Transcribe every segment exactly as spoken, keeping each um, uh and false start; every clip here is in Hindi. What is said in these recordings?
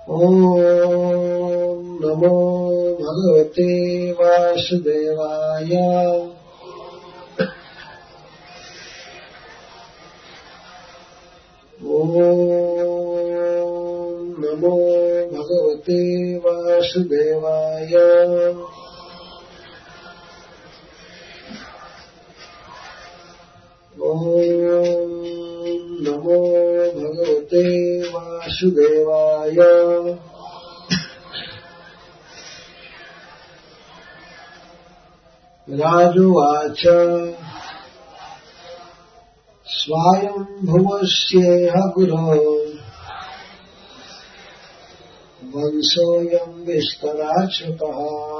ॐ नमो भगवते वासुदेवाय। ॐ नमो भगवते वासुदेवाय। ॐ नमो भगवते वासुदेवाय। राजुवाच स्वायम्भुवस्येह गुरो वंशोऽयं विस्तराच्युतः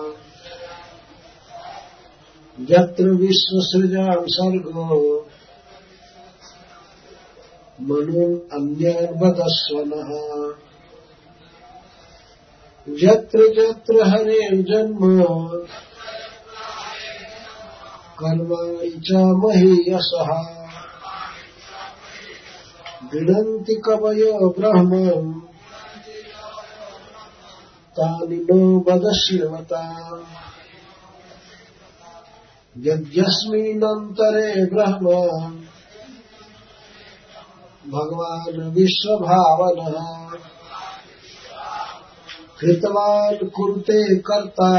यत्र विश्वसृजां सर्गो मनुम् अन्यर्वदस्वनः। यत्र यत्र हरेर्जन्म कर्माणि च महीयसः गृह्णन्ति कवयो ब्रह्मम् तानि नो वदश्रवताम्। यद्यस्मिन्नन्तरे ब्रह्म भगवान् विश्वभावनः कृतवान् कुरुते कर्ता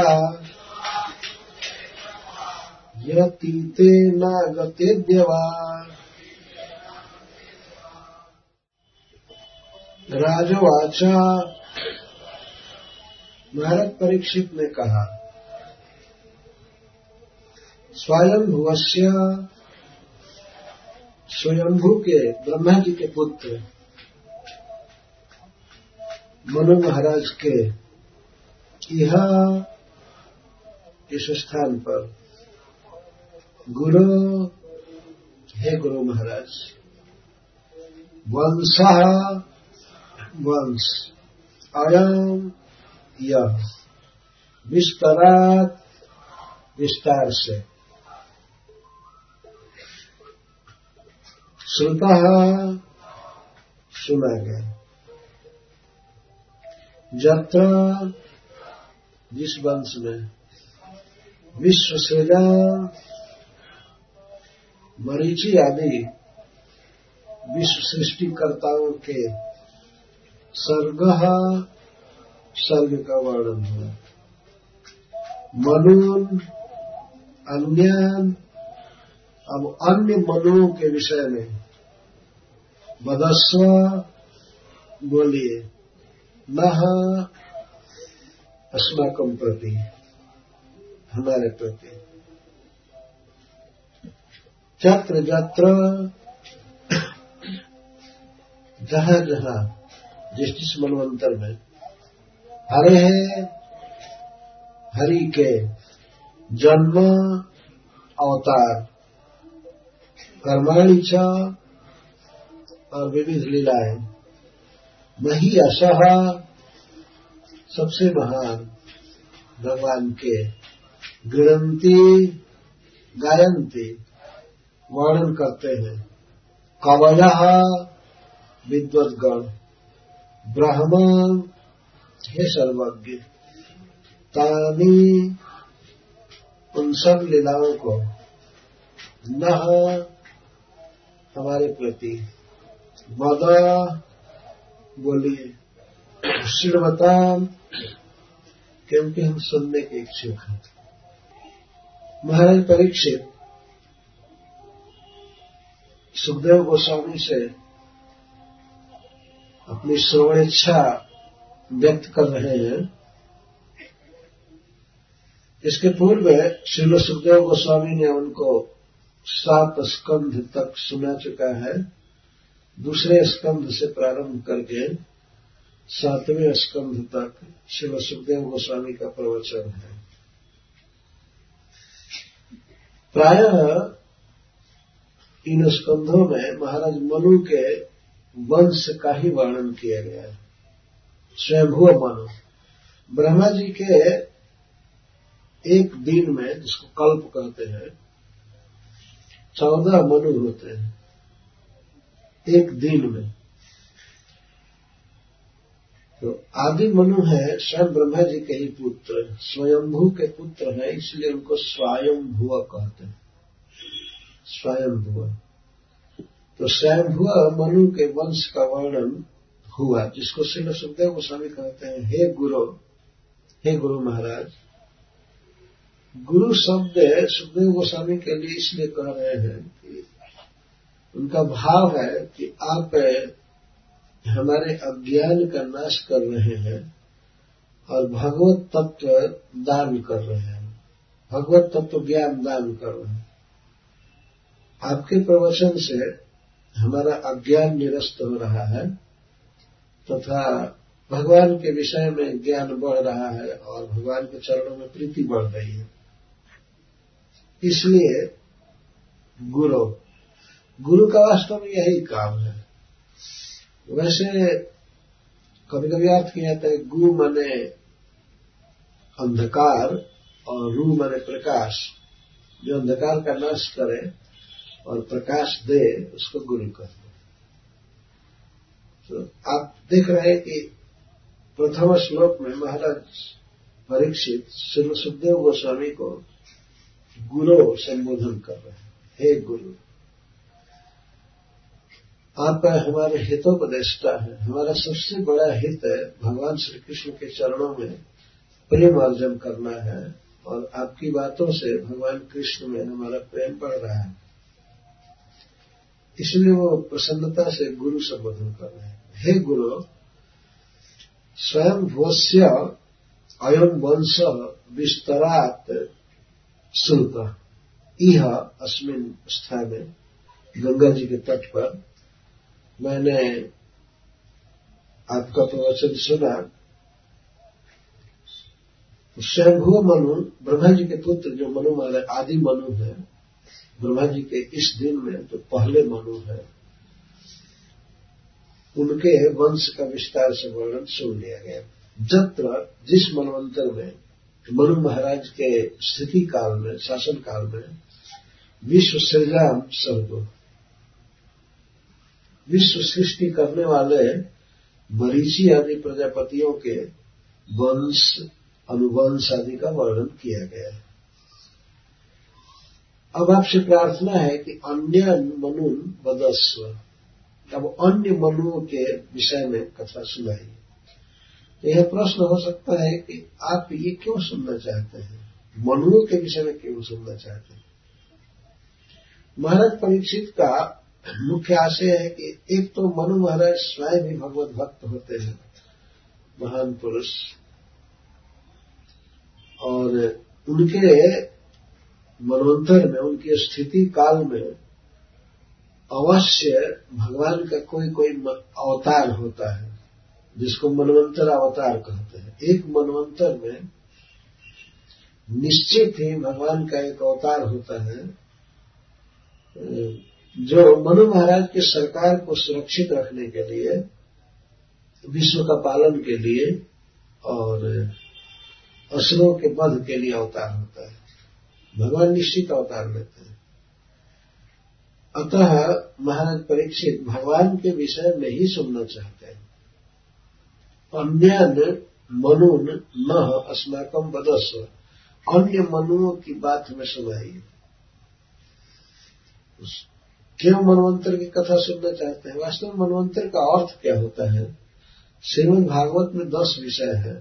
यतीते न गतेद्यवा। राजवाचा महाराज परीक्षित ने कहा स्वयंभुवस्य स्वयंभू के ब्रह्मा जी के पुत्र मनु महाराज के यहाँ इस स्थान पर गुरु हे गुरु महाराज वंश वंश अयम यह विस्तरात विस्तार से श्रुतः सुना गया जत्र जिस वंश में विश्व सेना मरीचि आदि विश्व सृष्टिकर्ताओं के सर्ग सर्ग का वर्णन हुआ। मनुन अन्य अब अन्य मनुओं के विषय में वदस्व बोलिए नः अस्माकं प्रति हमारे प्रति। यत्र यत्र जहाँ जहाँ जिस जिस मनवंतर में हरे है हरि के जन्म अवतार कर्माणि च और विविध लीलाएं महीयसः सबसे महान भगवान के गृह्णन्ति गायन्ति वर्णन करते हैं कवयः विद्वद्गण ब्रह्म हे सर्वज्ञ तानि उन सब लीलाओं को नः हमारे प्रति वद बोलिए श्रवताम क्योंकि हम सुनने के इच्छुक हैं। महाराज परीक्षित सुखदेव गोस्वामी से अपनी श्रवण इच्छा व्यक्त कर रहे हैं। इसके पूर्व श्रील सुखदेव गोस्वामी ने उनको सात स्कंध तक सुना चुका है। दूसरे स्कंध से प्रारंभ करके सातवें स्कंध तक श्रील सुखदेव गोस्वामी का प्रवचन है। प्रायः इन स्कंधों में महाराज मनु के वंश का ही वर्णन किया गया है। स्वयंभू मनु ब्रह्मा जी के एक दिन में जिसको कल्प कहते हैं चौदह मनु होते हैं एक दिन में। तो आदि मनु है स्वयं ब्रह्मा जी के ही पुत्र, स्वयंभू के पुत्र हैं, इसलिए उनको स्वयंभुव कहते हैं। स्वयंभुव, तो स्वयंभुव मनु के वंश का वर्णन हुआ, जिसको श्री सुखदेव गोस्वामी कहते हैं, हे गुरु, हे गुरु महाराज। गुरु शब्द सुखदेव गोस्वामी के लिए इसलिए कह रहे हैं कि उनका भाव है कि आप हमारे अज्ञान का नाश कर रहे हैं और भगवत तत्व दान कर रहे हैं, भगवत तत्व ज्ञान दान कर रहे हैं। आपके प्रवचन से हमारा अज्ञान निरस्त हो रहा है तथा भगवान के विषय में ज्ञान बढ़ रहा है और भगवान के चरणों में प्रीति बढ़ रही है। इसलिए गुरु गुरु का वास्तव में यही काम है। वैसे कभी कभी अर्थ किया जाता है गु माने अंधकार और रू माने प्रकाश। जो अंधकार का नाश करे और प्रकाश दे उसको गुरु कहते हैं। तो आप देख रहे हैं कि प्रथम श्लोक में महाराज परीक्षित श्री सुखदेव गोस्वामी को गुरु संबोधन कर रहे हैं, हे गुरु, आप हमारे हितोपदेष्टा है। हमारा सबसे बड़ा हित है भगवान श्री कृष्ण के चरणों में प्रेम अर्जन करना है और आपकी बातों से भगवान कृष्ण में हमारा प्रेम बढ़ रहा है। इसलिए वो प्रसन्नता से गुरु संबोधन कर रहे हैं, हे गुरु, स्वयं भोष्य अयम वंश विस्तरात शुल्क इह अस्मिन स्थाने, गंगा जी के तट पर मैंने आपका प्रवचन सुना। स्वयंभू मनु, ब्रह्मा जी के पुत्र जो मनु महाराज आदि मनु है, ब्रह्मा जी के इस दिन में जो पहले मनु है, उनके वंश का विस्तार से वर्णन सुन लिया गया। जत्र, जिस मनवंतर में मनु महाराज के स्थिति काल में, शासन काल में, विश्व सृजाम सर्गो, विश्व सृष्टि करने वाले मरीचि आदि प्रजापतियों के वंश अनुवंश आदि का वर्णन किया गया है। अब आपसे प्रार्थना है कि अन्य मनुन वदस्व, अब अन्य मनुओं के विषय में कथा सुनाइए। तो यह प्रश्न हो सकता है कि आप ये क्यों सुनना चाहते हैं, मनुओं के विषय में क्यों सुनना चाहते हैं। महाराज परीक्षित का मुख्य आशय है कि एक तो मनु महाराज स्वयं ही भगवत भक्त होते हैं, महान पुरुष, और उनके मनवंतर में, उनकी स्थिति काल में अवश्य भगवान का कोई कोई अवतार होता है, जिसको मनवंतर अवतार कहते हैं। एक मनवंतर में निश्चित ही भगवान का एक अवतार होता है जो मनु महाराज के सरकार को सुरक्षित रखने के लिए, विश्व का पालन के लिए और असुरों के वध के लिए अवतार होता है। भगवान निश्चित अवतार लेते हैं। अतः महाराज परीक्षित भगवान के विषय में ही सुनना चाहते हैं। अन्य मनुन न अस्माकम वदस्व, अन्य मनुओं की बात हमें सुनाइए। क्यों मनवंतर की कथा सुनना चाहते हैं? वास्तव में मनवंतर का अर्थ क्या होता है? श्रीमद् भागवत में दस विषय है।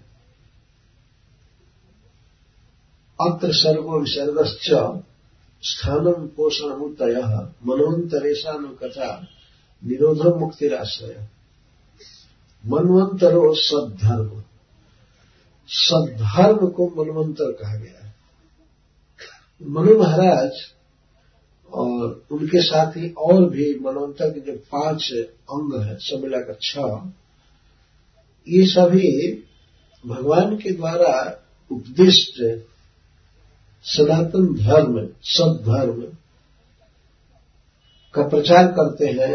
अत्र सर्वो विसर्गश्च स्थानम पोषणमुतयः मनवंतरेशानुकथा निरोधो मुक्तिराश्रय। मनवंतरो सद्धर्म, सद्धर्म को मनवंतर कहा गया है। मनु महाराज और उनके साथ ही और भी मनवंतर के जो पांच अंग है, सब मिलाकर छह, ये सभी भगवान के द्वारा उपदिष्ट सनातन धर्म, सब धर्म का प्रचार करते हैं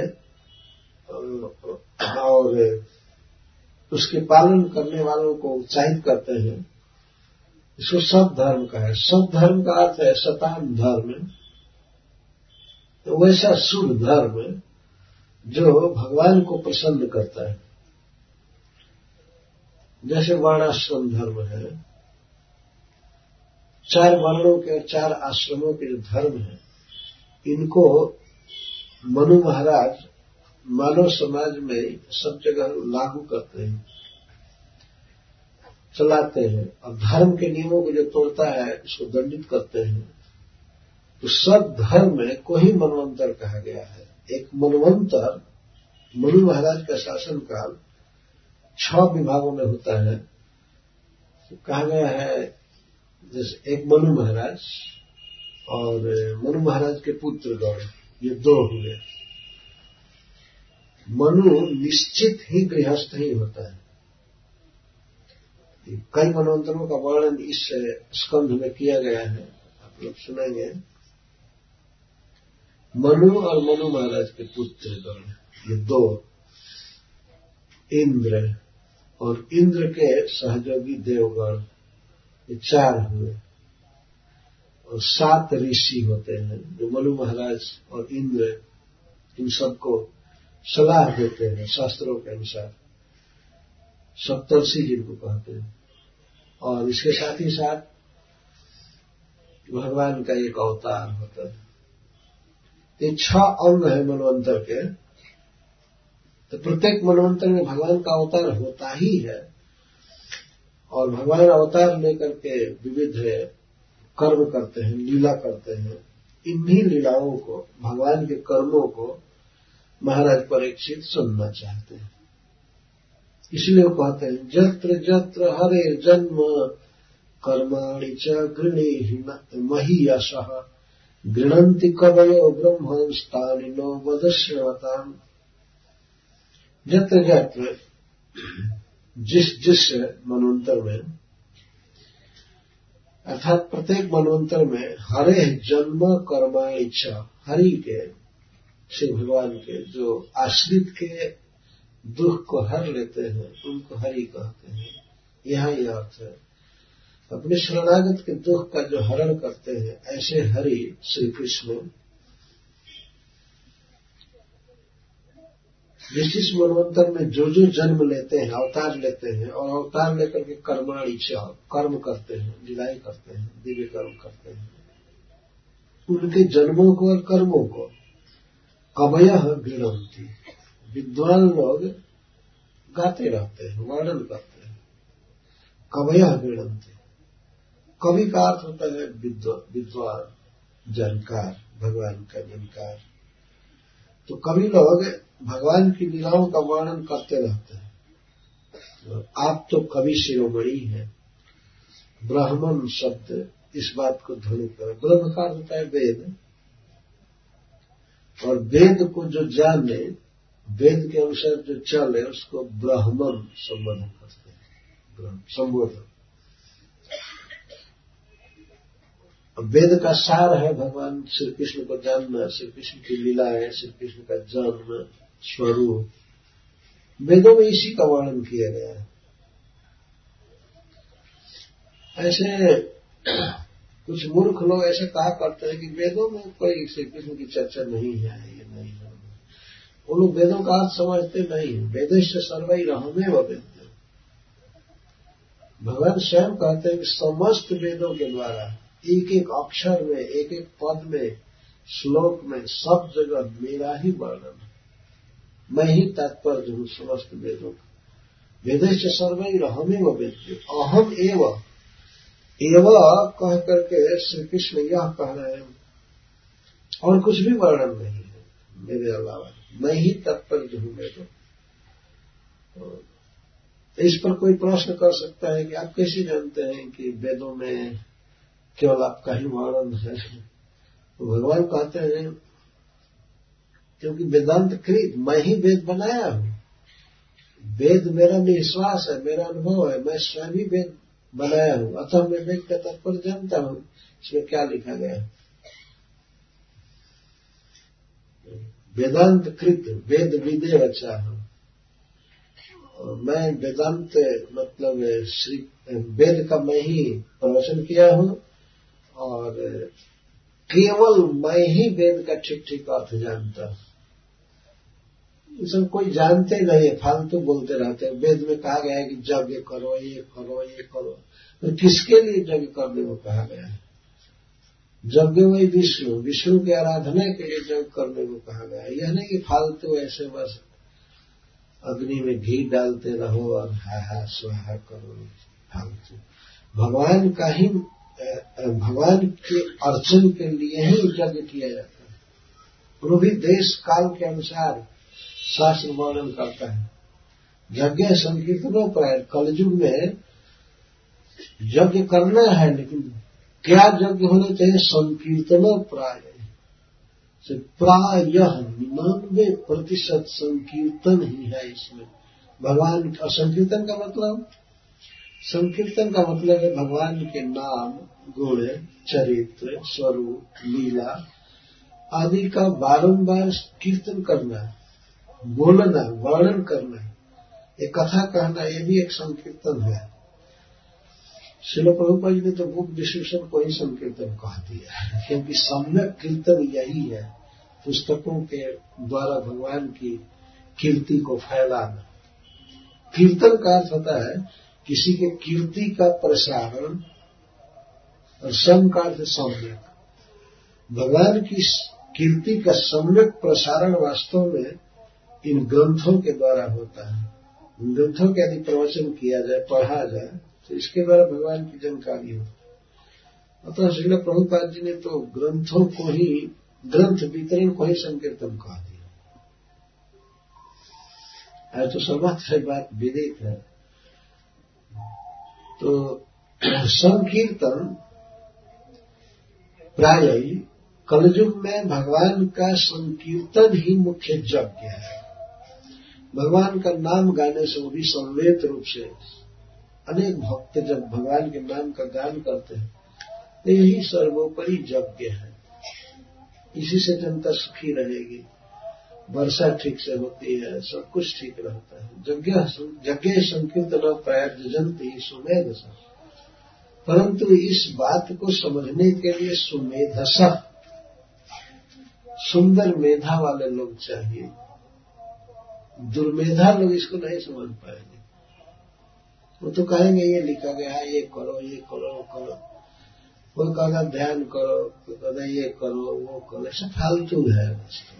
और उसके पालन करने वालों को उत्साहित करते हैं। इसको सब धर्म का है। सब धर्म का अर्थ है सतान धर्म, तो वैसा शुभ धर्म जो भगवान को प्रसन्न करता है। जैसे वर्णाश्रम धर्म है, चार वर्णों के और चार आश्रमों के जो धर्म है, इनको मनु महाराज मानव समाज में सब जगह लागू करते हैं, चलाते हैं, और धर्म के नियमों को जो तोड़ता है उसको दंडित करते हैं। तो सब धर्म में को ही मनवंतर कहा गया है। एक मनवंतर मनु महाराज का शासनकाल छह विभागों में होता है। तो कहा गया है जैसे एक मनु महाराज और मनु महाराज के पुत्र गण, ये दो हुए। मनु निश्चित ही गृहस्थ ही होता है। कई मनवंतरों का वर्णन इस स्कंध में किया गया है, आप लोग सुनेंगे। मनु और मनु महाराज के पुत्र गण, ये दो, इंद्र और इंद्र के सहयोगी देवगण, ये चार हुए, और सात ऋषि होते हैं जो मनु महाराज और इंद्र इन सबको सलाह देते हैं शास्त्रों के अनुसार, सप्तर्षि जिनको कहते हैं। और इसके साथ ही साथ भगवान का एक अवतार होता है। ये छह अंग है मनवंतर के। तो प्रत्येक मनवंतर में भगवान का अवतार होता ही है, और भगवान अवतार लेकर के विविध कर्म करते हैं, लीला करते हैं। इन्हीं लीलाओं को, भगवान के कर्मों को महाराज परीक्षित सुनना चाहते हैं। इसलिए वो कहते हैं, जत्र जत्र हरे जन्म कर्माणि च गृणीहि महीयशः गृणन्ति कवयो ब्रह्मंस्तानि नो वदश्रवताम्। जत्र जत्र, जिस जिस मनवंतर में, अर्थात प्रत्येक मनवंतर में हरे जन्म कर्माणि च, हरि के, श्री भगवान के जो आश्रित के दुख को हर लेते हैं उनको हरि कहते हैं। यहाँ यह अर्थ है, अपने शरणागत के दुख का जो हरण करते हैं ऐसे हरि श्री कृष्ण जिस जिस मनवंतर में जो जो जन्म लेते हैं, अवतार लेते हैं, और अवतार लेकर के कर्माणि च, कर्म करते हैं, लीलाएं करते हैं, दिव्य कर्म करते हैं, उनके जन्मों को और कर्मों को कवयः गृणन्ति, विद्वान लोग गाते रहते हैं, वर्णन करते हैं। कवयः गृणन्ति, कवि का अर्थ होता है विद्वान, जानकार, भगवान का जानकार। तो कवि लोग भगवान की लीलाओं का वर्णन करते रहते हैं। आप तो कवि शिरोमणि हैं। ब्राह्मण शब्द इस बात को ध्वनि कर, ब्रह्म का होता है वेद, और वेद को जो जाने, वेद के अनुसार जो चले, उसको ब्राह्मण संबोधन करते हैं, संबोधन। वेद का सार है भगवान श्री कृष्ण को जानना, श्री कृष्ण की लीलाएं, श्री कृष्ण का जन्म, स्वरूप। वेदों में इसी का वर्णन किया गया है। ऐसे कुछ मूर्ख लोग ऐसे कहा करते हैं कि वेदों में कोई श्री कृष्ण की चर्चा नहीं है, ये नहीं है। वो लोग वेदों का अर्थ समझते नहीं है। वेदेश्य सर्वै रहमे व वेद्य, भगवान स्वयं कहते हैं कि समस्त वेदों के द्वारा एक एक अक्षर में, एक एक पद में, श्लोक में, सब जगह मेरा ही वर्णन, मैं ही तात्पर्य हूं समस्त वेदों का। वेदेश्य सर्वै रहमे व वेद्य, अहम एव एव कह करके श्री कृष्ण यह कह रहे हैं, और कुछ भी वर्णन नहीं है मेरे अलावा, मैं ही तात्पर्य हूं वेदों। तो इस पर कोई प्रश्न कर सकता है कि आप कैसे जानते हैं कि वेदों में केवल आपका ही वर्णन है? तो भगवान कहते हैं क्योंकि वेदांत कृत, मैं ही वेद बनाया हूं। वेद मेरा विश्वास है, मेरा अनुभव है, मैं स्वयं ही वेद बनाया हूं, अतः मैं वेद का तात्पर्य जानता हूं इसमें क्या लिखा गया है। वेदांत कृत, वेद विदे बचा हूं, और मैं वेदांत मतलब श्री वेद का मैं ही प्रवचन किया हूं, और केवल मैं ही वेद का ठीक ठीक अर्थ जानता हूं। सब कोई जानते नहीं है, फालतू बोलते रहते हैं। वेद में कहा गया है कि यज्ञ करो, ये करो, ये करो, तो किसके लिए यज्ञ करने को कहा गया है? यज्ञ वही विष्णु विष्णु की आराधना के लिए यज्ञ करने को कहा गया है। यह नहीं कि फालतू ऐसे बस अग्नि में घी डालते रहो और हा हा स्वाहा करो फालतू। भगवान का ही भगवान के अर्चन के लिए ही यज्ञ किया जाता है। वो भी देश काल के अनुसार शास्त्र वर्णन करता है। यज्ञ संकीर्तनों पर कलयुग में यज्ञ करना है, लेकिन क्या यज्ञ होना चाहिए? संकीर्तनों प्राय से प्राय निन्यानवे प्रतिशत संकीर्तन ही है इसमें। भगवान और संकीर्तन का मतलब संकीर्तन का मतलब है भगवान के नाम, गुण, चरित्र, स्वरूप, लीला आदि का बारंबार कीर्तन करना, बोलना, वर्णन करना, एक कथा कहना, ये भी एक संकीर्तन है। श्रील प्रभुपाद जी ने तो बुक डिस्क्रिप्शन को ही संकीर्तन कह दिया है, क्योंकि सम्यक कीर्तन यही है, पुस्तकों के द्वारा भगवान की कीर्ति को फैलाना। कीर्तन का अर्थ होता है किसी के कीर्ति का प्रसारण, और सम का अर्थ सम्यक। भगवान की कीर्ति का सम्यक प्रसारण वास्तव में इन ग्रंथों के द्वारा होता है। इन ग्रंथों के यदि प्रवचन किया जाए, पढ़ा जाए, तो इसके द्वारा भगवान की जानकारी हो। अतः श्रील प्रभुपाद जी ने तो ग्रंथों को ही, ग्रंथ वितरण को ही संकीर्तन कहा दिया है। तो सर्वत्र बात विदित है। तो संकीर्तन प्राय कलयुग में भगवान का संकीर्तन ही मुख्य यज्ञ है। भगवान का नाम गाने से, वो भी संवेद रूप से, अनेक भक्त जब भगवान के नाम का गान करते हैं तो यही सर्वोपरि यज्ञ है। इसी से जनता सुखी रहेगी, वर्षा ठीक से होती है, सब कुछ ठीक रहता है। यज्ञ यज्ञ संकीर्तन प्रायजन्ति सुमेध। परंतु इस बात को समझने के लिए सुमेधस, सुंदर मेधा वाले लोग चाहिए। दुर्मेधा लोग इसको नहीं समझ पाएंगे। वो तो कहेंगे ये लिखा गया है, ये करो, ये करो, वो करो। कोई कहता ध्यान करो, कोई कहता ये करो, वो करो, ऐसा फालतू है।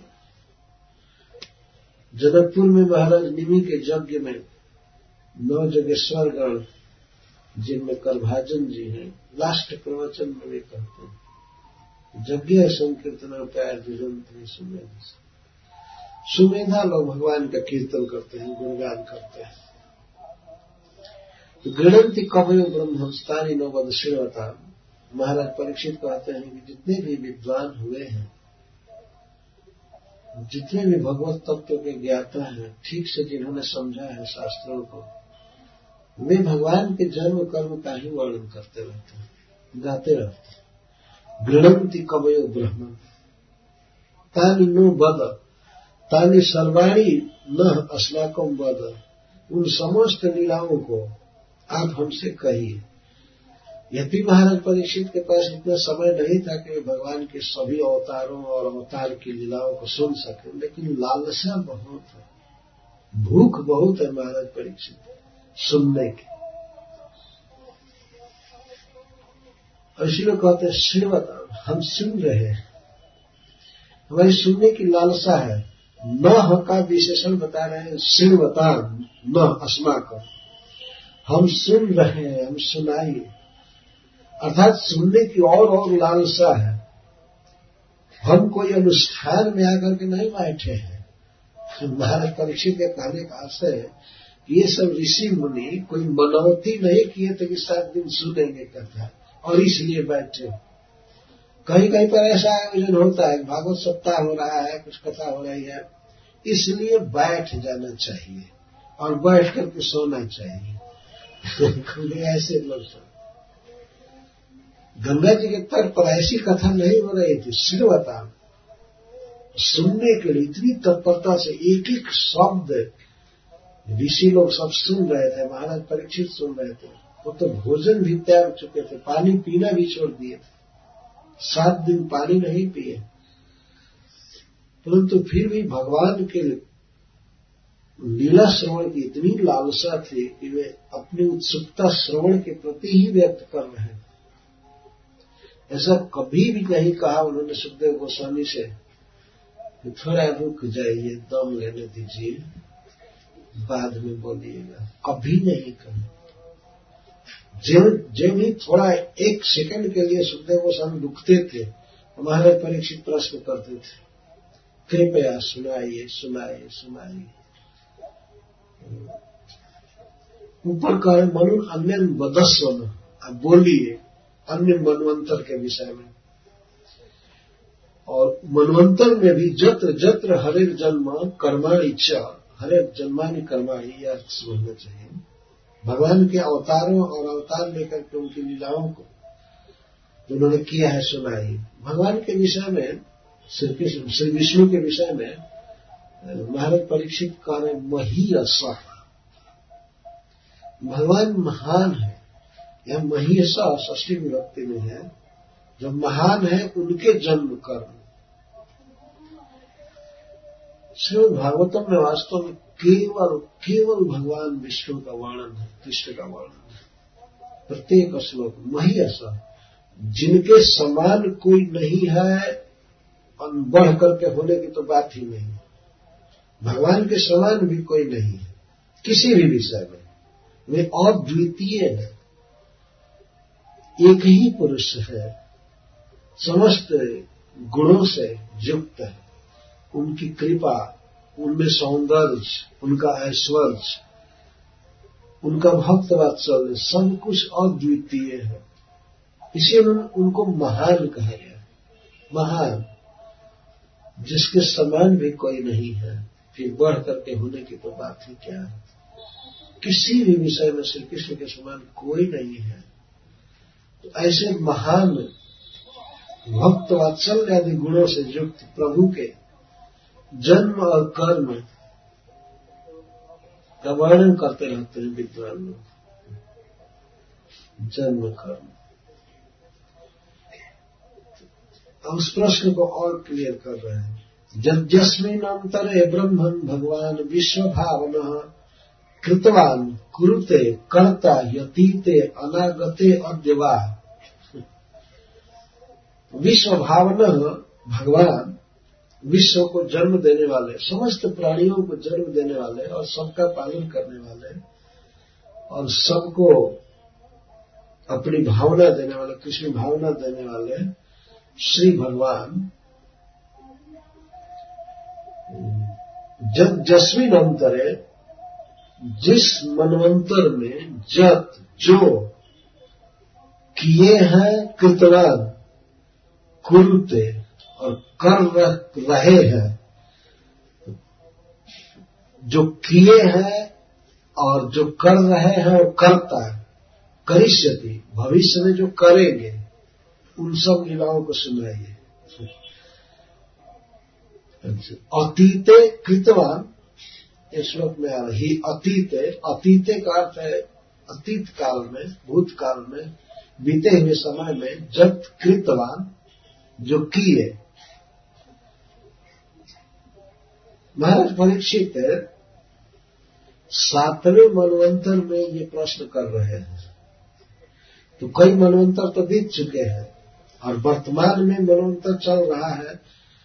जनकपुर में महाराज निमि के यज्ञ में नौ यज्ञेश्वर गण, जिनमें करभाजन जी हैं, लास्ट प्रवचन में भी कहते हैं यज्ञ संकीर्तन प्रायजन्ति सुमेधा। सुमेधा लोग भगवान का कीर्तन करते हैं, गुणगान करते हैं। तो गृणंति कवयो ब्रह्मस्तानि नो वद श्रीवता। महाराज परीक्षित कहते हैं कि जितने भी विद्वान हुए हैं, जितने भी भगवत तत्व के ज्ञाता हैं, ठीक से जिन्होंने समझा है शास्त्रों को, वे भगवान के जन्म कर्म का ही वर्णन करते रहते हैं, गाते रहते हैं। गृणंति कवयो ब्रह्म तानि नो वद तानि सर्वाणी न अस्माकं वद। उन समस्त लीलाओं को आप हमसे कहिए। यद्यपि महाराज परीक्षित के पास इतना समय नहीं था कि वे भगवान के सभी अवतारों और अवतार की लीलाओं को सुन सके, लेकिन लालसा बहुत है, भूख बहुत है महाराज परीक्षित सुनने की। और इसी लोग कहते हैं श्रीवता, हम सुन रहे हैं, हमारी सुनने की लालसा है। न का विशेषण बता रहे हैं, श्रीवता न अस्माकं, हम सुन रहे हैं, हम सुनाइए। अर्थात सुनने की और और लालसा है। हम कोई अनुष्ठान में आकर के नहीं बैठे हैं। महाराज परीक्षित के कहने का आशय है कि ये सब ऋषि मुनि कोई मनौती नहीं किए थे कि सात दिन सुनेंगे कथा और इसलिए बैठे। कहीं कहीं पर ऐसा आयोजन होता है, भागवत सप्ताह हो रहा है, कुछ कथा हो रही है, इसलिए बैठ जाना चाहिए और बैठ करके सोना चाहिए। ऐसे लोग सब गंगा जी के तट पर ऐसी कथा नहीं हो रही थी। श्रीवता सुनने के लिए इतनी तत्परता से एक एक शब्द ऋषि लोग सब सुन रहे थे, महाराज परीक्षित सुन रहे थे। वो तो भोजन भी त्याग चुके थे, पानी पीना भी छोड़ दिए थे, सात दिन पानी नहीं पिए, परंतु फिर भी भगवान के लीला श्रवण की इतनी लालसा थी कि वे अपनी उत्सुकता श्रवण के प्रति ही व्यक्त कर रहे हैं। ऐसा कभी भी नहीं कहा उन्होंने सुखदेव गोस्वामी से कि थोड़ा रुक जाइए, दम लेने दीजिए, बाद में बोलिएगा, कभी नहीं कहा। जब जब भी थोड़ा एक सेकंड के लिए सुखदेव गोस्वामी रुकते थे, हमारे परीक्षित प्रश्न करते थे, कृपया सुनाइए सुनाइए सुनाइए। ऊपर कह रहे मनु अन्य बदस्वन, आप बोलिए अन्य मनवंतर के विषय में। और मनवंतर में भी जत्र जत्र हरेक जन्म कर्माणि च, हरेक जन्मानि कर्माणि, यह अर्थ समझना चाहिए। भगवान के अवतारों और अवतार लेकर के उनकी लीलाओं को जो उन्होंने किया है सुनाई। भगवान के विषय में, श्री कृष्ण श्री विष्णु के विषय में महाराज परीक्षित कह रहे महीयसा, भगवान महान है। यह महीयसा षष्ठी विभक्ति में है, जो महान है उनके जन्म कर्म। श्रीमद् भागवतम में वास्तव में केवल केवल भगवान विष्णु का वर्णन है, कृष्ण का वर्णन है। प्रत्येक श्लोक महीयसा, जिनके समान कोई नहीं है और बढ़ करके होने की तो बात ही नहीं। भगवान के समान भी कोई नहीं है किसी भी विषय में, वे अद्वितीय है, एक ही पुरुष है, समस्त गुणों से युक्त है। उनकी कृपा, उनमें सौंदर्य, उनका ऐश्वर्य, उनका भक्त वात्सल्य, सब कुछ अद्वितीय है। इसीलिए उनको महान कहा गया। महान, जिसके समान भी कोई नहीं है, फिर बढ़ करके होने की तो बात ही क्या है। किसी भी विषय में श्री कृष्ण के समान कोई नहीं है। तो ऐसे महान भक्त वात्सल्य आदि गुणों से युक्त प्रभु के जन्म और कर्म का वर्णन करते रहते हैं विद्वान लोग। जन्म कर्म, उस प्रश्न को और क्लियर कर रहे हैं। यस्मिन् अंतरे ब्रह्मन् भगवान विश्व भावनः कृतवान कुरुते कर्ता यतीते अनागते अद्यवा। विश्व भावनः भगवान, विश्व को जन्म देने वाले, समस्त प्राणियों को जन्म देने वाले और सबका पालन करने वाले और सबको अपनी भावना देने वाले, कृष्ण भावना देने वाले श्री भगवान जब जस्मिन अंतरे, जिस मनवंतर में जत जो किए हैं कृतवान कुरुते और कर रहे हैं, जो किए हैं और जो कर रहे हैं और करता है, करिष्यति, भविष्य में जो करेंगे, उन सब लीलाओं को सुनाइए। अतीते कृतवान, इस श्लोक में आ रही अतीते, अतीते का अर्थ है अतीत काल में, भूत काल में, बीते हुए समय में, जब कृतवान जो किए। महाराज परीक्षित सातवें मनवंतर में ये प्रश्न कर रहे हैं। तो कई मनवंतर तो बीत चुके हैं और वर्तमान में मनवंतर चल रहा है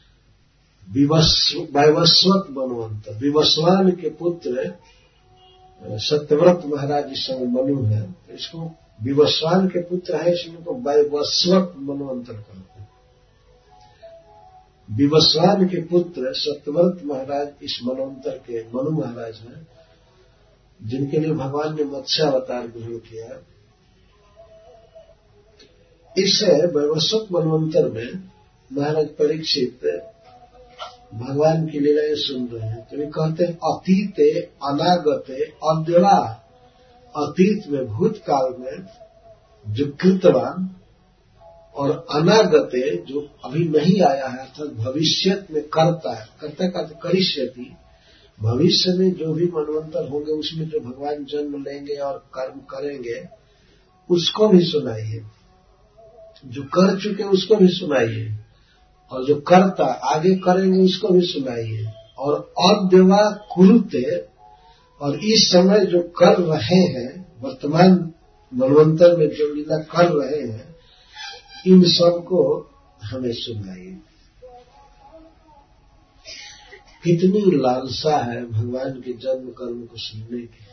वैवस्वत मनवंतर। विवस्वान के पुत्र सत्यव्रत महाराज इस समय मनु है, इसको विवस्वान के पुत्र है, इसमें को वैवस्वत मनवंतर कहते हैं। विवस्वान के पुत्र सत्यव्रत महाराज इस मनवंतर के मनु महाराज हैं, जिनके लिए भगवान ने मत्स्यावतार ग्रहण किया। इस वैवस्वत मनवंतर में महाराज परीक्षित भगवान की लीलाएं सुन रहे हैं। तो वे कहते हैं अतीते अनागते अद्यवा, अतीत में भूतकाल में जो कृतवान और अनागते जो अभी नहीं आया है, अर्थात भविष्य में करता है, करता का तो करिष्यति, भविष्य में जो भी मनवंतर होंगे उसमें जो भगवान जन्म लेंगे और कर्म करेंगे उसको भी सुनाइए, जो कर चुके उसको भी सुनाइए, और जो करता आगे करेंगे उसको भी सुनाइए। और अद्यवा कुरुते, और इस समय जो कर रहे हैं, वर्तमान मनवंतर में जो लीला कर रहे हैं, इन सब को हमें सुनाइए। कितनी लालसा है भगवान के जन्म कर्म को सुनने की।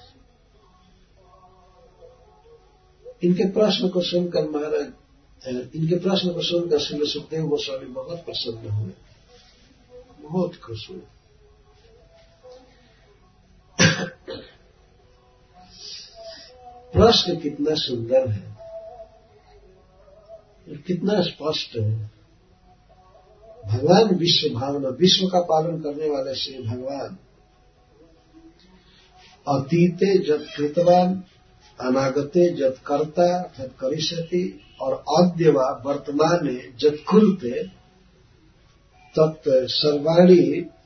इनके प्रश्न को सुनकर महाराज इनके प्रश्न को सुनकर श्री सुखदेव गोस्वामी बहुत प्रसन्न हुए, बहुत खुश हुए। प्रश्न कितना सुंदर है, कितना स्पष्ट है। भगवान विश्व भावना, विश्व का पालन करने वाले श्री भगवान अतीते जत कृतवान अनागते जत कर्ता तत् करिष्यति और अद्य वा वर्तमाने जत कुरुते तत् सर्वाणि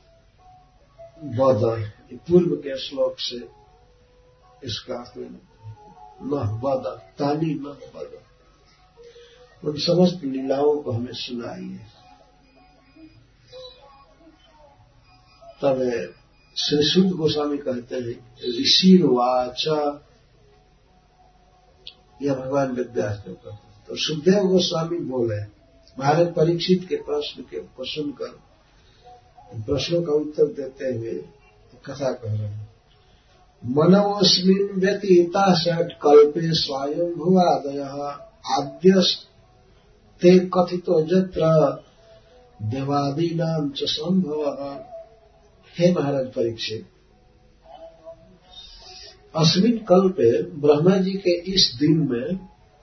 वद। पूर्व के श्लोक से इसका न वद, तानी न वद, उन समस्त लीलाओं को हमें सुनाइए। तब श्री शुद्ध गोस्वामी कहते हैं ऋषिर्वाच, यह भगवान वेदव्यास ने कहा। तो सुखदेव गोस्वामी बोले, महाराज परीक्षित के प्रश्न के को सुनकर प्रश्नों का उत्तर देते हुए कथा कह रहे हैं। मनोस्मिन् व्यतीता षट् कल्पे स्वायंभुवादयः आद्यस्ते कथितो यत्र देवादीनां च संभवः। हे महाराज परीक्षित, अस्मिन् कल्पे ब्रह्मा जी के इस दिन में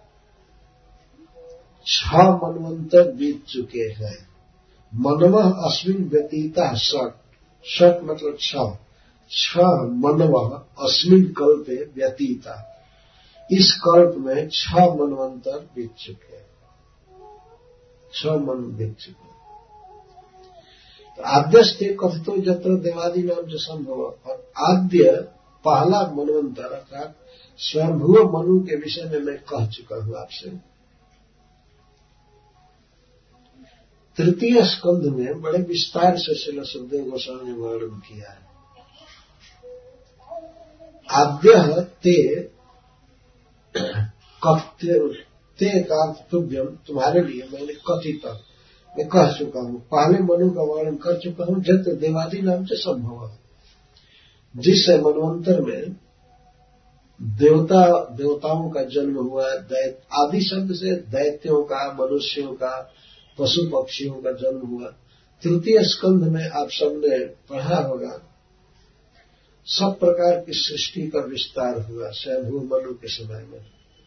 छह मनवंतर बीत चुके हैं। मनवः अस्मिन् व्यतीता षट्, षट् मतलब छह, छह मनवः अस्मिन् कल्पे व्यतीता, इस कल्प में छह मनवंतर बीत चुके हैं, छह मन बीत चुके हैं। तो आद्यस्ते कथितो यत्र देवादि नाम से संभव, और आद्य पहला मनवंतर अर्थात स्वयंभुव मनु के विषय में मैं कह चुका हूं आपसे। तृतीय स्कंध में बड़े विस्तार से श्रील सुखदेव गोस्वामी ने वर्णन किया है। आद्य ते कथ्य ते तुभ्यम, तुम्हारे लिए मैंने कथित मैं कह चुका हूं, पहले मनु का वर्णन कर चुका हूं। जत देवादि नाम से संभव, जिस मनवंतर में देवता देवताओं का जन्म हुआ, आदि शब्द से दैत्यों का, मनुष्यों का, पशु पक्षियों का जन्म हुआ। तृतीय स्कंध में आप सबने पढ़ा होगा, सब प्रकार की सृष्टि का विस्तार हुआ स्वयंभू मनु के समय में।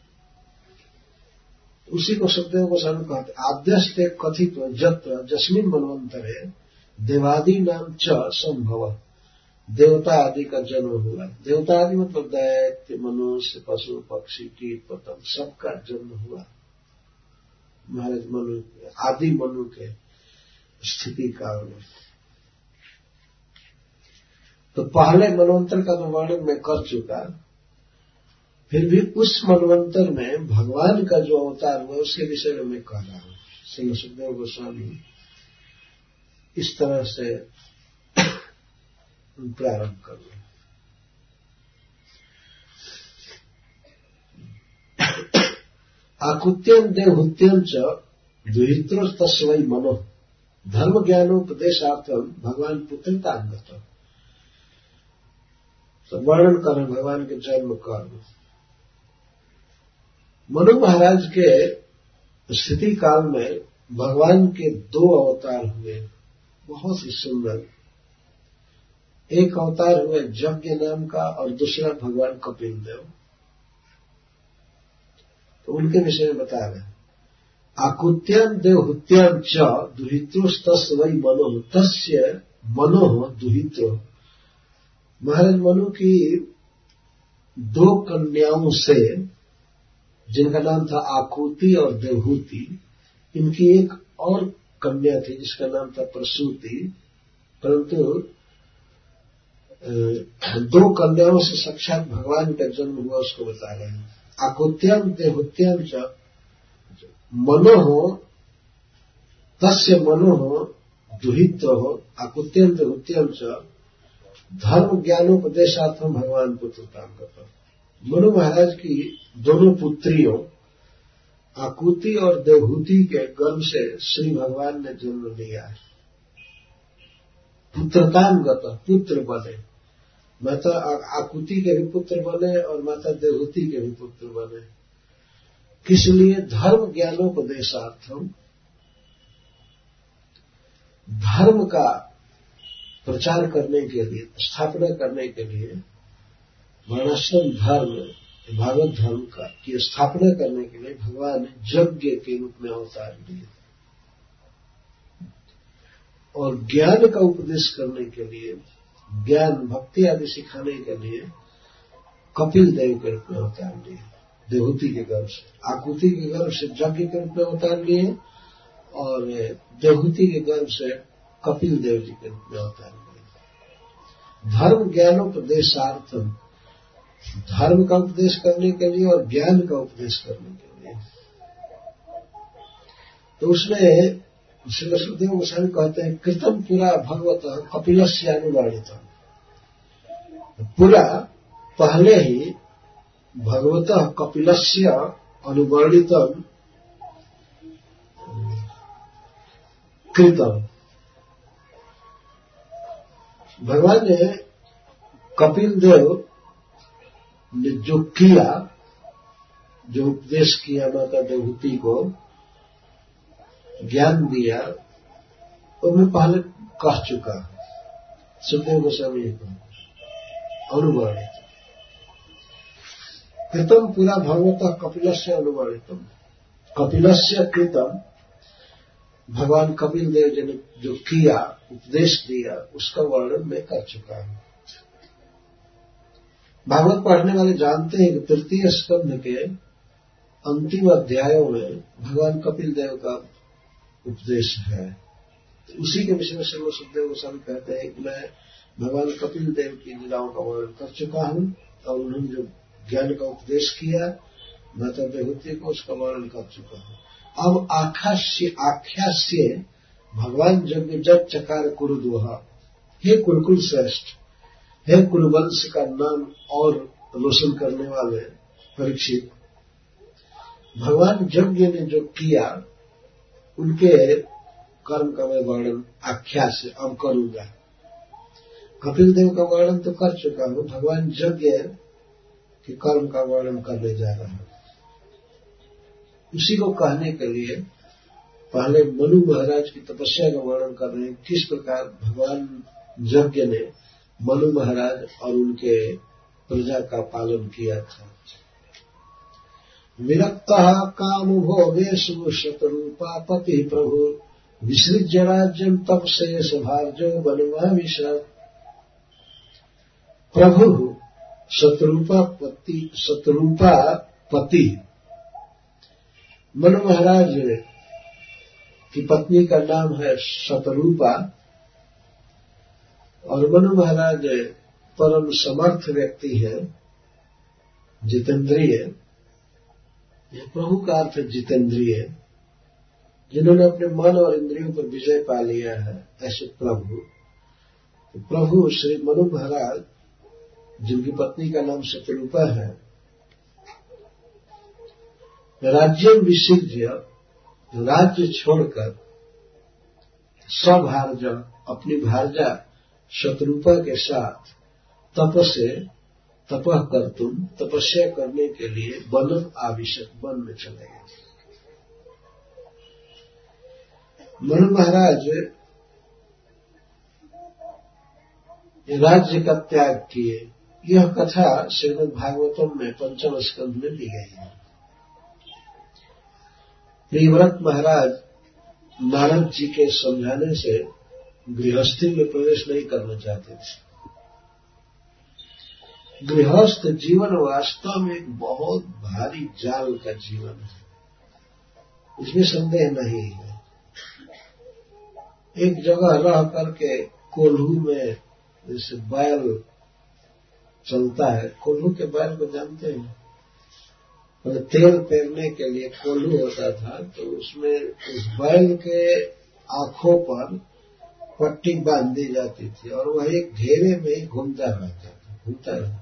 उसी को सुखदेव गोस्वामी कहते आद्यस्ते कथित जत्र जस्मिन मनवंतरे देवादि नाम च संभव, देवता आदि का जन्म हुआ। देवता आदि मतलब दैत्य, मनुष्य, पशु पक्षी, कीट पतंग, सबका जन्म हुआ महाराज मनु, आदि मनु के स्थिति काल में। तो पहले मनवंतर का तो वर्णन मैं कर चुका, फिर भी उस मनवंतर में भगवान का जो अवतार हुआ उसके विषय में मैं कह रहा हूं। श्री सुखदेव गोस्वामी इस तरह से प्रारंभ कर रहे। आकुत्यम देवहुत्यम च दुहित्रो तस्मै मनो धर्म ज्ञानोपदेशार्थम भगवान पुत्रतांगत। तो वर्णन करें भगवान के जन्म कर्म। मनु महाराज के स्थिति काल में भगवान के दो अवतार हुए, बहुत ही सुंदर। एक अवतार हुए यज्ञ नाम का और दूसरा भगवान कपिल देव। तो उनके विषय में बता रहे हैं। आकुत्यम देवहुत्यम च दुहित्रोस्तस् वै मनो तस्य मनो दुहित्रो। महाराज मनु की दो कन्याओं से, जिनका नाम था आकुति और देवहूति, इनकी एक और कन्या थी जिसका नाम था प्रसूति। परंतु दो कन्याओं से साक्षात भगवान का जन्म हुआ उसको बता रहे हैं। आकुत्यम देवहुत्यम च मनो तस्य मनो दुहित्र हो। आकुत्यम देवहुत्यम च धर्म ज्ञानोपदेशार्थम भगवान पुत्रताम करता। मनु महाराज की दोनों पुत्रियों आकुति और देवहूति के गर्भ से श्री भगवान ने जन्म लिया है। पुत्रताम गता, पुत्र बने। माता आकुति के भी पुत्र बने और माता देवहूति के भी पुत्र बने। किस लिए? धर्म ज्ञानोपदेशार्थम, धर्म का प्रचार करने के लिए, स्थापना करने के लिए, वर्णाश्रम धर्म, भागवत धर्म का की स्थापना करने के लिए भगवान ने यज्ञ के रूप में अवतार लिए और ज्ञान का उपदेश करने के लिए, ज्ञान भक्ति आदि सिखाने के लिए कपिल देव के रूप में अवतार लिए। देवहूति के गर्भ से, आकुति के गर्भ से यज्ञ के रूप में अवतार लिए और देवहूति के गर्भ से कपिल देव जी के रूप में अवतार लिए। धर्म ज्ञानोपदेशार्थम, धर्म का उपदेश करने के लिए और ज्ञान का उपदेश करने के लिए। तो उसमें श्री वसुदेव गोस्वामी कहते हैं कृतम पुरा भगवत कपिलस्य अनुवर्णितम, पूरा पहले ही भगवत कपिलस्य अनुवर्णितम कृतम, भगवान ने कपिल देव ने जो किया, जो उपदेश किया माता देवहूति को, ज्ञान दिया, वो मैं पहले कह चुका हूं। सुखदेव गोस्वामी को अनुवर्णित कृतम पूरा भगवत कपिलस्य अनुवर्णितम, कपिलस्य कृतम, भगवान कपिल देव जी ने जो किया, उपदेश दिया, उसका वर्णन मैं कर चुका हूं। भागवत पढ़ने वाले जानते हैं कि तृतीय स्कंध के अंतिम अध्यायों में भगवान कपिल देव का उपदेश है। तो उसी के विषय में श्री सुखदेव गोस्वामी कहते हैं कि मैं भगवान कपिल देव की लीलाओं का वर्णन कर चुका हूं और उन्होंने जो ज्ञान का उपदेश किया माता देवहूति को, उसका वर्णन कर चुका हूं। अब आख्यास्य आख्यास्य भगवान यज्ञ जब चकार कुरुदुहा, हे कुरुकुल श्रेष्ठ, हे कुरुवंश का नाम और रोशन करने वाले परीक्षित, भगवान यज्ञ ने जो किया उनके कर्म का मैं वर्णन आख्या से अब करूंगा। कपिल देव का वर्णन तो कर चुका हूं, भगवान यज्ञ के कर्म का वर्णन करने जा रहा हूं। उसी को कहने के लिए पहले मनु महाराज की तपस्या का वर्णन कर रहे हैं, किस प्रकार भगवान यज्ञ ने मनु महाराज और उनके प्रजा का पालन किया था। विरक्तः काम भोगेषु शतरूपा पति प्रभु विसृज्य राज्यं तपसेश भार्यो वनमाविशत्। प्रभु शतरूपा पति, शतरूपा पति, मनु महाराज की पत्नी का नाम है शतरूपा और मनु महाराज परम समर्थ व्यक्ति है, जितेंद्रिय। प्रभु का अर्थ जितेंद्रिय, जिन्होंने अपने मन और इंद्रियों पर विजय पा लिया है, ऐसे प्रभु। तो प्रभु श्री मनु महाराज, जिनकी पत्नी का नाम शतरूपा है, राज्यम विसृज्य, राज्य छोड़कर स्वभार्य, अपनी भार्या शतरूपा के साथ तपसे तपह कर तुम तपस्या करने के लिए वनम आविशत, वन में चले गए। मनु महाराज राज्य का त्याग किए। यह कथा श्रीमद् भागवतम में पंचम स्कंध में दी गई है। प्रियव्रत महाराज नारद जी के समझाने से गृहस्थी में प्रवेश नहीं करना चाहते थे। गृहस्थ जीवन वास्तव में एक बहुत भारी जाल का जीवन है, इसमें संदेह नहीं है। एक जगह रह करके कोल्हू में जैसे बैल चलता है, कोल्हू के बैल को जानते हैं, तो तेल पेरने के लिए कोल्हू होता था, तो उसमें उस बैल के आंखों पर पट्टी बांध दी जाती थी और वह एक घेरे में ही घूमता रहता था, घूमता रहता।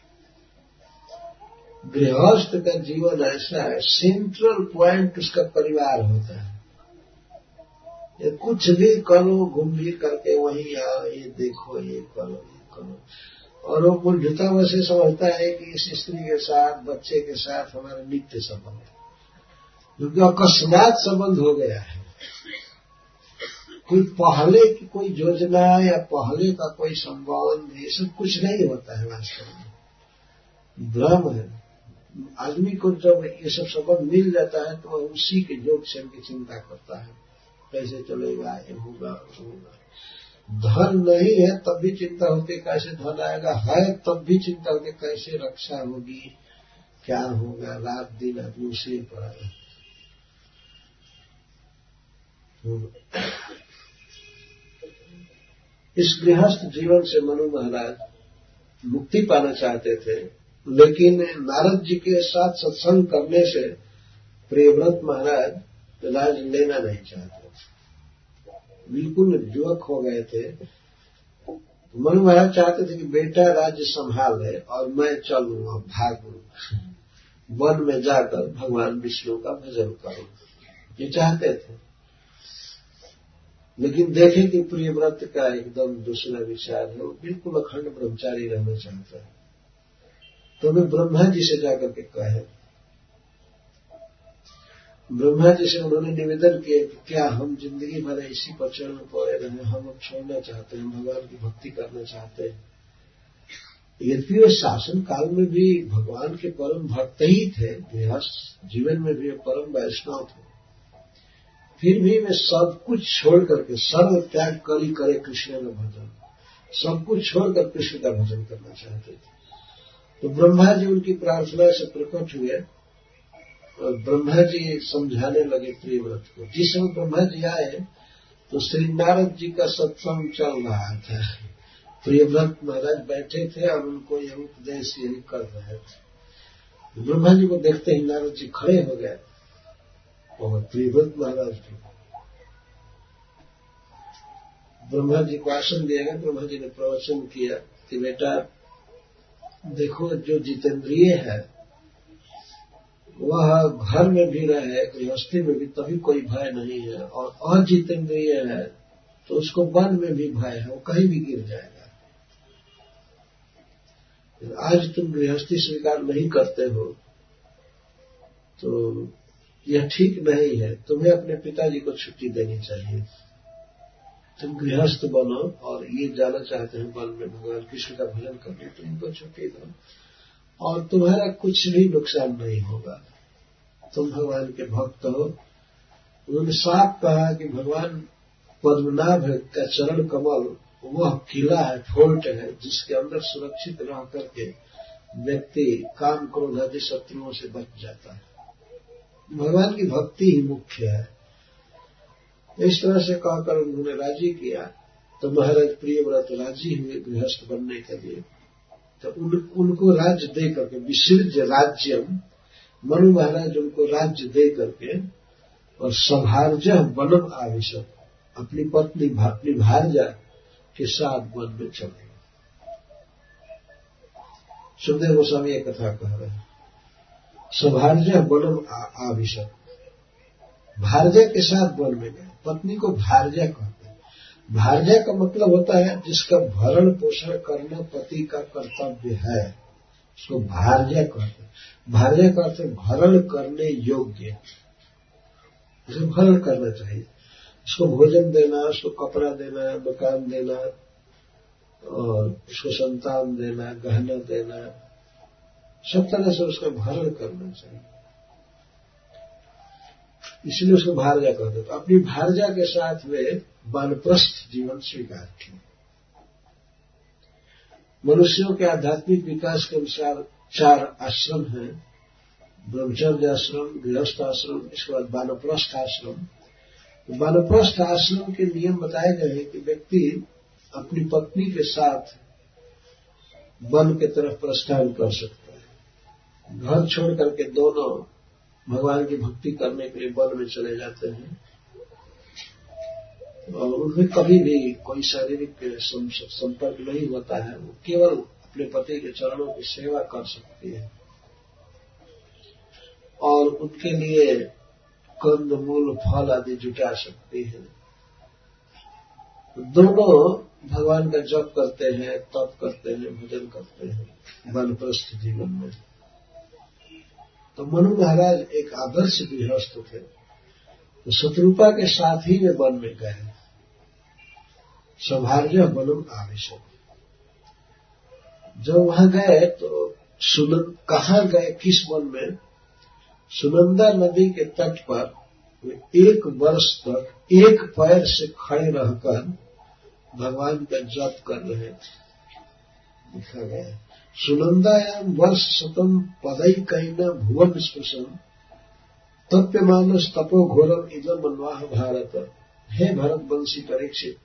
गृहस्थ का जीवन ऐसा है, सेंट्रल पॉइंट उसका परिवार होता है। ये कुछ भी करो, घूम फिर करके वहीं आओ, ये देखो, ये करो, ये करो, और वो मूर्खता वैसे समझता है कि इस स्त्री के साथ, बच्चे के साथ हमारा नित्य संबंध है, क्योंकि अकस्मात संबंध हो गया है। कोई पहले की कोई योजना या पहले का कोई संबंध, ये सब कुछ नहीं होता है वास्तव में, भ्रम है। आदमी को जब ये सब संबंध मिल जाता है तो वह उसी के योग से उनकी चिंता करता है, कैसे चलेगा, ये होगा, होगा। धन नहीं है तब भी चिंता होती कैसे धन आएगा, है तब भी चिंता होती कैसे रक्षा होगी, क्या होगा, रात दिन आदमी उसी पड़ा है। इस गृहस्थ जीवन से मनु महाराज मुक्ति पाना चाहते थे, लेकिन नारद जी के साथ सत्संग करने से प्रियव्रत महाराज राज लेना नहीं चाहते, बिल्कुल युवक हो गए थे। मनु महाराज चाहते थे कि बेटा राज्य संभाले और मैं चलूं और भागूं, वन में जाकर भगवान विष्णु का भजन करूं, ये चाहते थे। लेकिन देखे कि प्रियव्रत का एकदम दूसरा विचार है, वो बिल्कुल अखंड ब्रह्मचारी रहना चाहता है। तो वे ब्रह्मा जी से जाकर के कहे, ब्रह्मा जी से उन्होंने निवेदन किया कि क्या हम जिंदगी भर इसी पर चरण पड़े रहे, हम अब छोड़ना चाहते हैं, भगवान की भक्ति करना चाहते हैं। यद्यपि वे शासन काल में भी भगवान के परम भक्त ही थे, गृहस्थ जीवन में भी परम वैष्णव थे, फिर भी वे सब कुछ छोड़ करके सर्व त्याग करी करे कृष्ण का भजन, सब कुछ छोड़कर कृष्ण का भजन करना चाहते थे। तो ब्रह्मा जी उनकी प्रार्थना से प्रकट हुए और ब्रह्मा जी समझाने लगे प्रियव्रत को। जिस समय ब्रह्मा जी आए तो श्री नारद जी का सत्संग चल रहा था, प्रियव्रत महाराज बैठे थे और उनको यह उपदेश यही कर रहे थे। ब्रह्मा जी को देखते ही नारद जी खड़े हो गए और प्रियव्रत महाराज को ब्रह्मा जी को आसन दिया गया। ब्रह्मा जी ने प्रवचन किया कि बेटा देखो, जो जितेंद्रिय है वह घर में भी रहे, गृहस्थी में भी तभी कोई भय नहीं है, और अजितेंद्रिय है तो उसको वन में भी भय है, वो कहीं भी गिर जाएगा। आज तुम गृहस्थी स्वीकार नहीं करते हो तो यह ठीक नहीं है, तुम्हें अपने पिताजी को छुट्टी देनी चाहिए। तुम गृहस्थ बनो और ये जाना चाहते हैं वन में भगवान कृष्ण का भजन करने, तो इनको छुट्टी दो और तुम्हारा कुछ भी नुकसान नहीं होगा, तुम भगवान के भक्त हो। उन्होंने साफ कहा कि भगवान पद्मनाभ का चरण कमल वह किला है, फोर्ट है, जिसके अंदर सुरक्षित रह करके व्यक्ति काम क्रोध आदि शत्रुओं से बच जाता है। भगवान की भक्ति ही मुख्य है। इस तरह से कहकर उन्होंने राजी किया तो महाराज प्रियव्रत राजी हुए गृहस्थ बनने के लिए। तो उन, उनको राज्य दे करके विसृज राज्यम, मनु महाराज उनको राज्य दे करके और सभार्य वनम आविशत, अपनी पत्नी अपनी भार्या के साथ वन में चले। सुखदेव गोस्वामी ये कथा कह रहे हैं, सभार्य वनम आविशत, भार्या के साथ वन में गए। पत्नी को भार्या कहते हैं। भार्या का मतलब होता है जिसका भरण पोषण करना पति का कर्तव्य है, उसको भार्या कहते हैं। भार्या का अर्थ भरण करने योग्य, उसे भरण करना चाहिए, उसको भोजन देना, उसको कपड़ा देना, मकान देना और उसको संतान देना, गहना देना, सब तरह से उसका भरण करना चाहिए, इसलिए उसको भार्या कहते हैं। तो अपनी भार्या के साथ वे वानप्रस्थ जीवन स्वीकार किए। मनुष्यों के आध्यात्मिक विकास के अनुसार चार आश्रम हैं, ब्रह्मचर्य आश्रम, गृहस्थ आश्रम, इसके बाद वानप्रस्थ आश्रम। वानप्रस्थ आश्रम के नियम बताए गए हैं कि व्यक्ति अपनी पत्नी के साथ वन की तरफ प्रस्थान कर सकता है। घर छोड़ करके दोनों भगवान की भक्ति करने के लिए वन में चले जाते हैं। और उनमें कभी भी कोई शारीरिक संपर्क नहीं होता है, वो केवल अपने पति के चरणों की सेवा कर सकती है और उनके लिए कंद मूल फल आदि जुटा सकती है। दोनों भगवान का जप करते हैं, तप करते हैं, भजन करते हैं वानप्रस्थ जीवन में। तो मनु महाराज एक आदर्श गृहस्थ थे, तो शत्रुपा के साथ ही वे वन में गए। सौभार्य वनम आवश्यक। जब वहां गए तो सुनंद कहां गए, किस वन में? सुनंदा नदी के तट पर वे एक वर्ष तक एक पैर से खड़े रहकर भगवान का जप कर रहे थे, लिखा गया है। सुनंदायाम वर्ष शतम पदई कैना भुवन स्पृशन तप्य मानस तपो घोरम इदम अन्वाह भारत। हे भरत वंशी परीक्षित,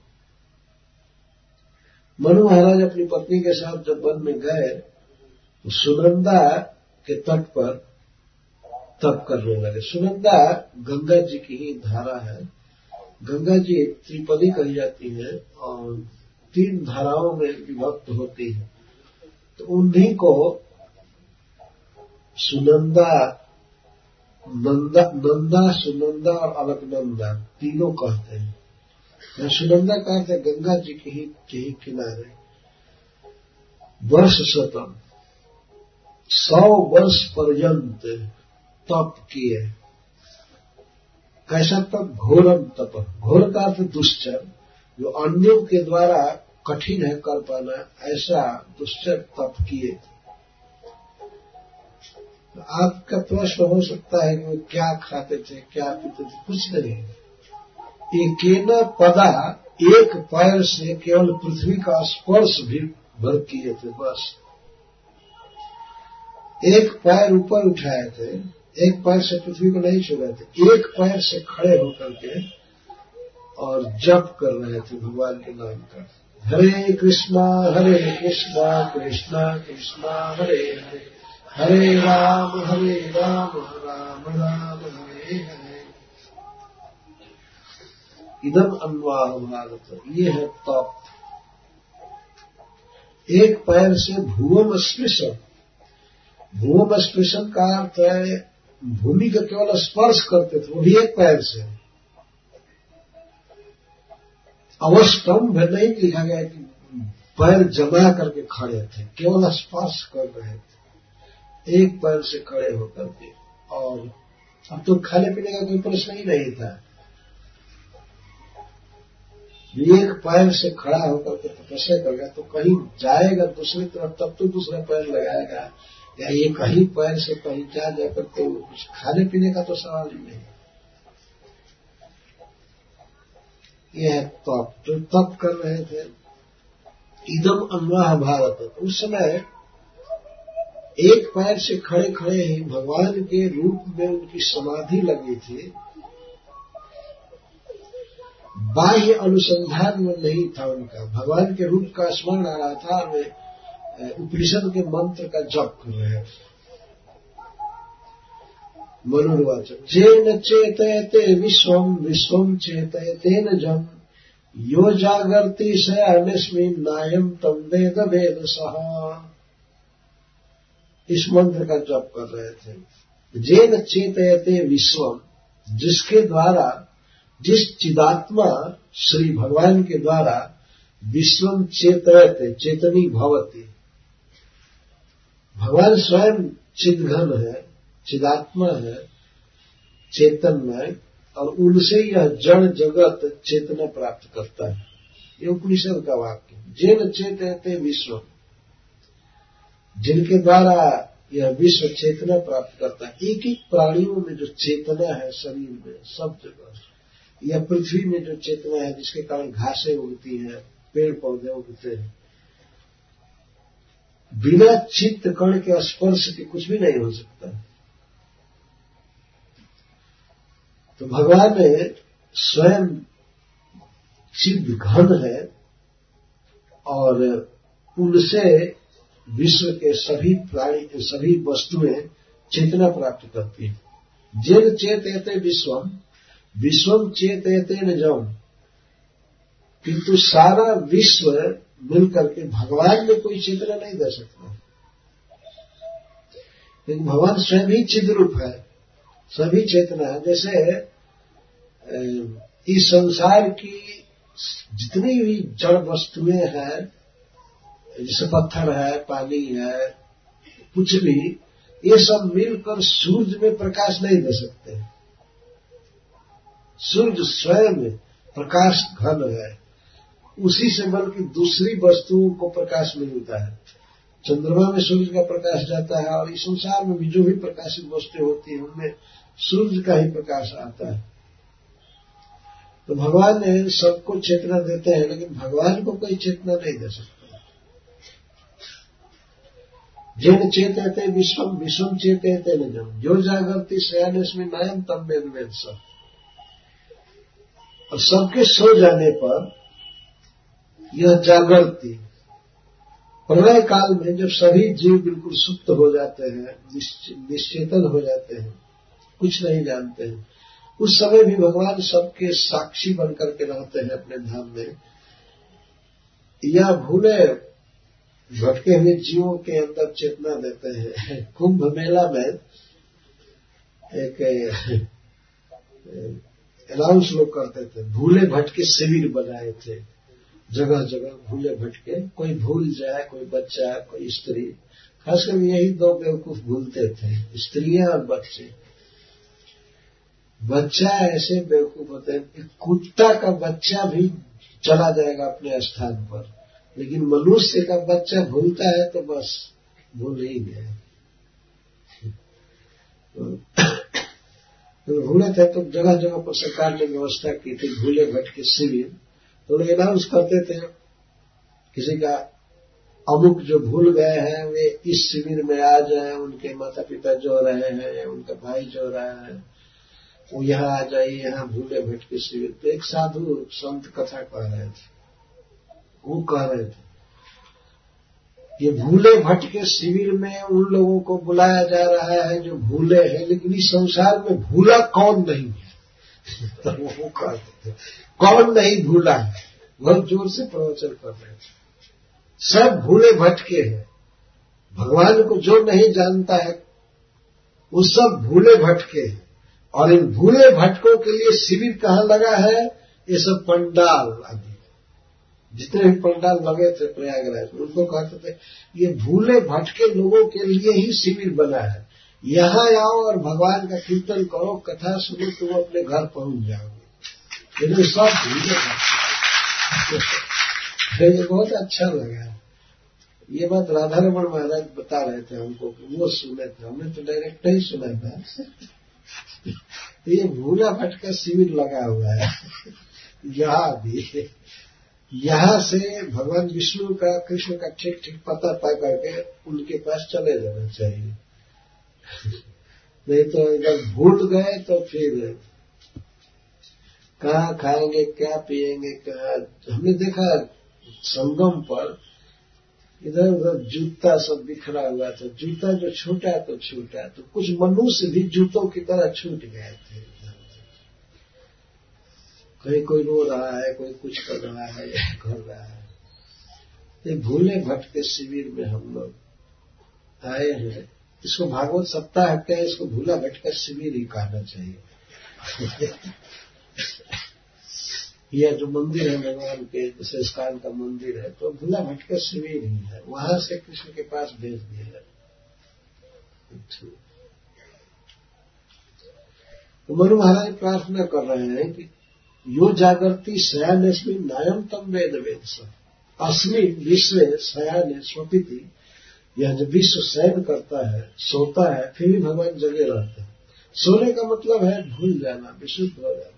मनु महाराज अपनी पत्नी के साथ जब वन में गए तो सुनंदा के तट पर तप करने लगे। सुनंदा गंगा जी की ही धारा है। गंगा जी त्रिपदी कही जाती है और तीन धाराओं में विभक्त होती है, तो उन्हीं को सुनंदा, नंदा, नंदा, सुनंदा और अलकनंदा तीनों कहते हैं। मैं सुनंदा कहते हैं गंगा जी के ही के ही किनारे वर्ष शतम सौ वर्ष पर्यंत तप किए। कैसा तप? घोरम तप। घोर का अर्थ दुश्चर, जो अन्यों के द्वारा कठिन है कर पाना, ऐसा दुश्चर तप किए। तो आपका प्रश्न हो सकता है कि वो क्या खाते थे, क्या पीते थे? कुछ नहीं। एकेन पदा, एक पैर से केवल पृथ्वी का स्पर्श भी भर किए थे, बस एक पैर ऊपर उठाए थे, एक पैर से पृथ्वी को नहीं छू रहे थे, एक पैर से खड़े होकर के और जप कर रहे थे भगवान के नाम का। हरे कृष्णा हरे कृष्णा कृष्णा कृष्णा हरे हरे, हरे राम हरे राम राम राम हरे हरे। इदम अन्वाह भारत, ये है तप। एक पैर से भुवम स्पृशन। भुवम स्पृशन का अर्थ है भूमि का केवल स्पर्श करते थे, वो भी एक पैर से। अवस्तंभ नहीं लिखा गया कि पैर जमा करके खड़े थे, केवल स्पर्श कर रहे थे एक पैर से खड़े होकर के। और अब तो खाने पीने का कोई प्रश्न ही नहीं था। एक पैर से खड़ा होकर के तपस्या करेगा तो कहीं जाएगा दूसरी तरफ, तब तो दूसरा पैर लगाएगा, या ये कहीं पैर से कहीं जा जाकर के कुछ खाने पीने का तो सवाल ही नहीं। यह है तप, जो तप कर रहे थे। इदम अन्वाह भारत, उस समय एक पैर से खड़े खड़े ही भगवान के रूप में उनकी समाधि लगी थी। बाह्य अनुसंधान में नहीं था उनका, भगवान के रूप का स्मरण आ रहा था और वे उपनिषद के मंत्र का जप कर रहे थे। मनुर्वाचक जेन चेतयते विश्वम विश्वम चेतयतेन जम यो जागर्ति शयानस्मिन् नायम तम वेद वेद सह। इस मंत्र का जप कर रहे थे। जेन चेतयते विश्वम, जिसके द्वारा, जिस चिदात्मा श्री भगवान के द्वारा विश्वम चेतयते, चेतनी भवती, भगवान स्वयं चिदघन है, चिदात्मा है, चेतनमय, और उनसे यह जड़ जगत चेतना प्राप्त करता है। ये उपनिषद का वाक्य। जेन चेतयते विश्व, जिनके द्वारा यह विश्व चेतना प्राप्त करता है। एक एक प्राणियों में जो चेतना है शरीर में, सब जगह, या पृथ्वी में जो चेतना है जिसके कारण घासें उगती हैं, पेड़ पौधे उगते हैं, बिना चित्त कण के स्पर्श के कुछ भी नहीं हो सकता। तो भगवान स्वयं चिद घन है और उनसे विश्व के सभी प्राणी, सभी वस्तुएं चेतना प्राप्त करती हैं। जेन चेतयते विश्वम, विश्वम चेतयते न जम, किंतु सारा विश्व मिलकर के भगवान में कोई चेतना नहीं दे सकता, लेकिन भगवान स्वयं ही चिद्रूप है, सभी चेतना है। जैसे इस संसार की जितनी भी जड़ वस्तुएं हैं, जैसे पत्थर है, पानी है, कुछ भी, ये सब मिलकर सूर्य में प्रकाश नहीं दे सकते। सूर्य स्वयं प्रकाश घन है, उसी से बल्कि दूसरी वस्तुओं को प्रकाश मिलता है। चंद्रमा में सूर्य का प्रकाश जाता है, और इस संसार में भी जो भी प्रकाशित वस्तुएं होती है उनमें सूर्य का ही प्रकाश आता है। तो भगवान ने सबको चेतना देते हैं, लेकिन भगवान को कोई चेतना नहीं दे सकता। जिन चेतते विश्वम विश्वम चेतते निजम, जो जागृति शयानेस्मिन नायम तम वेद वेद सब। और सबके सो जाने पर यह जागृति, प्रलय काल में जब सभी जीव बिल्कुल सुप्त हो जाते हैं, निश्चेतन हो जाते हैं, कुछ नहीं जानते हैं, उस समय भी भगवान सबके साक्षी बनकर के रहते हैं अपने धाम में। या भूले भटके हुए जीवों के अंदर चेतना देते हैं। कुंभ मेला में एक अनाउंस लोग करते थे, भूले भटके शिविर बनाए थे जगह जगह, भूले भटके, कोई भूल जाए, कोई बच्चा, कोई स्त्री, खासकर यही दो बेवकूफ भूलते थे, स्त्रियां और बच्चे। बच्चा ऐसे बेवकूफ होते हैं कि कुत्ता का बच्चा भी चला जाएगा अपने स्थान पर, लेकिन मनुष्य का बच्चा भूलता है तो बस भूल ही गया। तो भूले थे तो जगह जगह पर सरकार ने व्यवस्था की थी भूले भटके शिविर। तो लोग अनाउंस करते थे, किसी का अमुक जो भूल गए हैं वे इस शिविर में आ जाए, उनके माता पिता जो रहे हैं या उनका भाई जो रहा है वो यहाँ आ जाइए, यहाँ भूले भटके शिविर। तो एक साधु संत कथा कह रहे थे, वो कह रहे थे ये भूले भटके शिविर में उन लोगों को बुलाया जा रहा है जो भूले हैं, लेकिन इस संसार में भूला कौन नहीं है। तो वो कहते थे कौन नहीं भूला है, बहुत जोर से प्रवचन कर रहे थे। सब भूले भटके हैं, भगवान को जो नहीं जानता है वो सब भूले भटके हैं। और इन भूले भटकों के लिए शिविर कहाँ लगा है, ये सब पंडाल आदि जितने भी पंडाल लगे थे प्रयागराज में, उनको कहते थे ये भूले भटके लोगों के लिए ही शिविर बना है, यहाँ आओ और भगवान का कीर्तन करो, कथा सुनो, तुम अपने घर पहुंच जाओगे। ये सब भूले भटके। ये बहुत अच्छा लगा। ये बात राधा रमण महाराज बता रहे थे हमको, वो सुने थे, हमने तो डायरेक्ट नहीं सुना था। तो ये भूला भटका शिविर लगा हुआ है यहाँ भी। यहाँ से भगवान विष्णु का, कृष्ण का ठीक ठीक पता पा करके उनके पास चले जाना चाहिए। नहीं तो अगर भूल गए तो फिर कहाँ खाएंगे, क्या पिएंगे, कहाँ। हमने देखा संगम पर इधर उधर जूता सब बिखरा हुआ था, जूता जो छूटा तो छूटा, तो कुछ मनुष्य भी जूतों की तरह छूट गए थे। कहीं कोई रो रहा है, कोई कुछ कर रहा है, कर रहा है। ये भूले भटके शिविर में हम लोग आए हैं। इसको भागवत सप्ताह हटते हैं, इसको भूला भटका शिविर ही कहना चाहिए। यह जो मंदिर है भगवान के, जैसे इस्कान का मंदिर है, तो भूला भटका शिविर ही है, वहां से कृष्ण के पास भेज दिया। तो मनु महाराज प्रार्थना कर रहे हैं कि यो जागृति शयानेस्मिन नायम तम वेद वेद स अस्मिन विश्व शयाने स्वपिति। यह जो विश्व शयन करता है, सोता है, फिर भी भगवान जगे रहते हैं। सोने का मतलब है भूल जाना, विशुद्ध हो जाना।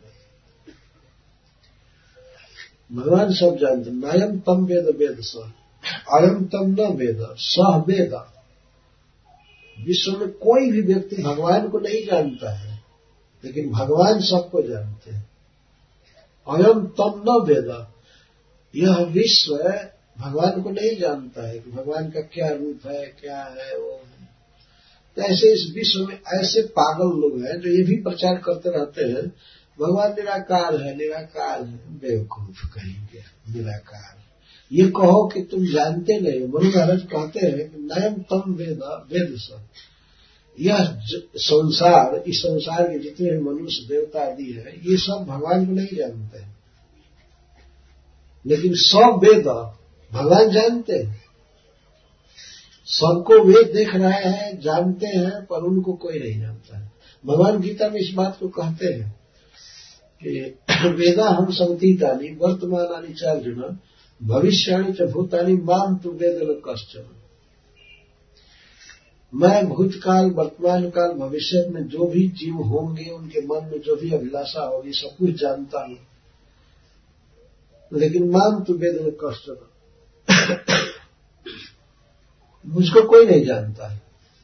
भगवान सब जानते। नायम तम वेद वेद स अयम तम न वेद सह वेद। विश्व में कोई भी व्यक्ति भगवान को नहीं जानता है, लेकिन भगवान सबको जानते हैं। अयम तम न वेद, यह विश्व भगवान को नहीं जानता है कि भगवान का क्या रूप है, क्या है वो है। तो ऐसे इस विश्व में ऐसे पागल लोग हैं जो ये भी प्रचार करते रहते हैं भगवान निराकार है, निराकार है, बेवकूफ कहेंगे निराकार। ये कहो कि तुम जानते नहीं। मनु महाराज कहते हैं कि नयम तम वेद वेद सब, यह संसार, इस संसार के जितने मनुष्य देवता आदि है, ये सब भगवान को नहीं जानते हैं, लेकिन सब वेद भगवान जानते हैं। सबको वे देख रहे हैं, जानते हैं, पर उनको कोई नहीं जानता है। भगवान गीता में इस बात को कहते हैं कि वेदा हम संतीतानि वर्तमानानि च अर्जुन भविष्याणि च भूतानि माम तु वेद न कश्चन। मैं भूतकाल, वर्तमान काल, भविष्य में जो भी जीव होंगे, उनके मन में जो भी अभिलाषा होगी, सब कुछ जानता हूं, लेकिन माम तु वेद न कश्चन, मुझको कोई नहीं जानता है।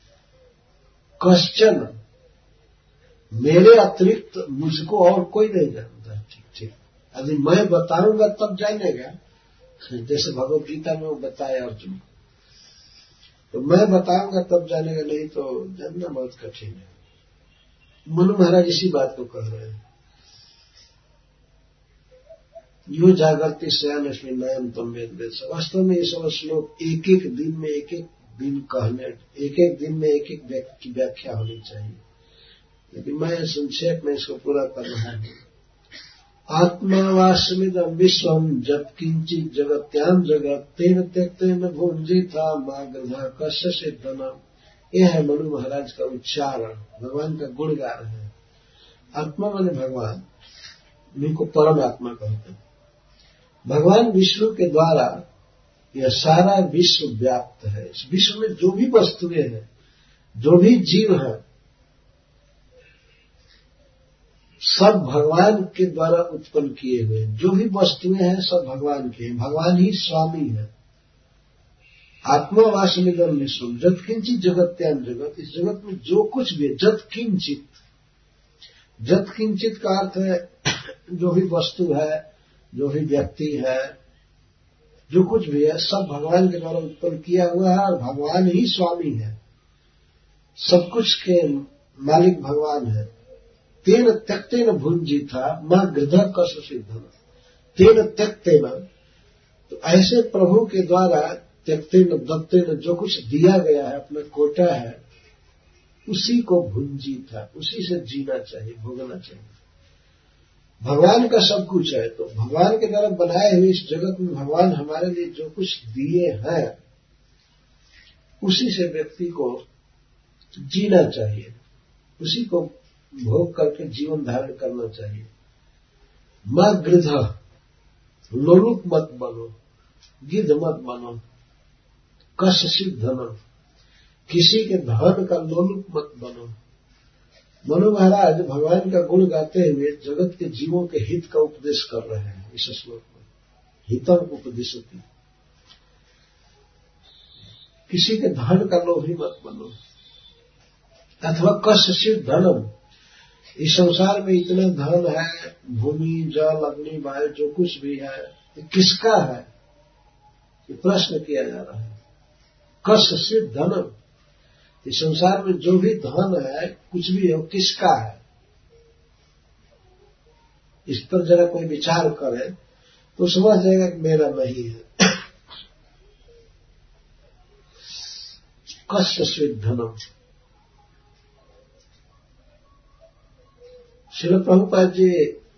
कश्चन, मेरे अतिरिक्त मुझको और कोई नहीं जानता है। ठीक ठीक, यदि मैं बताऊंगा तब जानेगा, जैसे भगवत गीता में वो बताया अर्जुन, तो मैं बताऊंगा तब जानेगा, नहीं तो जानना बहुत कठिन है। मनु महाराज इसी बात को कह रहे हैं। यो जागृति शयन इसमें नयन तम वेद वेद। वास्तव में ये सब श्लोक एक एक दिन में एक एक दिन कहने, एक एक दिन में एक एक व्यक्ति की व्याख्या होनी चाहिए, लेकिन मैं संक्षेप में इसको पूरा कर रहा हूं। आत्मावासमिदं विश्वम जब किंचित जगत्याम जगत तेन त्यक्तेन भुंजिता मागधा कस्य सिद्धनम। यह है मनु महाराज का उच्चारण, भगवान का गुण गा रहे हैं। आत्मा माने भगवान, इनको परम आत्मा कहते हैं। भगवान विष्णु के द्वारा यह सारा विश्व व्याप्त है। इस विश्व में जो भी वस्तुएं हैं, जो भी जीव है, सब भगवान के द्वारा उत्पन्न किए हुए। जो भी वस्तुएं हैं सब भगवान के हैं, भगवान ही स्वामी है। आत्मावासमिदं विश्वम जत किंचित जगत्याम जगत। इस जगत में जो कुछ भी है, जत किंचित, जत किंचित का अर्थ है जो भी वस्तु है, जो भी व्यक्ति है, जो कुछ भी है, सब भगवान के द्वारा उत्पन्न किया हुआ है और भगवान ही स्वामी है। सब कुछ के मालिक भगवान है। तेन त्यक्तेन भुंजिता मां गृधा कस्य सिद्धम। तेन त्यक्तेन, तो ऐसे प्रभु के द्वारा त्यक्तेन दत्तेन, जो कुछ दिया गया है, अपना कोटा है, उसी को भुंजिता, उसी से जीना चाहिए, भोगना चाहिए। भगवान का सब कुछ है, तो भगवान के द्वारा बनाए हुए इस जगत में भगवान हमारे लिए जो कुछ दिए हैं, उसी से व्यक्ति को जीना चाहिए, उसी को भोग करके जीवन धारण करना चाहिए। मां गृध, लोलुप मत बनो, गिद्ध मत बनो, कस्य सिद्धन, किसी के धन का लोलुप मत बनो। मनु महाराज भगवान का गुण गाते हुए जगत के जीवों के हित का उपदेश कर रहे हैं इस श्लोक में। हितम उपदिशति, किसी के धन का लोभी मत बनो। अथवा कस्य सिद्धनम, इस संसार में इतना धन है, भूमि, जल, अग्नि, वायु, जो कुछ भी है, ये किसका है, ये प्रश्न किया जा रहा है। कस्य सिद्धनम, इस संसार में जो भी धन है, कुछ भी है, किसका है, इस पर जरा कोई विचार करे तो समझ जाएगा कि मेरा नहीं है। कस्य सिद्धनम। श्रील प्रभुपाद जी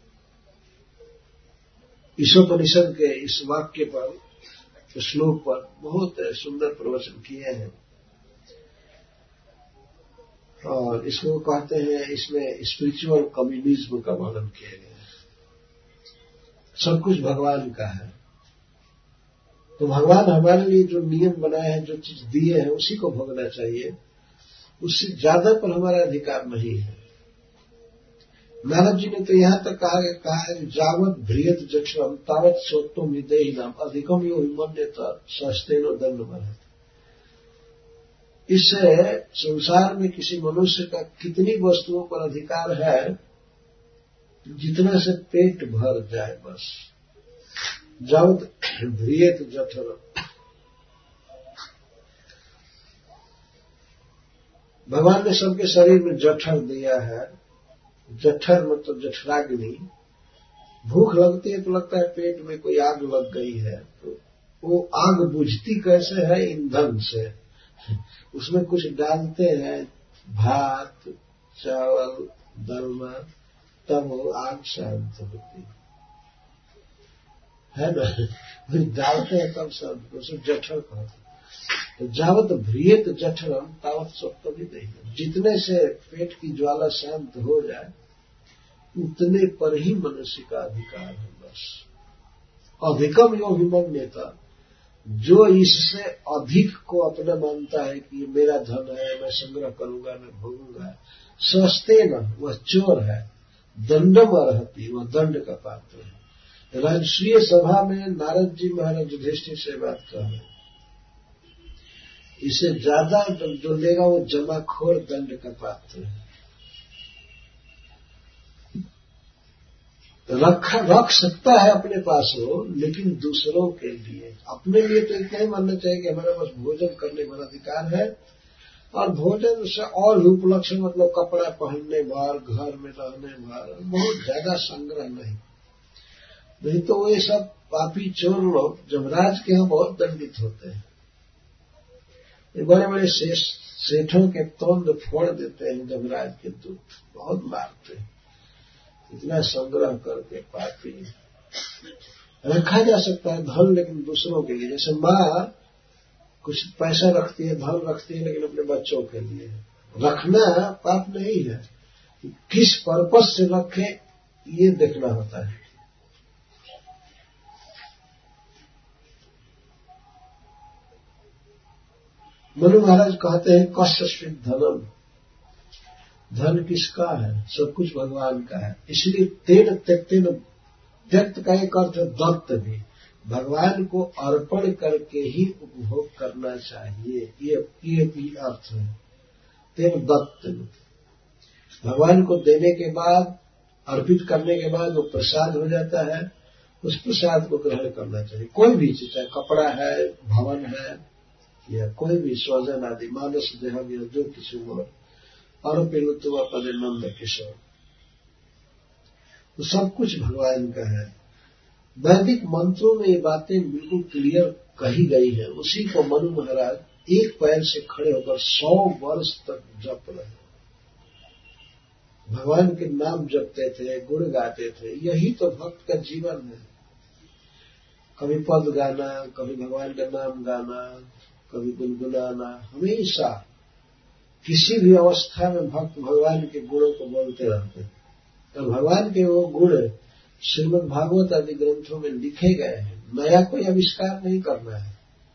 ईशोपनिषद के इस वाक्य पर, श्लोक पर बहुत सुंदर प्रवचन किए हैं और इसको कहते हैं, इसमें स्पिरिचुअल कम्युनिज्म का वर्णन किया गया है। सब कुछ भगवान का है, तो भगवान हमारे लिए जो नियम बनाए हैं, जो चीज दिए हैं, उसी को भोगना चाहिए, उससे ज्यादा पर हमारा अधिकार नहीं है। नारद जी ने तो यहां तक कहा कहा है, जावत भ्रियत जक्षम तावत सोत्तो मिदेहि नाम अधिकम यो हिमन्यता सस्तेनो दंड बढ़त। इससे संसार में किसी मनुष्य का कितनी वस्तुओं पर अधिकार है, जितना से पेट भर जाए बस। जावत भ्रियत जठर, भगवान ने सबके शरीर में जठर दिया है, जठर मतलब जठराग्नि, भूख लगती है तो लगता है पेट में कोई आग लग गई है, तो वो आग बुझती कैसे है? ईंधन से। उसमें कुछ डालते हैं, भात, चावल, दलमा, तब वो आग शांत होती है ना। फिर डालते हैं तब शांत, उसे जठर कहते। तो जावत भ्रियत जठरम तावत सत्व भी नहीं। जितने से पेट की ज्वाला शांत हो जाए उतने पर ही मनुष्य का अधिकार है। बस अधिकम यो अभिमन्यता, जो इससे अधिक को अपना मानता है कि ये मेरा धन है, मैं संग्रह करूंगा, मैं भोगूंगा, सस्ते न, वह चोर है। दंडम अर्हति, वह दंड का पात्र है। राजसूय सभा में नारद जी महाराज युधिष्ठिर से बात कर रहे हैं, इसे ज्यादा जो लेगा वो जमाखोर दंड का पात्र है। रखा रख सकता है अपने पास हो, लेकिन दूसरों के लिए, अपने लिए तो इतना ही मानना चाहिए कि हमारे पास भोजन करने का अधिकार है, और भोजन से और भी उपलक्षण मतलब कपड़ा पहनने भर, घर में रहने भर, बहुत ज्यादा संग्रह नहीं। नहीं तो ये सब पापी चोर लोग जमराज के यहाँ बहुत दंडित होते हैं। ये बड़े बड़े सेठों के तोंद फोड़ देते हैं जमराज के दूत, बहुत मारते हैं। इतना संग्रह करके पापी। रखा जा सकता है धन, लेकिन दूसरों के लिए। जैसे माँ कुछ पैसा रखती है, धन रखती है, लेकिन अपने बच्चों के लिए। रखना पाप नहीं है, किस पर्पस से रखे ये देखना होता है। मनु महाराज कहते हैं कस्यचित् धनम, धन किसका है? सब कुछ भगवान का है। इसलिए तेन त्यक्तेन, त्यक्त का एक अर्थ दत्त भी, भगवान को अर्पण करके ही उपभोग करना चाहिए, ये ये भी अर्थ है। तेन दत्त, भगवान को देने के बाद, अर्पित करने के बाद वो प्रसाद हो जाता है, उस प्रसाद को ग्रहण करना चाहिए। कोई भी चीज, चाहे कपड़ा है, भवन है, या कोई भी स्वजन आदि, मानस देहम या जो किसी मोर और पिलुत्वा पदे नंद किशोर, तो सब कुछ भगवान का है। वैदिक मंत्रों में ये बातें बिल्कुल क्लियर कही गई है। उसी को मनु महाराज एक पैर से खड़े होकर सौ वर्ष तक जप रहे, भगवान के नाम जपते थे, गुण गाते थे। यही तो भक्त का जीवन है। कभी पद गाना, कभी भगवान का नाम गाना, कभी गुनगुनाना, हमेशा किसी भी अवस्था में भक्त भगवान के गुणों को बोलते रहते हैं। तो भगवान के वो गुण श्रीमद् भागवत आदि ग्रंथों में लिखे गए हैं, नया कोई आविष्कार नहीं करना है।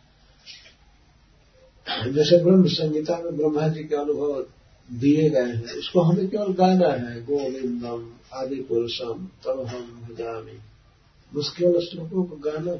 जैसे ब्रह्म संहिता में ब्रह्मा जी के अनुभव दिए गए हैं, उसको हमें केवल गाना है। गोविंदम आदि पुरुषम तम हम भजामि, बस केवल श्लोकों को गाना,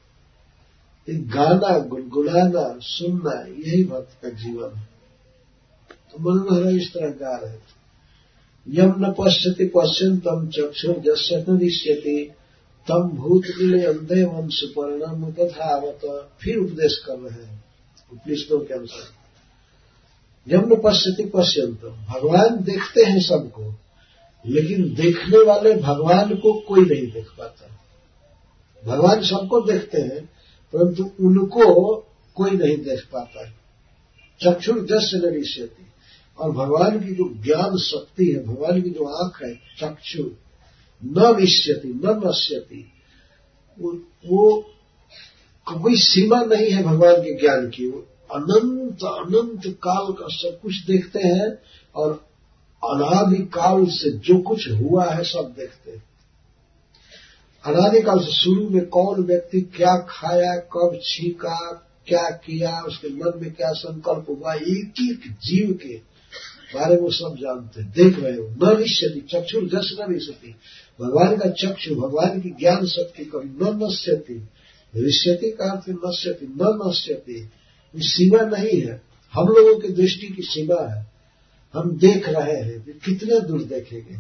गाना, गुनगुनाना, सुनना, यही भक्त का जीवन है। तो मनु महाराज इस तरह गा रहे थे, यम न पश्यति पश्यन्तम चक्षुर यस्य न दृश्यति तम भूत अंधे वम सुपर्णम तथावत। फिर उपदेश कर रहे हैं उपनिषदों के अनुसार। यम न पश्यति पश्यन्तम, भगवान देखते हैं सबको, लेकिन देखने वाले भगवान को कोई नहीं देख पाता। भगवान सबको देखते हैं, परंतु उनको कोई नहीं देख पाता है। चक्षुर यस्य न दृश्यति, और भगवान की जो ज्ञान शक्ति है, भगवान की जो आंख है चक्षु, न निश्यति न नश्यति, वो, वो कोई सीमा नहीं है भगवान के ज्ञान की। वो अनंत अनंत काल का सब कुछ देखते हैं, और अनादि काल से जो कुछ हुआ है सब देखते हैं। अनादिकाल से, शुरू में कौन व्यक्ति क्या खाया, कब छींका, क्या किया, उसके मन में क्या संकल्प हुआ, एक एक जीव के बारे में सब जानते, देख रहे हो। न निश्यति चक्षुर जस न निश्यति, भगवान का चक्षु, भगवान की ज्ञान शक्ति कभी न नश्यति, निश्यति का अर्थ नश्यति न नश्यति, सीमा नहीं है। हम लोगों की दृष्टि की सीमा है, हम देख रहे हैं, कितने दूर देखेंगे।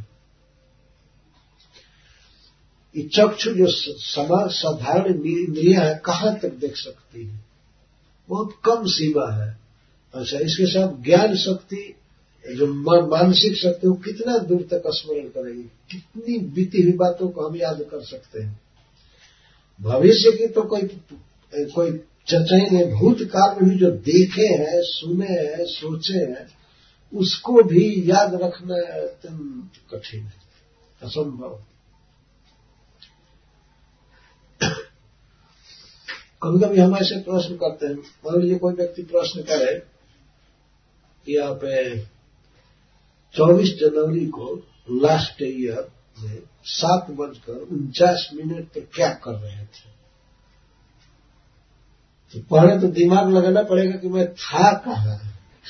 ये चक्षु जो समाज साधारण इंद्रिया है, कहां तक देख सकती है, बहुत कम सीमा है। अच्छा, इसके साथ ज्ञान शक्ति जो मानसिक शक्ति वो कितना दूर तक स्मरण करेगी, कितनी बीती हुई बातों को हम याद कर सकते हैं। भविष्य की तो कोई कोई चर्चा ही नहीं। भूतकाल में भी जो देखे हैं, सुने हैं, सोचे हैं, उसको भी याद रखना अत्यंत कठिन है, असंभव। कभी कभी हम ऐसे प्रश्न करते हैं, मान लीजिए कोई व्यक्ति प्रश्न करे कि आप चौबीस जनवरी को लास्ट ईयर में सात बजकर उनचास मिनट पर क्या कर रहे थे। तो पहले तो दिमाग लगाना पड़ेगा कि मैं था कहाँ,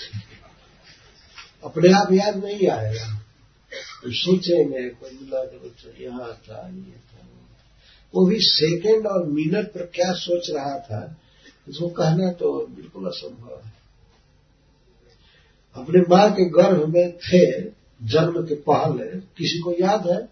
अपने आप याद नहीं आएगा। तो सोचेंगे, कोई मिला तो यहाँ था, ये था, वो भी सेकंड और मिनट पर क्या सोच रहा था, उसको कहना तो बिल्कुल असंभव है। अपने मां के गर्भ में थे जन्म के पहले, किसी को याद है?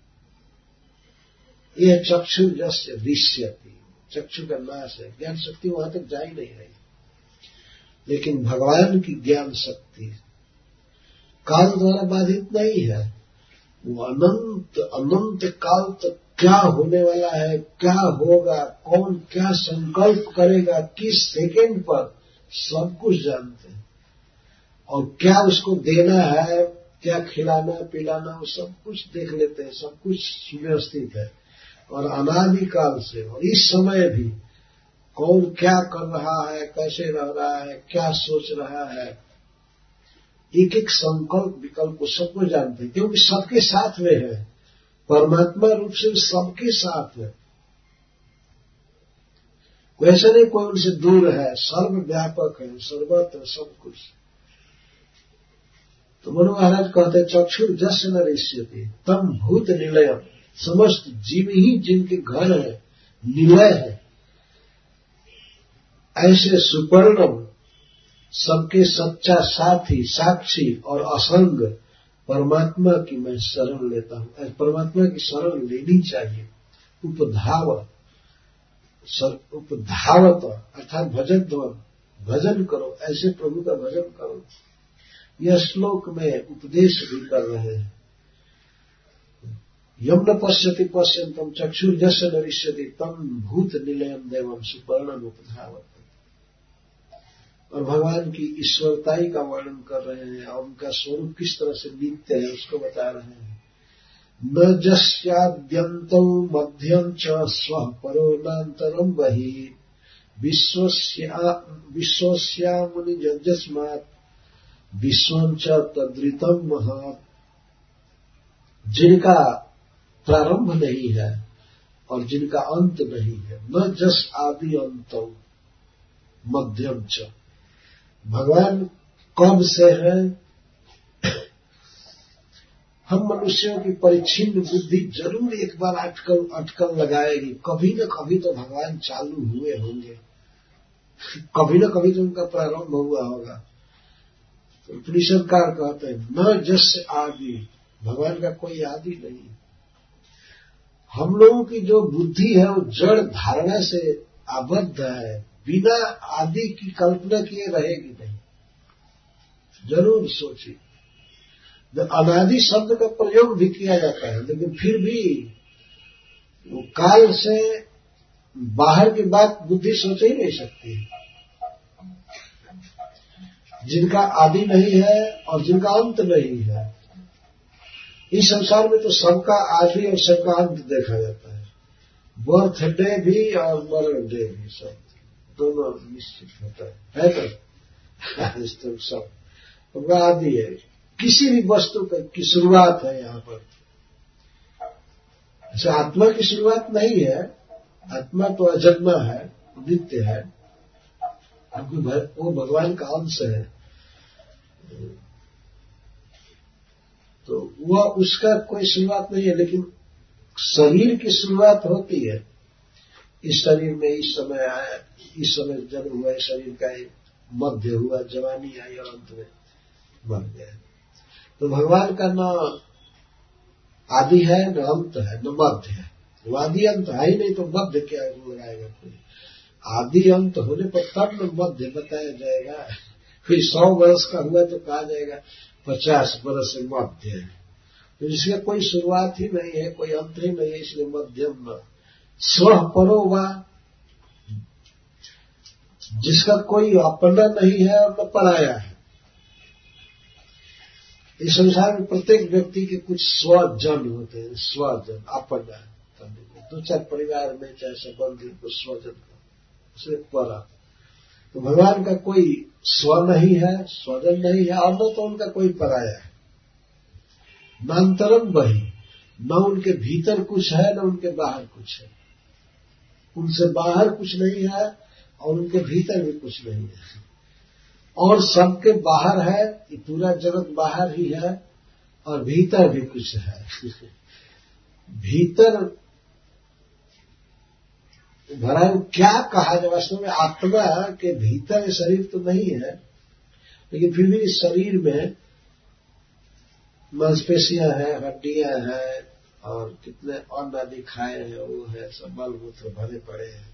यह चक्षु जस्य दृश्यति, चक्षु का नाश है, ज्ञान शक्ति वहां तक जा ही नहीं रही। लेकिन भगवान की ज्ञान शक्ति काल द्वारा बाधित नहीं है। वो अनंत अनंत काल तक क्या होने वाला है, क्या होगा, कौन क्या संकल्प करेगा, किस सेकंड पर, सब कुछ जानते हैं। और क्या उसको देना है, क्या खिलाना पिलाना, वो सब कुछ देख लेते हैं, सब कुछ सुव्यवस्थित है। और अनादिकाल से और इस समय भी कौन क्या कर रहा है, कैसे रह रहा है, क्या सोच रहा है, एक एक संकल्प विकल्प को सबको जानते हैं, क्योंकि सबके साथ में है। परमात्मा रूप से सबके साथ है, वैसे नहीं कोई उनसे दूर है, सर्वव्यापक है, सर्वत्र सब कुछ। तो मनु महाराज कहते हैं चक्षु जस्य न ऋष्यति तम भूत निलयम, समस्त जीव ही जिनके घर है, निलय है, ऐसे सुपर्णम सबके सच्चा साथी, साक्षी और असंग परमात्मा की मैं शरण लेता हूं। परमात्मा की शरण लेनी चाहिए। उपधाव उपधावत अर्थात भजन ध्वन, भजन करो, ऐसे प्रभु का भजन करो। यह श्लोक में उपदेश भी कर रहे हैं। यम न पश्यति पश्यन्तम चक्षुर्जस्य न ऋष्यति तम भूत निलयम देवम सुपर्णम उपधावत। और भगवान की ईश्वरताई का वर्णन कर रहे हैं और उनका स्वरूप किस तरह से नित्य है उसको बता रहे हैं। न जस्याद्यन्तौ मध्यम च स्वः परो नान्तरं वहि विश्वस्या मुनि यस्मात् विश्वं च तद्रितं महत्। जिनका प्रारंभ नहीं है और जिनका अंत नहीं है, न जस आदि अंतौ मध्यम च। भगवान कब से है? हम मनुष्यों की परिच्छिन्न बुद्धि जरूर एक बार अटकल अटकल लगाएगी। कभी न कभी तो भगवान चालू हुए होंगे, कभी न कभी तो उनका प्रारंभ हुआ होगा। तो उपनिषदकार कहते हैं न जस आदि, भगवान का कोई आदि नहीं। हम लोगों की जो बुद्धि है वो जड़ धारणा से आबद्ध है, बिना आदि की कल्पना किए रहेगी नहीं। जरूर सोचिए, अनादि शब्द का प्रयोग भी किया जाता है, लेकिन फिर भी वो काल से बाहर की बात बुद्धि सोच ही नहीं सकती। जिनका आदि नहीं है और जिनका अंत नहीं है, इस संसार में तो सबका आदि और सबका अंत देखा जाता है। बर्थडे भी और मरण डे भी सब दोनों निश्चित होता है, है तो सब उनका आदि है। किसी भी वस्तु की शुरुआत है यहाँ पर। ऐसे आत्मा की शुरुआत नहीं है, आत्मा तो अजन्मा है, नित्य है, वो भगवान का अंश है। तो वह उसका कोई शुरुआत नहीं है, लेकिन शरीर की शुरुआत होती है। इस शरीर में इस समय आया, इस समय जन्म हुआ, शरीर का मध्य हुआ, जवानी आई और अंत में मर गया। तो भगवान का न आदि है, न अंत है, न मध्य है। वो आदि अंत है ही नहीं तो मध्य क्या लगाएगा कोई? आदि अंत होने पर तब न मध्य बताया जाएगा। कोई सौ वर्ष का हुआ तो कहा जाएगा पचास बरस से मध्य है, तो जिसका कोई शुरुआत ही नहीं है, कोई अंत ही नहीं है, इसलिए मध्यम न। स्व परो वा, जिसका कोई अपना नहीं है और न पराया है। इस संसार में प्रत्येक व्यक्ति के कुछ स्वजन होते हैं, स्वजन अपना करने में। दो चार परिवार में चाहे संबंधी को स्वजन का, उससे परा। तो भगवान का कोई स्व नहीं है, स्वजन नहीं है, और न तो उनका कोई पराया है। नान्तरम वही, न उनके भीतर कुछ है न उनके बाहर कुछ है। उनसे बाहर कुछ नहीं है और उनके भीतर भी कुछ नहीं है। और सबके बाहर है, ये पूरा जगत बाहर ही है, और भीतर भी कुछ है। भीतर भरा क्या कहा जाए, वास्तव में आत्मा के भीतर शरीर तो नहीं है, लेकिन फिर भी इस शरीर में मांसपेशियां हैं, हड्डियां हैं, और कितने अन्न आदि खाए हैं, वो है, सब मल मूत्र भरे पड़े हैं।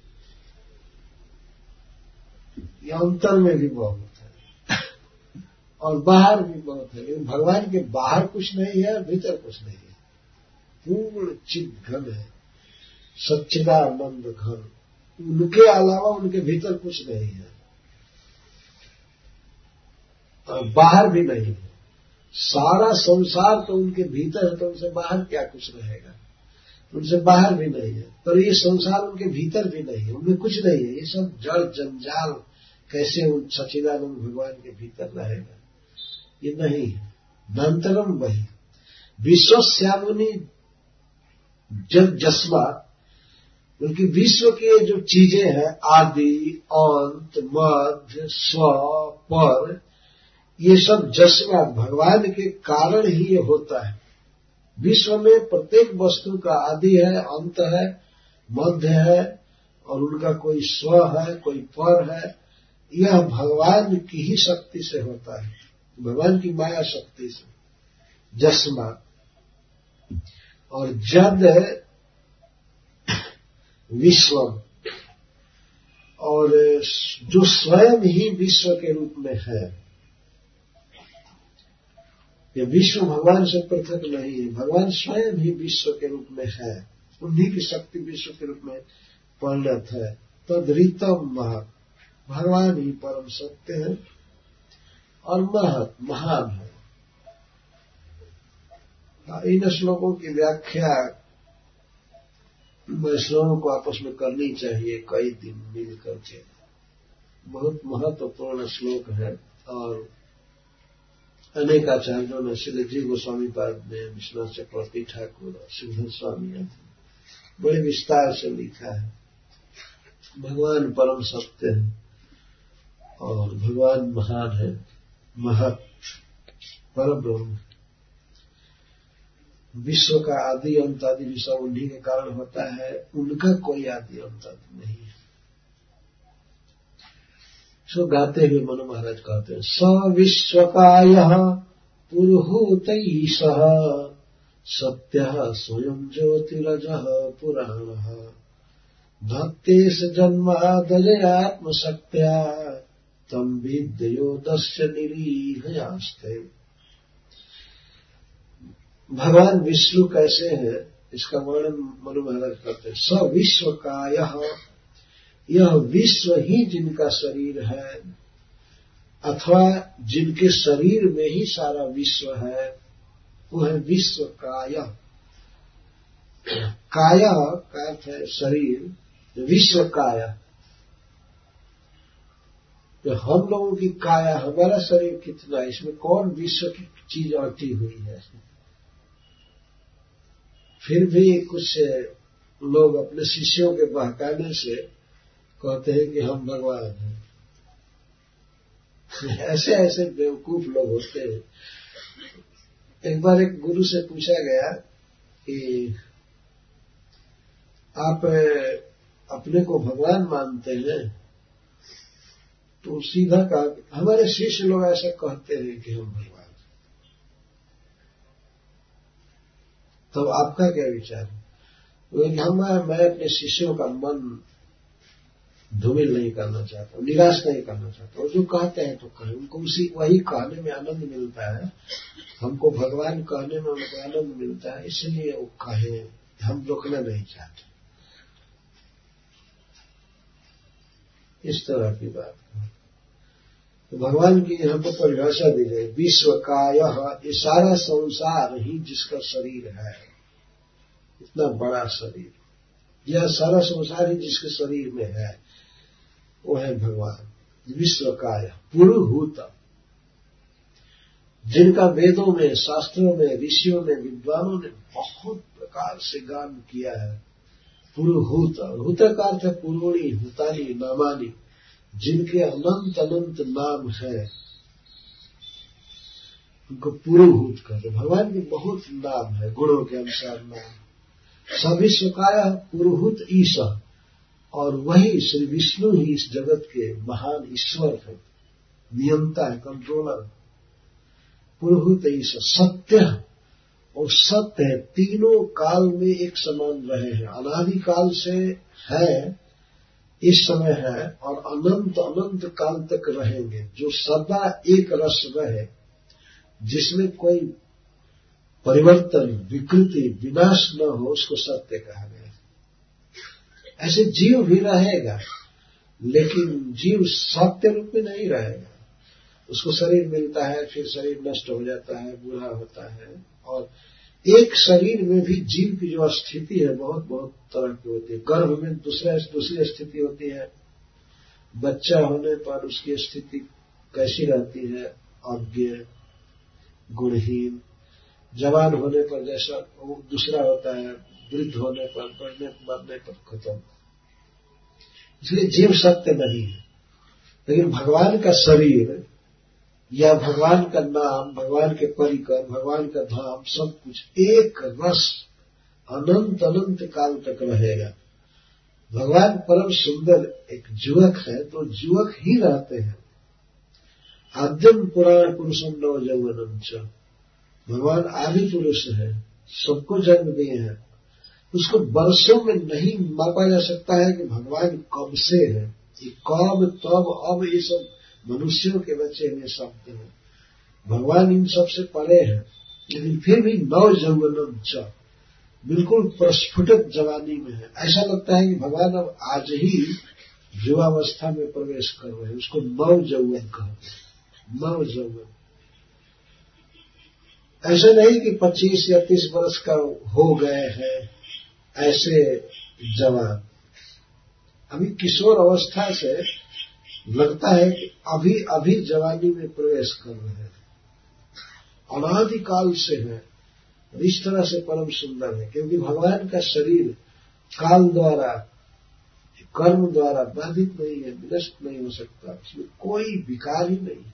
ये अंतर में भी बहुत है और बाहर भी बहुत है, लेकिन भगवान के बाहर कुछ नहीं है, भीतर कुछ नहीं है। पूर्ण चित घन है, सच्चिदानंद घन। उनके अलावा उनके भीतर कुछ नहीं है और बाहर भी नहीं है। सारा संसार तो उनके भीतर है, तो उनसे बाहर क्या कुछ रहेगा। उनसे बाहर भी नहीं है, पर ये संसार उनके भीतर भी नहीं है, उनमें कुछ नहीं है। ये सब जड़ जंजाल कैसे उन सच्चिदानंद भगवान के भीतर रहेगा, ये नहीं है। नान्तरम वही, विश्वस्यामुनि जग जस्मा, बल्कि विश्व की जो चीजें हैं, आदि, अंत, मध्य, स्व, पर, ये सब जस्मा भगवान के कारण ही ये होता है। विश्व में प्रत्येक वस्तु का आदि है, अंत है, मध्य है, और उनका कोई स्व है, कोई पर है। यह भगवान की ही शक्ति से होता है, भगवान की माया शक्ति से। जस्मा और जद विश्वम, और जो स्वयं ही विश्व के रूप में है। ये विश्व भगवान से पृथक नहीं है, भगवान स्वयं ही विश्व के रूप में है। उन्हीं की शक्ति विश्व के रूप में परिणत है। तद्रीतम महत, भगवान ही परम सत्य है और महत महान है। इन श्लोकों की व्याख्या वैष्णवों को आपस में करनी चाहिए, कई दिन मिल करके। बहुत महत्वपूर्ण श्लोक है और अनेक आचार्यों ने, श्री जी गोस्वामी पाद ने, विश्वनाथ चक्रवर्ती ठाकुर, सिद्धर स्वामी ने बड़े विस्तार से लिखा है। भगवान परम सत्य है और भगवान महान है, महत, परब्रह्म। विश्व का आदि अंत आदि भी सब उन्हीं के कारण होता है, उनका कोई आदि अंत नहीं है। सो गाते हुए मनु महाराज कहते हैं, स विश्वकायः पुरुहूतैषः सत्यः स्वयं ज्योतिरजः पुराणः भक्तेश जन्मादजयात्मशक्त्या तम विद्योदस्य निरीहयास्ते। भगवान विष्णु कैसे हैं, इसका वर्णन मनु महाराज करते हैं। स विश्वकायः, यह विश्व ही जिनका शरीर है, अथवा जिनके शरीर में ही सारा विश्व है, वो है विश्व काय। काया का अर्थ है शरीर, विश्व काया। तो हम लोगों की काया, हमारा शरीर कितना है, इसमें कौन विश्व की चीज अटी हुई है। फिर भी कुछ लोग अपने शिष्यों के बहकाने से कहते हैं कि हम भगवान हैं। ऐसे ऐसे बेवकूफ लोग होते हैं। एक बार एक गुरु से पूछा गया कि आप अपने को भगवान मानते हैं, तो सीधा कहा हमारे शिष्य लोग ऐसा कहते हैं कि हम भगवान। तो आपका क्या विचार है? हम मैं अपने शिष्यों का मन धूमिल नहीं करना चाहता हूं, निराश नहीं करना चाहता हूं। जो कहते हैं तो कहें, उनको उसी वही कहने में आनंद मिलता है। हमको भगवान कहने में उनको आनंद मिलता है, इसलिए वो कहें, हम रोकना नहीं चाहते। इस तरह की बात है। तो भगवान की यहाँ पर परिभाषा दी गई, विश्व कायः, ये सारा संसार ही जिसका शरीर है, इतना बड़ा शरीर, यह सारा संसार ही जिसके शरीर में है, वो है भगवान। विश्व कायः पुरुहूत, जिनका वेदों में, शास्त्रों में, ऋषियों ने, विद्वानों ने बहुत प्रकार से गान किया है। पुरुहूत, हूत का अर्थ है पुरोणी, हुतानी, नामानी, जिनके अनंत अनंत नाम है, उनको पुरुहूत कहते। भगवान के बहुत नाम है, गुणों के अनुसार नाम। सविश्वकाय पुरुहूत ईश, और वही श्री विष्णु ही इस जगत के महान ईश्वर है, नियंता है, कंट्रोलर। पुरुहूत ईश सत्य, और सत्य है, तीनों काल में एक समान रहे हैं, अनादि काल से है, इस समय है, और अनंत अनंत काल तक रहेंगे, जो सदा एक रस रहे, जिसमें कोई परिवर्तन, विकृति, विनाश न हो, उसको सत्य कहा गया। ऐसे जीव भी रहेगा, लेकिन जीव सत्य रूप में नहीं रहेगा। उसको शरीर मिलता है, फिर शरीर नष्ट हो जाता है, बूढ़ा होता है, और एक शरीर में भी जीव की जो स्थिति है बहुत बहुत तरह की होती है। गर्भ में दूसरा दूसरी स्थिति होती है, बच्चा होने पर उसकी स्थिति कैसी रहती है, अज्ञ, गुणहीन। जवान होने पर जैसा वो दूसरा होता है, वृद्ध होने पर, बढ़ने मरने पर खत्म। इसलिए जीव सत्य नहीं है, लेकिन भगवान का शरीर या भगवान का नाम, भगवान के परिकर, भगवान का धाम, सब कुछ एक रस अनंत अनंत काल तक रहेगा। भगवान परम सुंदर एक युवक है, तो युवक ही रहते हैं। आद्यम पुराण पुरुषम नव यौवनम च, भगवान आदि पुरुष है, सबको जन्म दिए हैं। उसको वर्षों में नहीं मापा जा सकता है कि भगवान कब से है, ये कब, तब, अब, ये सब मनुष्यों के बच्चे हुए शब्द हैं। भगवान इन सबसे परे है, लेकिन फिर भी नव यौवनम च, बिल्कुल प्रस्फुटित जवानी में है। ऐसा लगता है कि भगवान अब आज ही युवावस्था में प्रवेश कर रहे हैं, उसको नव यौवन कहते हैं। नव यौवन, ऐसा नहीं कि पच्चीस या तीस वर्ष का हो गए हैं, ऐसे जवान। अभी किशोर अवस्था से लगता है कि अभी अभी जवानी में प्रवेश कर रहे हैं, अनादिकाल से है। इस तरह से परम सुंदर है, क्योंकि भगवान का शरीर काल द्वारा, कर्म द्वारा बाधित नहीं है, विनष्ट नहीं हो सकता, उसमें कोई विकार ही नहीं,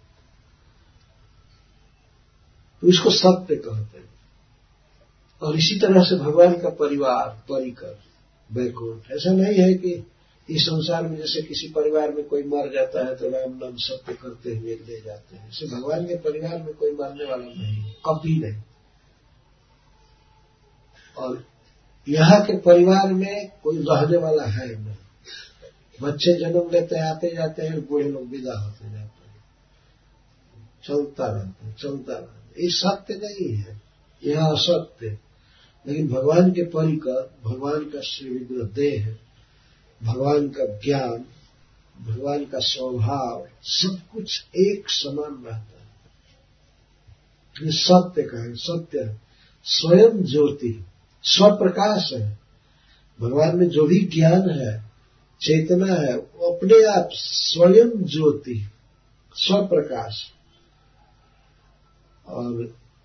तो इसको सत्य कहते हैं। और इसी तरह से भगवान का परिवार, परिकर, वैकुंठ, ऐसा नहीं है कि इस संसार में जैसे किसी परिवार में कोई मर जाता है तो राम नाम सत्य करते हुए ले जाते हैं, इसे भगवान के परिवार में कोई मरने वाला नहीं, कभी नहीं। और यहाँ के परिवार में कोई रहने वाला है नहीं, बच्चे जन्म लेते हैं, आते जाते हैं, बूढ़े लोग विदा होते जाते हैं, चलता रहता है, चलता रहता है। ये सत्य नहीं है, यह असत्य। लेकिन भगवान के परिकर, भगवान का श्री विग्रह देह, भगवान का ज्ञान, भगवान का स्वभाव, सब कुछ एक समान रहता है। ये सत्य का है, सत्य है, स्वयं ज्योति, स्वप्रकाश है। भगवान में जो भी ज्ञान है, चेतना है, वो अपने आप स्वयं ज्योति, स्वप्रकाश। और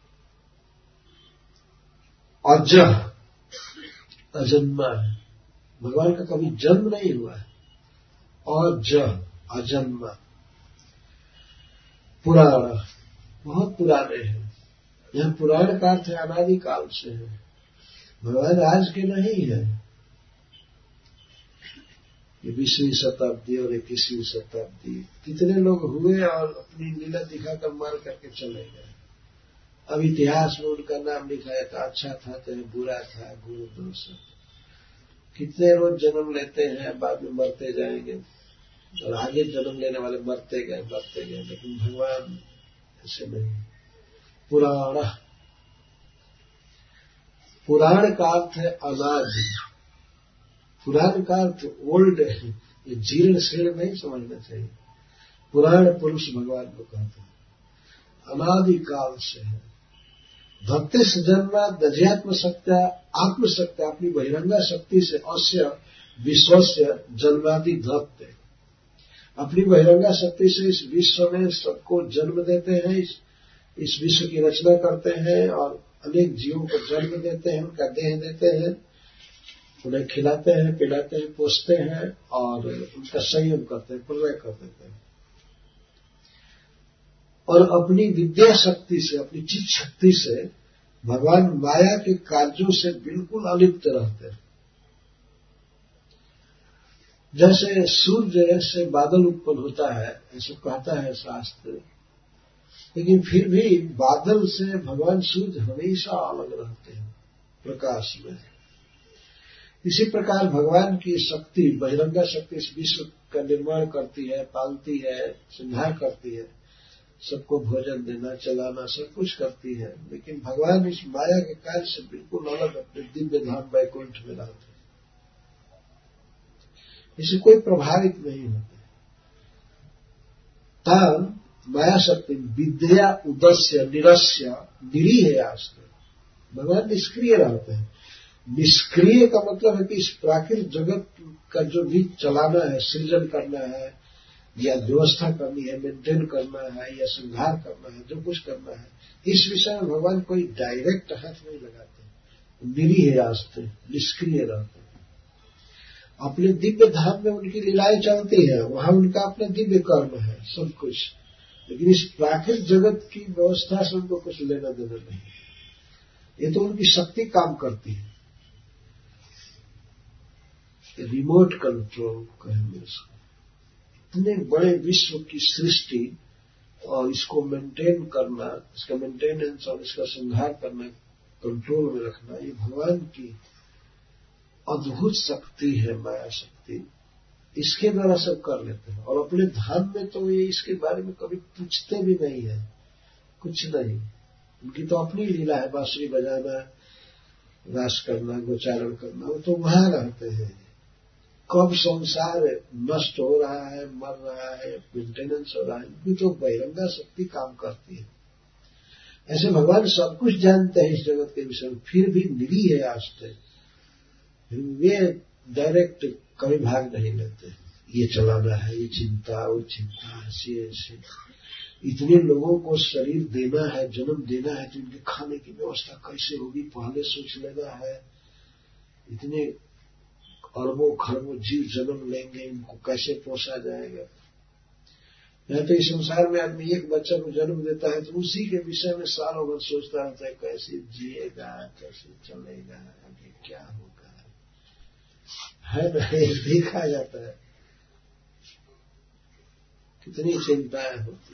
अज, अजन्मा है, भगवान का कभी जन्म नहीं हुआ है। अज, अजन्मा। पुराण, बहुत पुराने हैं। यह पुराण का अर्थ है अनादि काल से है, भगवान आज के नहीं है। ये बीसवीं शताब्दी और इक्कीसवीं शताब्दी, कितने लोग हुए और अपनी लीला दिखाकर मार करके चले गए। अब इतिहास में उनका नाम लिखाया था, अच्छा था चाहे बुरा था, गुरु दोष। कितने रोज जन्म लेते हैं, बाद में मरते जाएंगे, और आगे जन्म लेने वाले मरते गए मरते गए, लेकिन भगवान ऐसे नहीं। पुराण, पुराण का अर्थ है अनादि, पुराण का अर्थ ओल्ड है, ये जीर्ण शीर्ण नहीं समझना चाहिए। पुराण पुरुष भगवान को कहते हैं, अनादि काल से है। भक्ति से जन्मा दध्यात्म शक्त्या आत्मशक्त्या, अपनी बहिरंगा शक्ति से अस्य विश्वस्य जन्मादि धत्ते, अपनी बहिरंगा शक्ति से इस विश्व में सबको जन्म देते हैं, इस, इस विश्व की रचना करते हैं और अनेक जीवों को जन्म देते हैं, उनका देह देते हैं, उन्हें खिलाते हैं, पिलाते हैं, पोसते हैं और उनका संयम करते हैं, प्रलय कर देते हैं। और अपनी विद्या शक्ति से, अपनी चित शक्ति से भगवान माया के कार्यों से बिल्कुल अलिप्त रहते हैं। जैसे सूर्य से बादल उत्पन्न होता है, ऐसा कहता है शास्त्र, लेकिन फिर भी बादल से भगवान सूर्य हमेशा अलग रहते हैं प्रकाश में। इसी प्रकार भगवान की शक्ति, बहिरंगा शक्ति इस विश्व का निर्माण करती है, पालती है, संहार करती है, सबको भोजन देना, चलाना, सब कुछ करती है, लेकिन भगवान इस माया के कार्य से बिल्कुल अलग अपने दिव्य धाम वैकुंठ में रहते हैं, इसे कोई प्रभावित नहीं होते। ताम माया शक्ति विद्या उदस्य निरस्य निरीहयास्ते, भगवान निष्क्रिय रहते हैं। निष्क्रिय का मतलब है कि इस प्राकृतिक जगत का जो भी चलाना है, सृजन करना है या व्यवस्था करनी है, मेंटेन करना है या संहार करना है, जो कुछ करना है, इस विषय में भगवान कोई डायरेक्ट हाथ नहीं लगाते, निरीहयास्ते, निष्क्रिय रहते हैं। अपने दिव्य धाम में उनकी लीलाएं चलती है, वहां उनका अपना दिव्य कर्म है सब कुछ, लेकिन इस प्राकृतिक जगत की व्यवस्था से उनको कुछ लेना देना नहीं। ये तो उनकी शक्ति काम करती है, रिमोट कंट्रोल कहेंगे इसको। इतने बड़े विश्व की सृष्टि और इसको मेंटेन करना, इसका मेंटेनेंस और इसका संहार करना, कंट्रोल में रखना, ये भगवान की अद्भुत शक्ति है, माया शक्ति। इसके द्वारा सब कर लेते हैं, और अपने धाम में तो ये इसके बारे में कभी पूछते भी नहीं है, कुछ नहीं। उनकी तो अपनी लीला है, बांसुरी बजाना, रास करना, गोचारण करना, वो तो वहां रहते हैं। कब संसार नष्ट हो रहा है, मर रहा है, मेंटेनेंस हो रहा है, उनकी तो बहिरंगा शक्ति काम करती है। ऐसे भगवान सब कुछ जानते हैं इस जगत के विषय में, फिर भी निरीह है आस्ते, वे डायरेक्ट कभी भाग नहीं लेते। ये चलाना है, ये चिंता, वो चिंता, ऐसी ऐसी, इतने लोगों को शरीर देना है, जन्म देना है, तो इनके खाने की व्यवस्था कैसे होगी पहले सोच लेना है। इतने अरबों खरबों जीव जन्म लेंगे, इनको कैसे पोसा जाएगा। यहाँ तो इस संसार में आदमी एक बच्चा को जन्म देता है तो उसी के विषय में सालों भर सोचता रहता है, कैसे जिएगा, कैसे चलेगा, आगे क्या होगा, है ना, देखा जाता है। कितनी चिंताएं होती,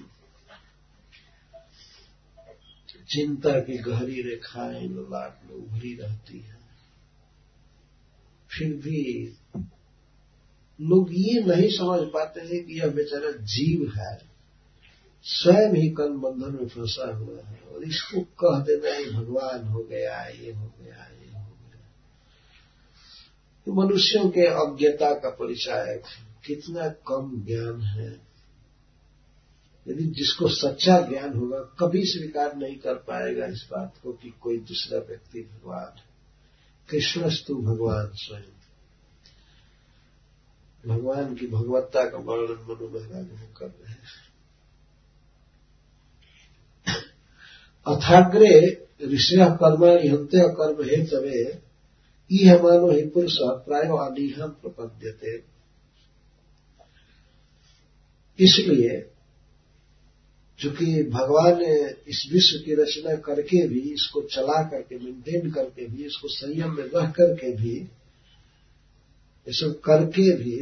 चिंता की गहरी रेखाएं ललाट में उभरी रहती है। फिर भी लोग ये नहीं समझ पाते हैं कि यह बेचारा जीव है, स्वयं ही कर्म बंधन में फंसा हुआ है, और इसको कह देना ही भगवान हो गया, ये हो गया, ये हो गया। तो मनुष्यों के अज्ञता का परिचायक कितना कम ज्ञान है। यदि जिसको सच्चा ज्ञान होगा कभी स्वीकार नहीं कर पाएगा इस बात को कि कोई दूसरा व्यक्ति भगवान है। कृष्णस्तु भगवान स्वयं, भगवान की भगवत्ता का वर्णन मनु महाराज में कर रहे हैं। अथाग्रे ऋषय कर्माणि हन्ते कर्म हेतवे इह मानो हि पुरुष प्राय अनिहं प्रपद्यते। इसलिए चूंकि भगवान ने इस विश्व की रचना करके भी, इसको चला करके, मेंटेन करके भी, इसको संयम में रह करके भी, ये सब करके भी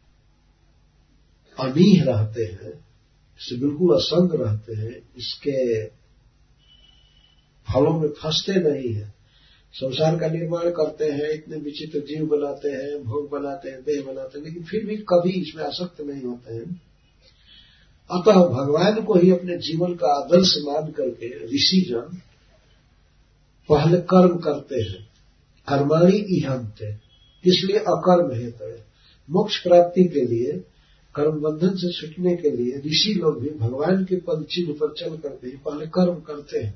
अनीह रहते हैं, इससे बिल्कुल असंग रहते हैं, इसके फलों में फंसते नहीं है, संसार का निर्माण करते हैं, इतने विचित्र जीव बनाते हैं, भोग बनाते हैं, देह बनाते हैं, लेकिन फिर भी कभी इसमें आसक्त नहीं होते हैं। अतः भगवान को ही अपने जीवन का आदर्श मान करके ऋषि जन पहले कर्म करते हैं। कर्माणि इहन्ते, इसलिए अकर्म हेतु है। मोक्ष प्राप्ति के लिए, कर्म बंधन से छूटने के लिए ऋषि लोग भी भगवान के पद चिन्ह पर चल करके ही पहले कर्म करते हैं।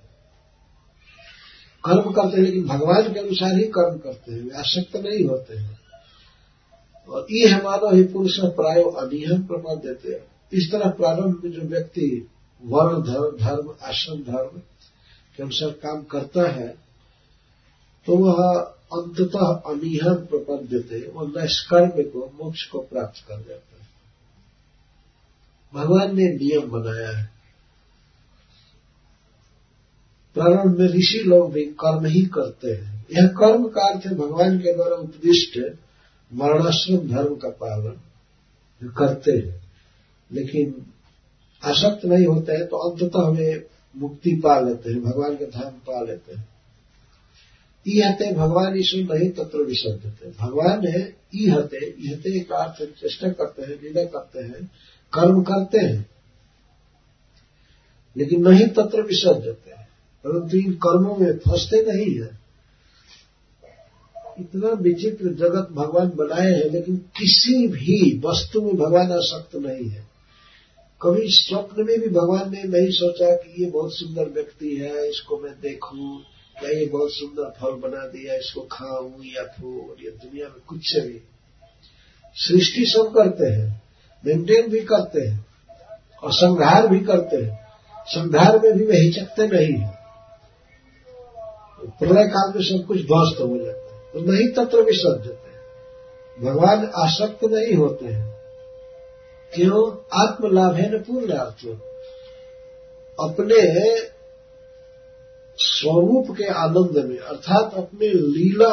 कर्म करते हैं लेकिन भगवान के अनुसार ही कर्म करते हैं, आसक्त नहीं होते हैं। और ये है मानव ही पुरुष प्राय अनिहम प्रमाण देते हैं। इस तरह प्रारंभ में जो व्यक्ति वर्ण धर्म धर्म आश्रम धर्म के अनुसार काम करता है तो वह अंततः अनिहम प्रपद देते, वह नैष्कर्म्य को मोक्ष को प्राप्त कर जाता है। भगवान ने नियम बनाया है। प्रारंभ में ऋषि लोग भी कर्म ही करते हैं। यह कर्म का अर्थ है भगवान के द्वारा उपदिष्ट वर्णाश्रम धर्म का पालन करते हैं, लेकिन आसक्त नहीं होते हैं तो अंततः वे मुक्ति पा लेते हैं, भगवान के धाम पा लेते हैं। ईहते भगवान ईश्वर नहीं तत्र विसर्जते, भगवान है ईहते, ईहते का अर्थ चेष्टा करते हैं, लीला करते हैं, कर्म करते हैं, लेकिन नहीं तत्र विसर्जते, परंतु इन कर्मों में फंसते नहीं है। इतना विचित्र जगत भगवान बनाए हैं, लेकिन किसी भी वस्तु में भगवान आसक्त नहीं है। कभी स्वप्न में भी भगवान ने नहीं सोचा कि ये बहुत सुंदर व्यक्ति है, इसको मैं देखूं, या ये बहुत सुंदर फल बना दिया, इसको खाऊं या फूल, या दुनिया में कुछ भी। सृष्टि सब करते हैं, मेंटेन भी करते हैं और संहार भी करते हैं। संहार में भी वे हिचकते नहीं है। प्रलय काल में सब कुछ ध्वस्त हो जाता है, तो नहीं तत्र विसर्जते, भगवान आसक्त नहीं होते हैं। क्यों? आत्मलाभ है न पूर्णार्थ। अपने स्वरूप के आनंद में, अर्थात अपने लीला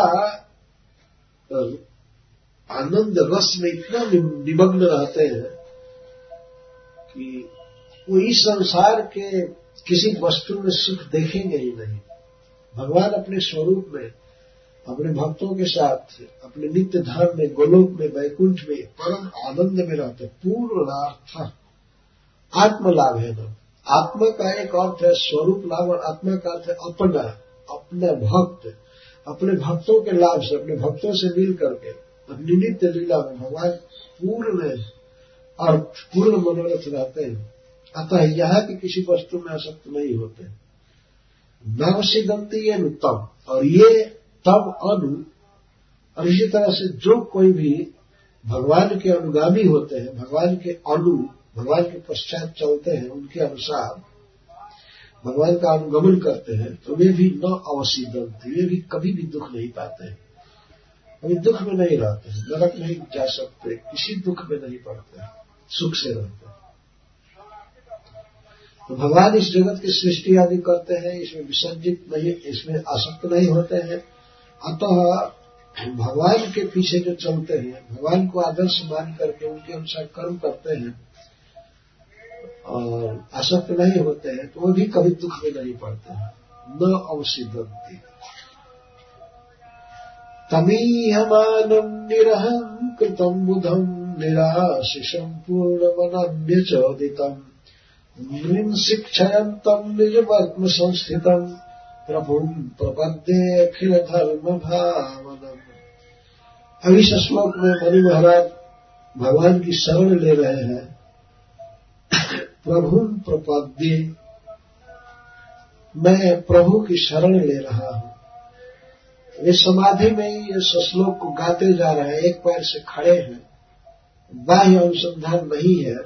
आनंद रस में इतना निमग्न रहते हैं कि वो इस संसार के किसी वस्तु में सुख देखेंगे ही नहीं। भगवान अपने स्वरूप में अपने भक्तों के साथ अपने नित्य धाम में, गोलोक में, वैकुंठ में परम आनंद में रहते। पूर्णार्थ आत्मलाभ है ना। आत्मा का एक अर्थ है स्वरूप लाभ और आत्मा का अर्थ है अपना, अपने भक्त, अपने भक्तों के लाभ से, अपने भक्तों से मिल करके अपनी नित्य लीला में भगवान पूर्ण अर्थ, पूर्ण मनोरथ रहते हैं। अतः यहाँ की किसी वस्तु में आसक्त नहीं होते। नवसिदंती ये तब, और ये तब अनु, और इसी तरह से जो कोई भी भगवान के अनुगामी होते हैं, भगवान के अनु, भगवान के पश्चात चलते हैं, उनके अनुसार भगवान का अनुगमन करते हैं, तो वे भी न अवसिदंती, वे भी कभी भी दुख नहीं पाते हैं, कभी दुख में नहीं रहते हैं, नरक नहीं जा सकते, किसी दुख में नहीं पड़ते, सुख से रहते हैं। तो भगवान इस जगत की सृष्टि आदि करते हैं, इसमें विसर्जित नहीं, इसमें आसक्त नहीं होते हैं। अतः भगवान के पीछे जो चलते हैं, भगवान को आदर्श मान करके उनके अनुसार कर्म करते हैं और आसक्त नहीं होते हैं, तो वो भी कभी दुख में नहीं पड़ते हैं। न अवसिदंती तमीहमानं निरहंकृतं बुधं निराशिषं पूर्णमनम्यचोदितं नृंशिक्षयन्तं निजपद्म संस्थितं प्रभुं प्रपद्ये अखिल धर्म भावनम्। अब इस श्लोक में मनु महाराज भगवान की शरण ले रहे हैं। प्रभुं प्रपद्ये, मैं प्रभु की शरण ले रहा हूं। वे समाधि में ही इस श्लोक को गाते जा रहे हैं, एक पैर से खड़े हैं, बाह्य अनुसंधान नहीं है।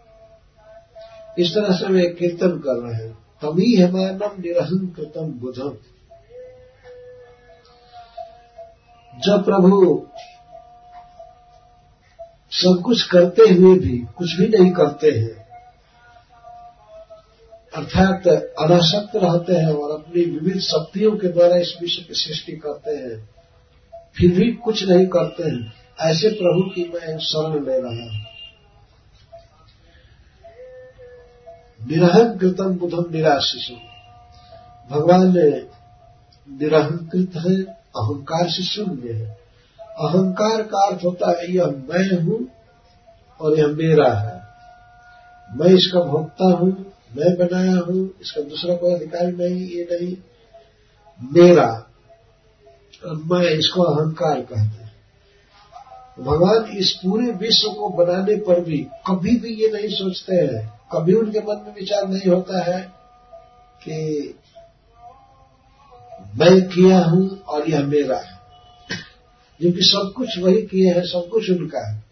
इस तरह से वे कीर्तन कर रहे हैं। तमीहमानं निरहंकृतं बुधं, जब प्रभु सब कुछ करते हुए भी कुछ भी नहीं करते हैं, अर्थात अनासक्त रहते हैं और अपनी विविध शक्तियों के द्वारा इस विश्व की सृष्टि करते हैं, फिर भी कुछ नहीं करते हैं, ऐसे प्रभु की मैं शरण ले रहा हूं। निरहंकृतं बुधं निराशिषं, भगवान निरहंकृत है, अहंकार से शून्य है। अहंकार का अर्थ होता है यह मैं हूं और यह मेरा है, मैं इसका भोक्ता हूं, मैं बनाया हूं, इसका दूसरा कोई अधिकारी नहीं, ये नहीं, मेरा, मैं, इसको अहंकार कहते हैं। भगवान इस पूरे विश्व को बनाने पर भी कभी भी ये नहीं सोचते हैं, कभी उनके मन में विचार नहीं होता है कि मैं किया हूं और यह मेरा है, क्योंकि सब कुछ वही किए हैं, सब कुछ उनका है।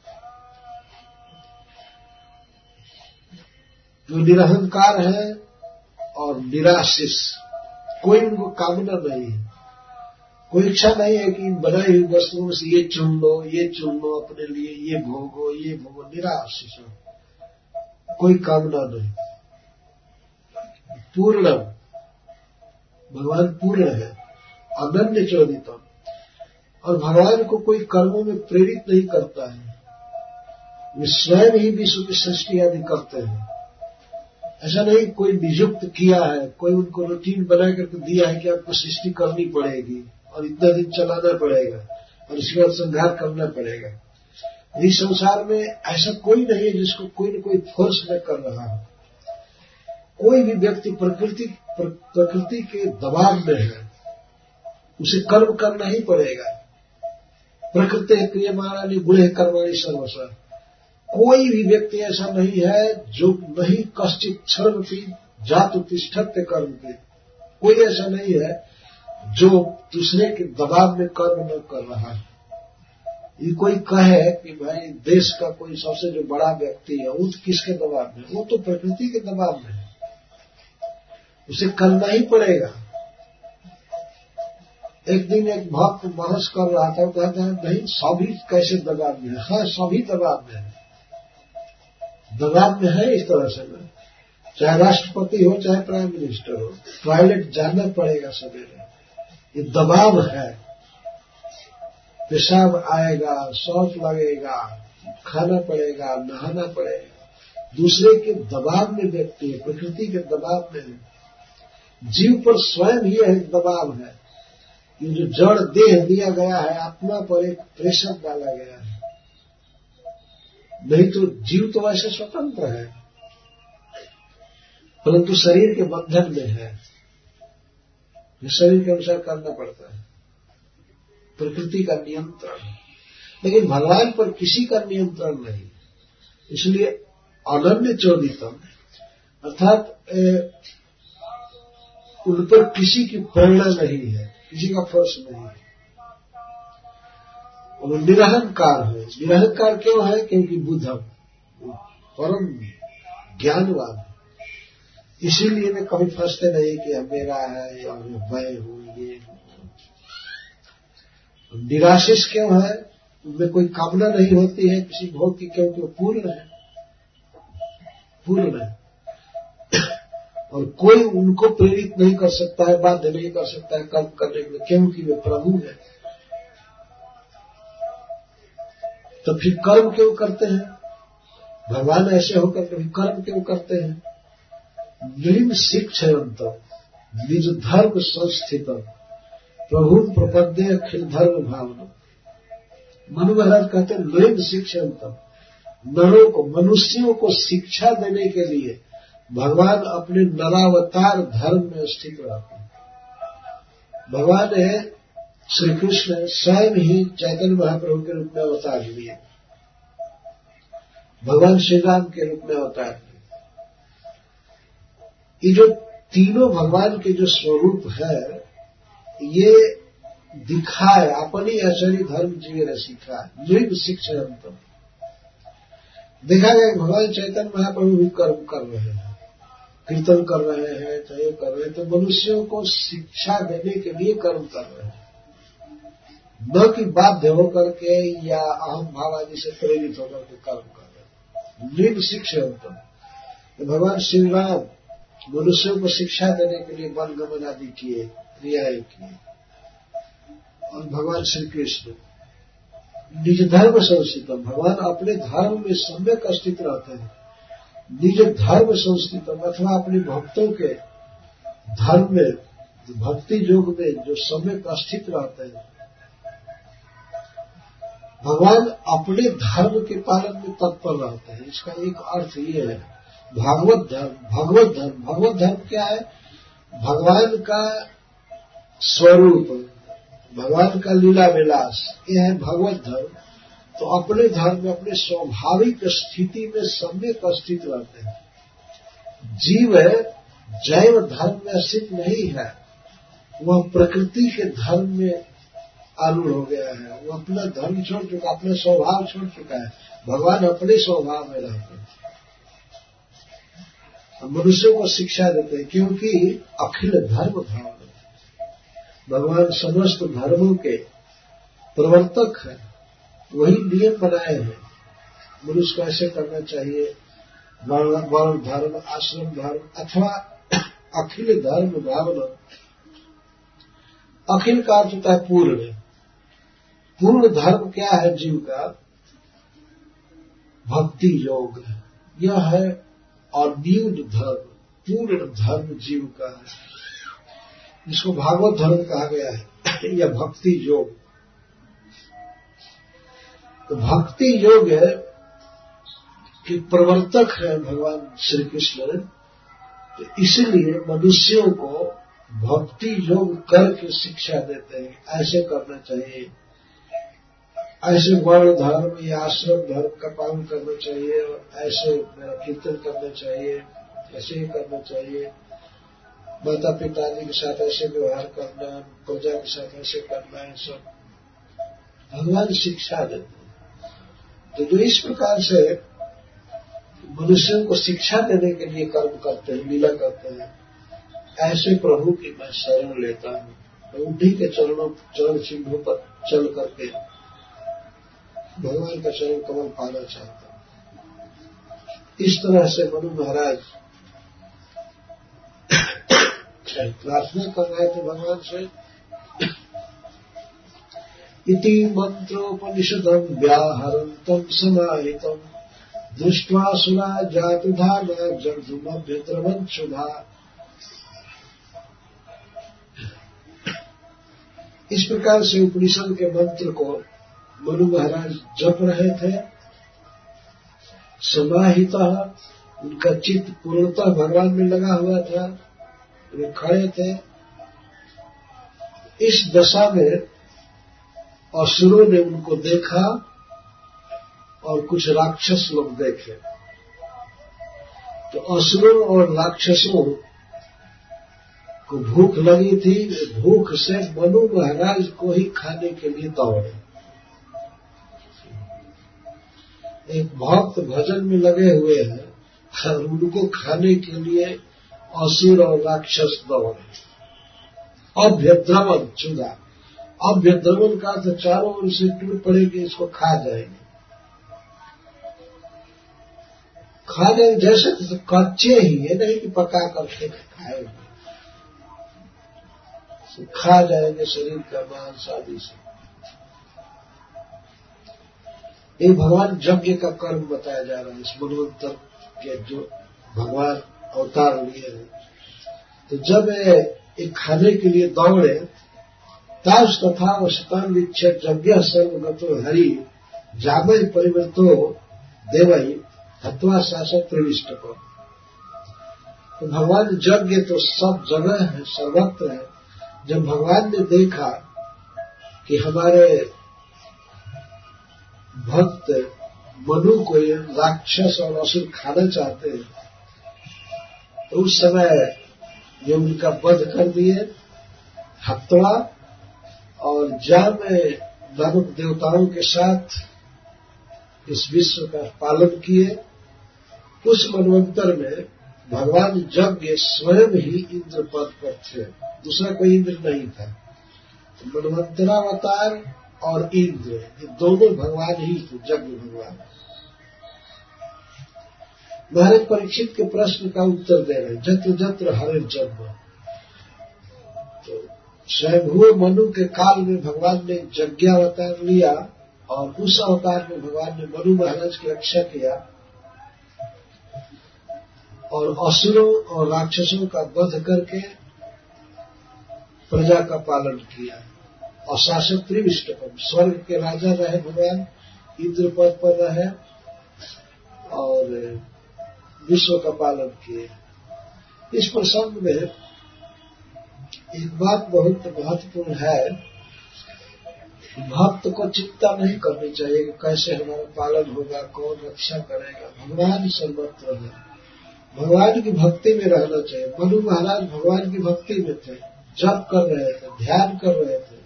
जो निरहंकार है और निराशिष, कोई उनको कामना नहीं है, कोई इच्छा नहीं है कि इन बनाई हुई वस्तुओं से ये चुन लो, ये चुन लो अपने लिए, ये भोगो, ये भोगो, निराशिष, कोई कामना नहीं, पूर्ण, भगवान पूर्ण है, अनन्य चोदितम। और भगवान को कोई कर्मों में प्रेरित नहीं करता है, वे स्वयं ही विश्व की सृष्टि आदि करते हैं। ऐसा नहीं कोई नियुक्त किया है, कोई उनको रूटीन बना करके दिया है कि आपको सृष्टि करनी पड़ेगी और इतना दिन चलाना पड़ेगा और इसके बाद संहार करना पड़ेगा। इस संसार में ऐसा कोई नहीं है जिसको कोई न कोई फोर्स में कर रहा है। कोई भी व्यक्ति प्रकृति प्र, प्रकृति के दबाव में है, उसे कर्म करना ही पड़ेगा। प्रकृति क्रियमाणानि गुणे कर्माणि सर्वशः। कोई भी व्यक्ति ऐसा नहीं है जो नहीं कश्चित क्षरमपि जातु तिष्ठत्य कर्म के, कोई ऐसा नहीं है जो दूसरे के दबाव में कर्म न कर रहा है। ये कोई कहे कि भाई देश का कोई सबसे जो बड़ा व्यक्ति है वो किसके दबाव में, वो तो प्रकृति के दबाव में है, उसे करना ही पड़ेगा। एक दिन एक भक्त बहस कर रहा था, कहता है नहीं सभी कैसे दबाव में है? हाँ, सभी दबाव में है, दबाव में है इस तरह से ना, चाहे राष्ट्रपति हो चाहे प्राइम मिनिस्टर हो, टॉयलेट जाना पड़ेगा सवेरे, ये दबाव है। पेशाब आएगा, शौच लगेगा, खाना पड़ेगा, नहाना पड़ेगा, दूसरे के दबाव में व्यक्ति है, प्रकृति के दबाव में है। जीव पर स्वयं ही एक दबाव है, ये जो जड़ देह दिया गया है, आत्मा पर एक प्रेशर डाला गया है। नहीं तो जीव तो वैसे स्वतंत्र है, परंतु शरीर के बंधन में है, ये शरीर के अनुसार करना पड़ता है, प्रकृति का नियंत्रण। लेकिन भगवान पर किसी का नियंत्रण नहीं, इसलिए अनन्य चोदितम, अर्थात उन पर किसी की प्रेरणा नहीं है, किसी का फोर्स नहीं है। और निरहंकार है। निरहंकार क्यों है? क्योंकि बुद्धम, परम ज्ञानवान, इसीलिए वे कभी फंसते नहीं कि अब मेरा है या मैं हूं ये। निराशिष क्यों है? उनमें कोई कामना नहीं होती है किसी भोग की, क्योंकि वो पूर्ण है, पूर्ण है, और कोई उनको प्रेरित नहीं कर सकता है, बाध्य नहीं कर सकता है कर्म करने के लिए, क्योंकि वे प्रभु है। तो फिर कर्म क्यों करते हैं? भगवान ऐसे होकर कभी कर्म क्यों करते हैं? निम शिक्षयन्तम निज धर्म संस्थितम प्रभु प्रपद्य अखिल धर्म भावना। मनु महाराज कहते हैं निम शिक्षयन्तम, नरों को, मनुष्यों को शिक्षा देने के लिए भगवान अपने नरावतार धर्म में स्थित रहते हैं। भगवान है श्री कृष्ण स्वयं ही चैतन्य महाप्रभु के रूप में अवतार लिए, भगवान श्री राम के रूप में अवतार लिए। ये जो तीनों भगवान के जो स्वरूप है, ये दिखाए अपनी आचार्य धर्म जीवे ने सीखा है। नृप शिक्षयन्तम, देखा गया भगवान चैतन्य महाप्रभु भी कर्म कर रहे हैं, कीर्तन कर रहे हैं, चाहे कर रहे हैं, तो मनुष्यों को शिक्षा देने के लिए कर्म कर रहे हैं, न कि बाध्य होकर के या अहम भाव आदि से प्रेरित होकर के कर्म कर रहे हैं। नृप शिक्षयन्तम, भगवान श्री राम मनुष्यों को शिक्षा देने के लिए वन गमन आदि किए, क्रियाएं किए, और भगवान श्री कृष्ण निज धर्म संस्थितम, भगवान अपने धर्म में सम्यक स्थित रहते हैं। निज धर्म संस्थितम, अथवा अपने भक्तों के धर्म में भक्ति योग में जो सम्यक स्थित रहते हैं, भगवान अपने धर्म के पालन में तत्पर रहते हैं। इसका एक अर्थ ये है भागवत धर्म। भगवत धर्म भगवत धर्म क्या है? भगवान का स्वरूप, भगवान का लीला विलास, यह है भगवत धर्म। तो अपने धर्म में अपने स्वाभाविक स्थिति में सम्यक स्थित रहते हैं। जीव जैव धर्म में स्थित नहीं है, वह प्रकृति के धर्म में आरूढ़ हो गया है। वो अपना धर्म छोड़ चुका, अपना स्वभाव छोड़ चुका है। भगवान अपने स्वभाव में रहते हैं। मनुष्यों को शिक्षा देते हैं, क्योंकि अखिल धर्म भाव भगवान समस्त धर्मों के प्रवर्तक है। वही नियम बनाए हैं मनुष्य को ऐसे करना चाहिए, वर्ण धर्म, आश्रम धर्म अथवा अखिल धर्म भावना। अखिल का अर्थ होता है पूर्ण। पूर्ण धर्म क्या है जीव का? भक्ति योग। यह है अद्भुत धर्म, पूर्ण धर्म जीव का है, जिसको भागवत धर्म कहा गया है। यह भक्ति योग। तो भक्ति योग है कि प्रवर्तक है भगवान श्री कृष्ण। तो इसलिए मनुष्यों को भक्ति योग करके शिक्षा देते हैं, ऐसे करना चाहिए, ऐसे वर्ण धर्म या आश्रम धर्म का पालन करना चाहिए, और ऐसे मेरा कीर्तन करना चाहिए, ऐसे ही करना चाहिए, माता पिता आदि के साथ ऐसे व्यवहार करना, प्रजा के साथ ऐसे करना, है सब भगवान शिक्षा देते हैं। तो जो इस प्रकार से मनुष्यों को शिक्षा देने के लिए कर्म करते हैं, लीला करते हैं, ऐसे प्रभु की मैं शरण लेता हूँ। मैं उन्हीं के चरणों चरण चिन्हों पर चल करके भगवान का चरण कमल पाना चाहता हूँ। इस तरह से मनु महाराज प्रार्थना कर रहे थे भगवान से। इति मंत्रोपनिषदं व्याहरन्तं समाहितं दृष्ट्वा सुरा जातुधाना जर्धुमभ्यद्रवञ्चुधा। इस प्रकार से उपनिषद के मंत्र को मनु महाराज जप रहे थे। समाहिता, उनका चित्त पूर्णतः भगवान में लगा हुआ था, वे खड़े थे। इस दशा में असुरों ने उनको देखा और कुछ राक्षस लोग देखे। तो असुरों और राक्षसों को भूख लगी थी। भूख से मनु महाराज को ही खाने के लिए दौड़े। एक भक्त भजन में लगे हुए हैं और उनको खाने के लिए असुर और राक्षस दौड़े। अभ्यद्रमन चुदा। अभ्यद्रमन का तो चारों ओर से टूट पड़ेगी, इसको खा जाएंगे। खा जाएंगे जैसे तो कच्चे ही है, नहीं कि पका करके खाएंगे, खा जाएंगे शरीर का मांस आदि से। ये भगवान यज्ञ का कर्म बताया जा रहा है इस मनवंतर के जो भगवान अवतार लिए हैं। तो जब ये खाने के लिए दौड़े, ताश तथा वशतान विच्छेद यज्ञ सर्वगतो हरि जामय परिवर्तो देवई हत्वा शासक प्रविष्ट को। तो भगवान यज्ञ तो सब जगह है, सर्वत्र है। जब भगवान ने देखा कि हमारे भक्त मनु को ये राक्षस और असुर खाना चाहते हैं, तो उस समय ये उनका वध कर दिए, हत्वा और जाम नामक देवताओं के साथ इस विश्व का पालन किए। उस मनवंतर में भगवान यज्ञ स्वयं ही इंद्र पद पर थे, दूसरा कोई इंद्र नहीं था। मनवंतरावतार और इंद्र ये दोनों भगवान ही थे, यज्ञ भगवान। महाराज परीक्षित के प्रश्न का उत्तर दे रहे, जत्र जत्र हरे जन्म। तो स्वयंभू मनु के काल में भगवान ने यज्ञ अवतार लिया और उस अवतार में भगवान ने मनु महाराज की रक्षा किया और असुरों और राक्षसों का वध करके प्रजा का पालन किया। और शासक त्रिविष्टपम, स्वर्ग के राजा रहे भगवान, इंद्र पद पर रहे और विश्व का पालन किए। इस प्रसंग में एक बात बहुत महत्वपूर्ण है, भक्त को चिंता नहीं करनी चाहिए कि कैसे हमारा पालन होगा, कौन रक्षा करेगा। भगवान सर्वत्र है, भगवान की भक्ति में रहना चाहिए। मनु महाराज भगवान की भक्ति में थे, जप कर रहे थे, ध्यान कर रहे थे,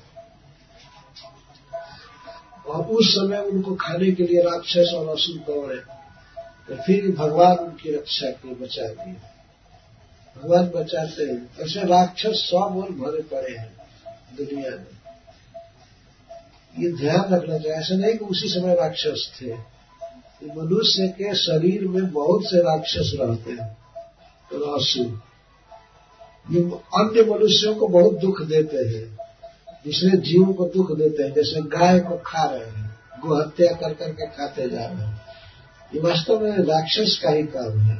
और उस समय उनको खाने के लिए राक्षस और असुर दौड़े, तो फिर भगवान उनकी रक्षा की, बचा दिए। भगवान बचाते हैं। ऐसे राक्षस सौ मोल भरे पड़े हैं दुनिया में, ये ध्यान रखना चाहिए। ऐसा नहीं कि उसी समय राक्षस थे, मनुष्य के शरीर में बहुत से राक्षस रहते हैं और असुर, ये अन्य मनुष्यों को बहुत दुख देते हैं, दूसरे जीवों को दुख देते हैं। जैसे गाय को खा रहे हैं, गोहत्या कर करके खाते जा रहे हैं, ये वास्तव में राक्षस का ही काम है।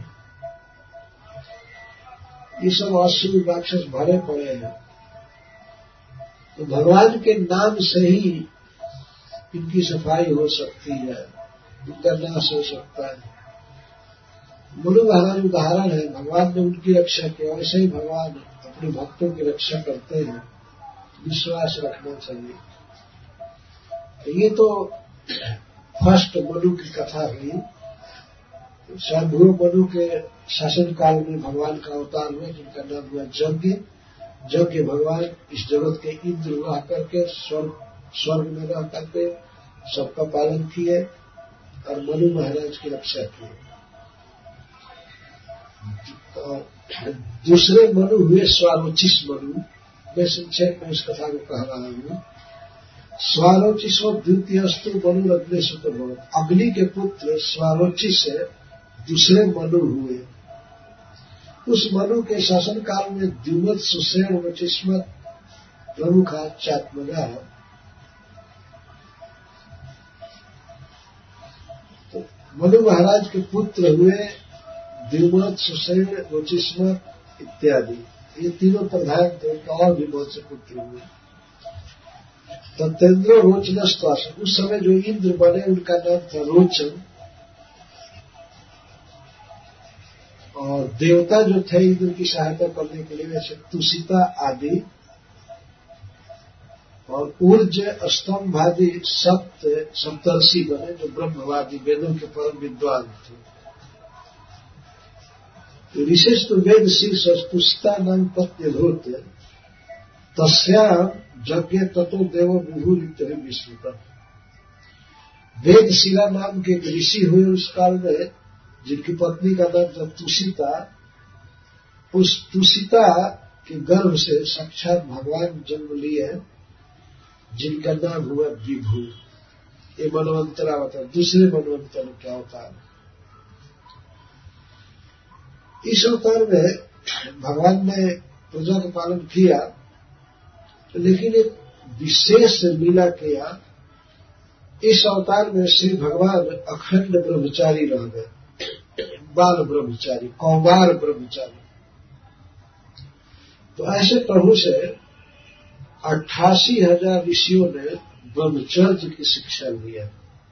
ये सब असुर राक्षस भरे पड़े हैं, तो भगवान के नाम से ही इनकी सफाई हो सकती है, इनका नाश हो सकता है। मनु महाराज उदाहरण है, भगवान ने उनकी रक्षा की, वैसे ही भगवान अपने भक्तों की रक्षा करते हैं। विश्वास रखना चाहिए। ये तो फर्स्ट मनु की कथा हुई। स्वयंभू मनु के शासन काल में भगवान का अवतार हुआ, जिनका नाम हुआ यज्ञ। यज्ञ भगवान इस जगत के इंद्र रह करके स्वर्ग स्वर्ग में रह करके सबका पालन किए और मनु महाराज की रक्षा की। और दूसरे मनु हुए स्वारोचिष मनु। मैं संक्षेप में इस कथा को कह रहा हूं। स्वारोचिषो द्वितीयस्तु मनु अग्नि सुत भवत्। अग्नि के पुत्र स्वारोचिष से दूसरे मनु हुए। उस मनु के शासन काल में द्युमत सुसेन वचिस्मत प्रमुखा चात्मजा, तो मनु महाराज के पुत्र हुए द्युमत, सुसेन, वचिस्मत इत्यादि। ये तीनों प्रधान थे, और भी बहुत से पुत्र हुए। ततेन्द्र रोचनस्वास, उस समय जो इंद्र बने उनका नाम था रोचन। और देवता जो थे इंद्र की सहायता करने के लिए, वैसे तुषिता आदि। और ऊर्ज, स्तंभ आदि सप्त सप्तर्षि बने, जो ब्रह्मवादी वेदों के परम विद्वान थे। तो विशेष तो वेद शीर्ष तुषिता नाम पत्य होते तस्या यज्ञ ततो देव विभूर इत्यादि विश्रुता। वेदशिला नाम के एक ऋषि हुए उस काल में, जिनकी पत्नी का नाम था तुषिता। उस तुषिता के गर्भ से साक्षात भगवान जन्म लिए, जिनका नाम हुआ विभू। ये मनवंतरावतार, दूसरे मनवंतर का अवतार। इस अवतार में भगवान ने प्रजा का पालन किया, लेकिन एक विशेष लीला किया। इस अवतार में श्री भगवान अखंड ब्रह्मचारी रह गए, बाल ब्रह्मचारी, कौमार ब्रह्मचारी। तो ऐसे प्रभु से अट्ठासी हजार ऋषियों ने ब्रह्मचर्य की शिक्षा लिया।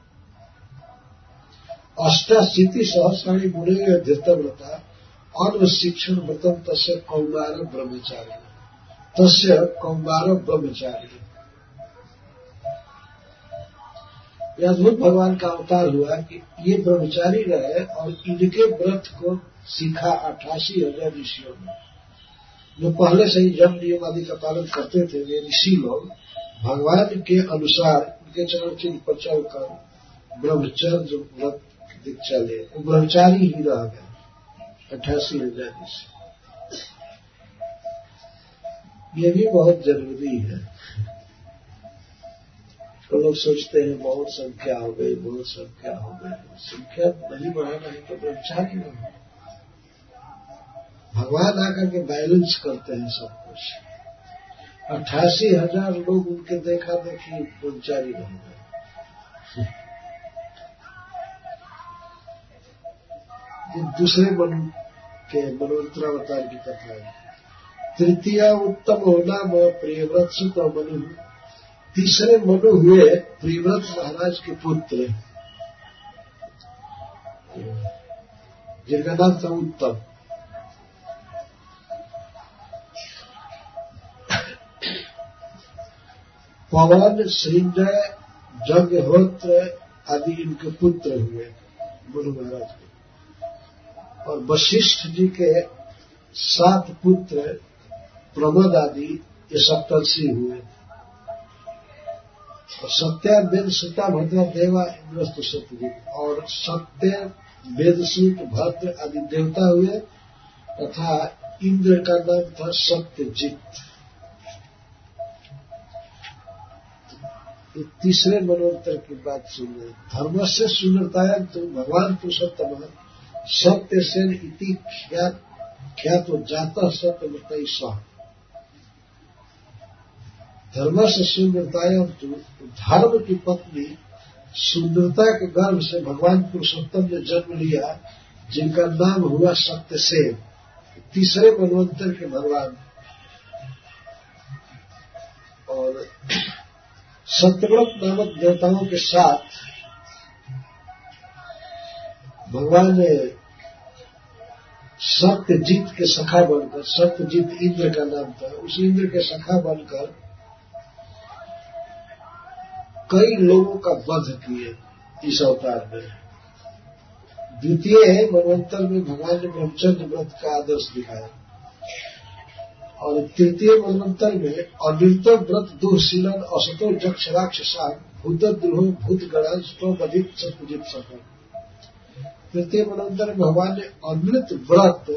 अष्टाशीति सहस्राणी मुने धृतव्रता अन्न शिक्षण व्रतम तस्य कौमार ब्रह्मचारी, तस्य कौमार ब्रह्मचारी। यह अद्भुत भगवान का अवतार हुआ कि ये ब्रह्मचारी रहे और इनके व्रत को सीखा अट्ठासी हजार ऋषियों ने, जो पहले से ही जन्म नियम आदि का पालन करते थे। वे ऋषि लोग भगवान के अनुसार उनके चरण चिन्ह पर चलकर ब्रह्मचर्य व्रत की दीक्षा ले, वो ब्रह्मचारी ही रह गए अट्ठासी हजार ऋषि। ये भी बहुत जरूरी है। तो लोग सोचते हैं बहुत संख्या हो गई, बहुत संख्या हो गई। संख्या नहीं बढ़ाना है तो ब्रह्मचारी न हो। भगवान आकर के बैलेंस करते हैं सब कुछ। अट्ठासी हजार लोग उनके देखा देखी ब्रह्मचारी बन गए। ये दूसरे मन के मनवंतरावतार की कथा है। तृतीय उत्तम नाम प्रियव्रत सुत मनु। तीसरे मनु हुए प्रियव्रत महाराज के पुत्र, जिनका नाम था उत्तम। पवन, श्रींजय, जंगहोत्र आदि इनके पुत्र हुए मनु महाराज के। और वशिष्ठ जी के सात पुत्र प्रमद आदि ये सप्तर्षि हुए। और सत्य वेद सुता भद्र देवा इंद्रस्तु सत्यजित। और सत्य वेदसूत भद्र आदि देवता हुए तथा इंद्र का नाम था सत्यजित। तीसरे मनोत्तर की बात सुनिए। धर्म से सुनरताया तो भगवान पुरुषोत्तम सत्य सेन इति ख्यात ख्यात जाता सत्यमतई सह। धर्म से सुंदरताया तो धर्म की पत्नी सुंदरता के गर्भ से भगवान पुरुषोत्तम ने जन्म लिया, जिनका नाम हुआ सत्यसेन। तीसरे मनवंतर के भगवान। और सत्यव्रत नामक देवताओं के साथ भगवान ने सत्यजीत के सखा बनकर, सत्यजीत इंद्र का नाम था, उस इंद्र के सखा बनकर कई लोगों का वध किए इस अवतार में। द्वितीय मनवंतर में भगवान ने ब्रह्मचर्य व्रत का आदर्श दिखाया। और तृतीय मनवंतर में अनिर्त व्रत दुःशीलन असतो जक्ष राक्षसा भूतद्रोह भूत गणांश तो बधित सत्यजित सफल। तृतीय मनवंतर में भगवान ने अमृत व्रत,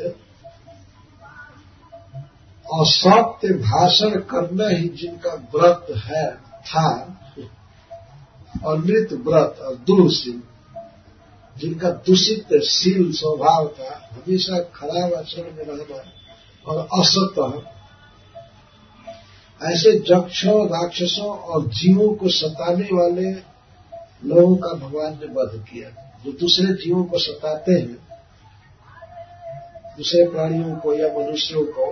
असत्य भाषण करना ही जिनका व्रत है था, अमृत व्रत और दुःशील, जिनका दूषित शील स्वभाव था, हमेशा खराब आचरण में रहना और असत, ऐसे जक्षों राक्षसों और जीवों को सताने वाले लोगों का भगवान ने वध किया। जो दूसरे जीवों को सताते हैं, दूसरे प्राणियों को या मनुष्यों को,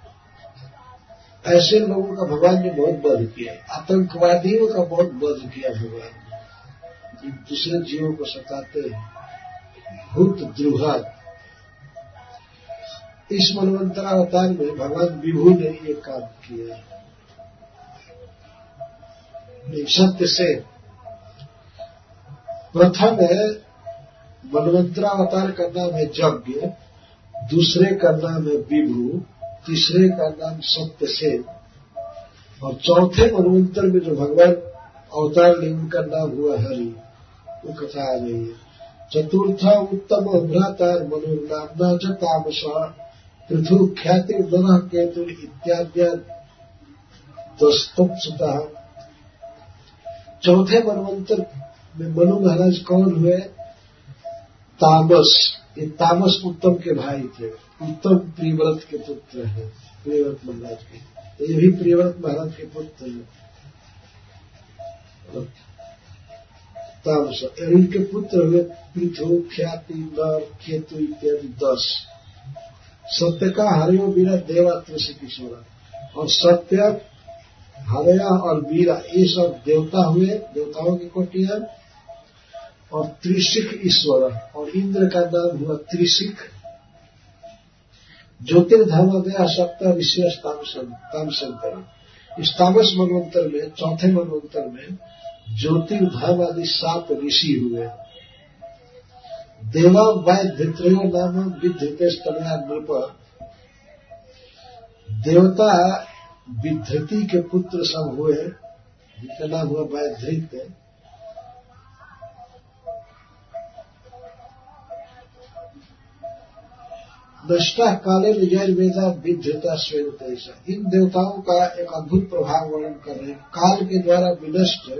ऐसे लोगों का भगवान ने बहुत वध किया। आतंकवादियों का बहुत वध किया भगवान ने, दूसरे जीवों को सताते हैं। भूत द्रुहद। इस मनवंतरावतार में भगवान विभु ने ये काम किया। सत्य से प्रथम है मनवंतरावतार का नाम है यज्ञ, दूसरे का नाम है विभु, तीसरे का नाम सत्यसेन, और चौथे मनवंतर में जो भगवान अवतार लिए उनका नाम हुआ हरि। वो कथा आ रही है। चतुर्थ उत्तम भ्रातार मनुर्नामना च तामस पृथु ख्याति नरः केतु इत्याद्य दस्तुता। चौथे मनवंतर में मनु महाराज कौन हुए? तामस। ये तामस उत्तम के भाई थे। उत्तम प्रियव्रत के पुत्र हैं, प्रियव्रत महाराज के। तो ये भी प्रियव्रत महाराज के पुत्र हैं तामस। इनके पुत्र हुए पृथु ख्याति नर केतु इत्यादि दस। सत्य का हरियो वीरा देवा त्रिशि किशोरा। और सत्य, हरया और वीरा ये सब देवता हुए, देवताओं की कोटियां। और त्रिशिख ईश्वर, और इंद्र का नाम हुआ त्रिशिख। ज्योतिर्धर्मदया सप्त विशेष तामसंतर। इस तामस मनवंतर में, चौथे मनवंतर में ज्योतिर्धर्म आदि सात ऋषि हुए। देवा वैधृत्रयो नाम विधृते स्तनया नृप। देवता विधृति के पुत्र सब हुए, जिनका नाम हुआ वैधृत। नष्टा काले यजुर्वेदा विधृता स्वेन तेजा। इन देवताओं का एक अद्भुत प्रभाव वर्णन कर रहे हैं। काल के द्वारा विनष्ट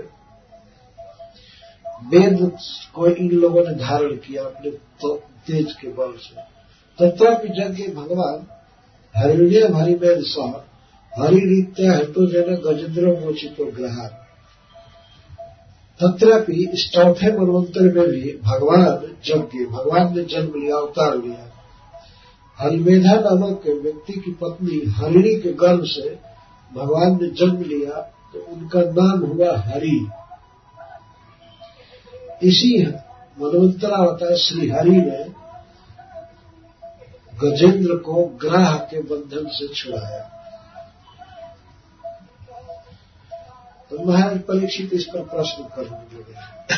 वेद को इन लोगों ने धारण किया अपने तो तेज के बल से। तथापि यज्ञ भगवान हरिण्य हरिवेद सह हरिरीत्या हेतु जन गजेंद्र मोचितो ग्रहा। तथापि इस चौथे मनवंतर में भी भगवान यज्ञ, भगवान ने जन्म लिया, अवतार लिया। हरिमेधा नामक व्यक्ति की पत्नी हरिणी के गर्भ से भगवान ने जन्म लिया तो उनका नाम हुआ हरि। इसी मनवंतरावतार श्री हरि ने गजेंद्र को ग्राह के बंधन से छुड़ाया। तो महाराज परीक्षित इस पर प्रश्न करने लगे।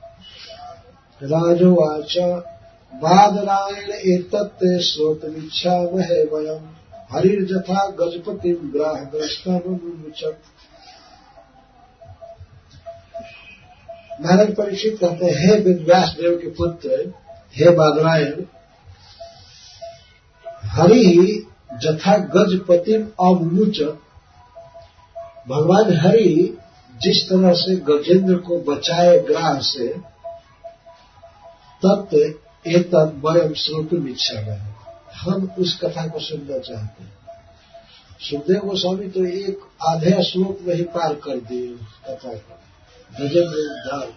राजोवाच बादरायण एतत् श्रोतुमिच्छामहे वयम् हरिर्यथा गजपतिम् ग्राहग्रस्तमनुमुचत्। महाराज परीक्षित कहते हैं, हे वेदव्यास देव के पुत्र, हे बादरायण, हरि जथा गजपतिम् अमुमुचत्, भगवान हरि जिस तरह से गजेंद्र को बचाए ग्राह से, तत् एतत् वयम् श्रोतुम् इच्छामहे, हम उस कथा को सुनना चाहते हैं। सुखदेव गोस्वामी तो एक आधे श्लोक में ही पार कर दिए उस कथा को, गजेंद्र उद्धार।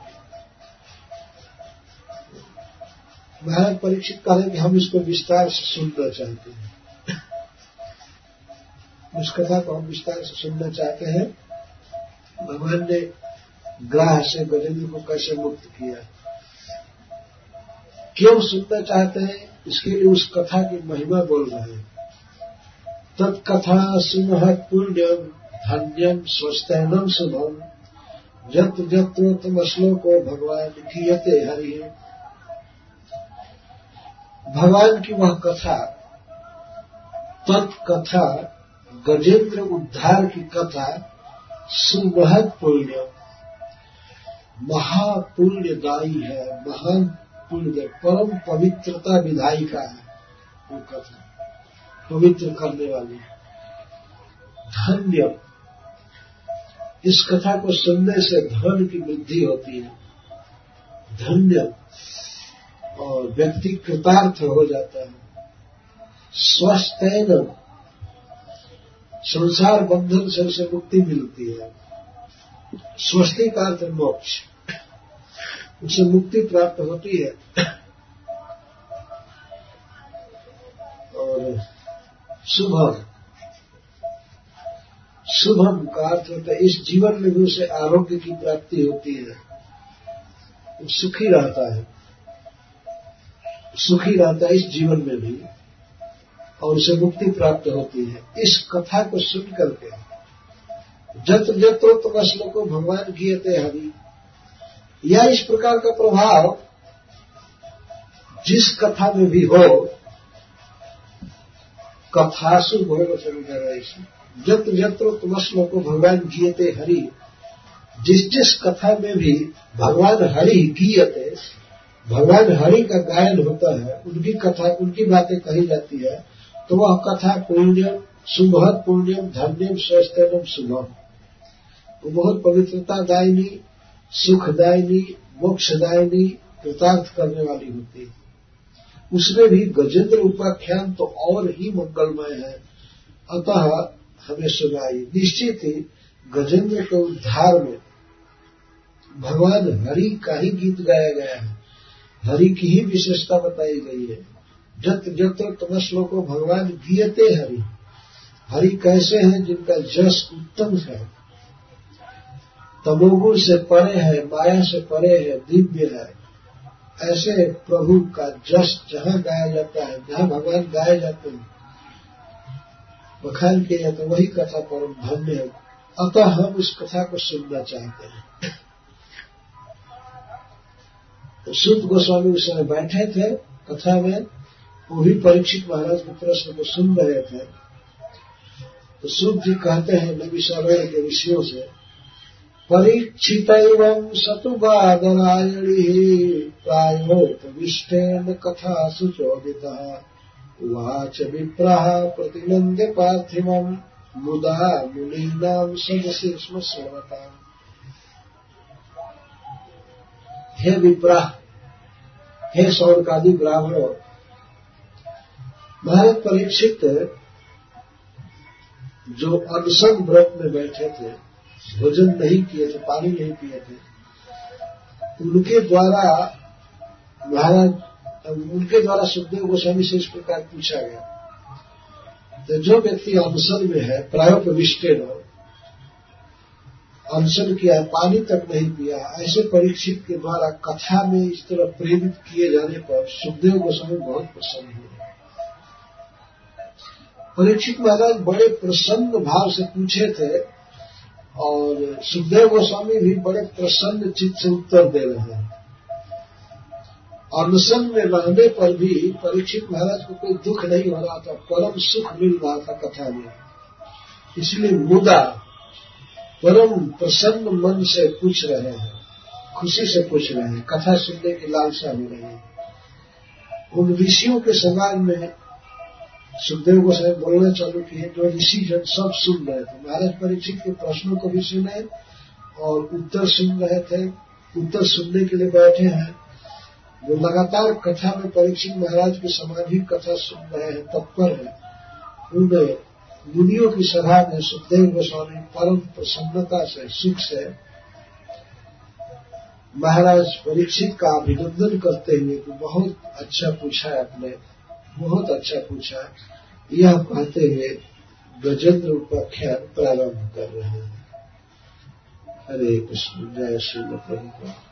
महाराज परीक्षित कहें कि हम इसको विस्तार से सुनना चाहते हैं, उस कथा को हम विस्तार से सुनना चाहते हैं। भगवान ने ग्राह से गजेंद्र को कैसे मुक्त किया, क्यों सुनना चाहते हैं, इसके लिए उस कथा की महिमा बोल रहे हैं। तत्कथा सुमहत् पुण्यम धन्यम स्वस्तैनम शुभम यत्र यत्र तम श्लोको भगवान गीयते हरि। भगवान की वह कथा, तत्कथा गजेंद्र उद्धार की कथा, सुमहत् पुण्यम, महापुण्यदायी है, महान पुण्य, परम पवित्रता विधायिका है वो कथा, पवित्र करने वाली। धन्य, इस कथा को सुनने से धन की वृद्धि होती है, धन्य, और व्यक्ति कृतार्थ हो जाता है। स्वस्थैन, संसार बंधन से उसे मुक्ति मिलती है। स्वस्ति का अर्थ मोक्ष, उसे मुक्ति प्राप्त होती है। और शुभम, शुभम का अर्थ होता है इस जीवन में भी उसे आरोग्य की प्राप्ति होती है, वो सुखी रहता है, सुखी रहता है इस जीवन में भी, और उसे मुक्ति प्राप्त होती है। इस कथा को सुन करके जत्र जत्र तम श्लोको भगवान गीयते हरि, या इस प्रकार का प्रभाव जिस कथा में भी हो, कथासु भोग समझ, जत्र जत्र तम श्लोको भगवान गीयते हरि, जिस जिस कथा में भी भगवान हरि गीयते, भगवान हरि का गायन होता है, उनकी कथा, उनकी बातें कही जाती है, तो वह कथा पुण्यम, सुमहत् पुण्यम धन्यम स्वस्तैनम शुभम, वो बहुत पवित्रता दायिनी, सुखदायिनी, मोक्षदायिनी, कृतार्थ करने वाली होती है। उसमें भी गजेंद्र उपाख्यान तो और ही मंगलमय है। अतः हमें सुनाई, निश्चित ही गजेंद्र के उद्धार में भगवान हरि का ही गीत गाया गया है, हरि की ही विशेषता बताई गई है। जत्र जत्र तम श्लोको भगवान गीयते हरि, हरि कैसे हैं जिनका यश उत्तम है, तमोगुण से परे है, माया से परे है, दिव्य है, ऐसे प्रभु का जश जहां गाया जाता है, जहां भगवान गाए जाते हैं, बखान किया जाता है, वही कथा परम धन्य है। अतः हम उस कथा को सुनना चाहते हैं। तो सूत गोस्वामी उस समय बैठे थे कथा में, वो भी परीक्षित महाराज के प्रश्न को सुन रहे थे। तो सूत जी कहते हैं नबी सारण के ऋषियों से, परीक्षित एवं सतु बादरायणी प्रायोपविष्टेन कथा सुचोदिता उवाच विप्राः प्रतिनंद्य पार्थिवम् मुदा मुनीनां सदसि स्म सर्वता। हे विप्राः, हे सौनकादि ब्राह्मणों, महाराज परीक्षित जो अनशन व्रत में बैठे थे, भोजन नहीं किए थे, पानी नहीं पिए थे, उनके द्वारा महाराज उनके द्वारा सुखदेव गोस्वामी से इस प्रकार पूछा गया तो जो व्यक्ति अनशन में है, प्रायोपविष्टे न, अनशन किया, पानी तक नहीं पिया, ऐसे परीक्षित के द्वारा कथा में इस तरह प्रेरित किए जाने पर सुखदेव गोस्वामी बहुत प्रसन्न हुए। परीक्षित महाराज बड़े प्रसन्न भाव से पूछे थे और सुखदेव गोस्वामी भी बड़े प्रसन्न चित्त से उत्तर दे रहे हैं। अनशन में रहने पर भी परीक्षित महाराज को कोई दुख नहीं हो रहा था, परम सुख मिल रहा था कथा में। इसलिए मुदा परम प्रसन्न मन से पूछ रहे हैं, खुशी से पूछ रहे हैं, कथा सुनने की लालसा हो रही है। उन ऋषियों के समाज में सुखदेव गोस्वामी बोलना चालू किए, जो ऋषि जन सब सुन रहे थे। महाराज परीक्षित के प्रश्नों को भी सुने और उत्तर सुन रहे थे, उत्तर सुनने के लिए बैठे हैं। जो लगातार कथा में परीक्षित महाराज की समाधि कथा सुन रहे हैं, तत्पर हैं, उन मुनियों की सभा में सुखदेव गोस्वामी परम प्रसन्नता से, सुख से महाराज परीक्षित का अभिनंदन करते हुए कि बहुत अच्छा पूछा है आपने, बहुत अच्छा पूछा, यह कहते हुए गजेंद्र उपाख्यान प्रारंभ कर रहे हैं। हरे कृष्ण, जय श्री प्रभुपाद।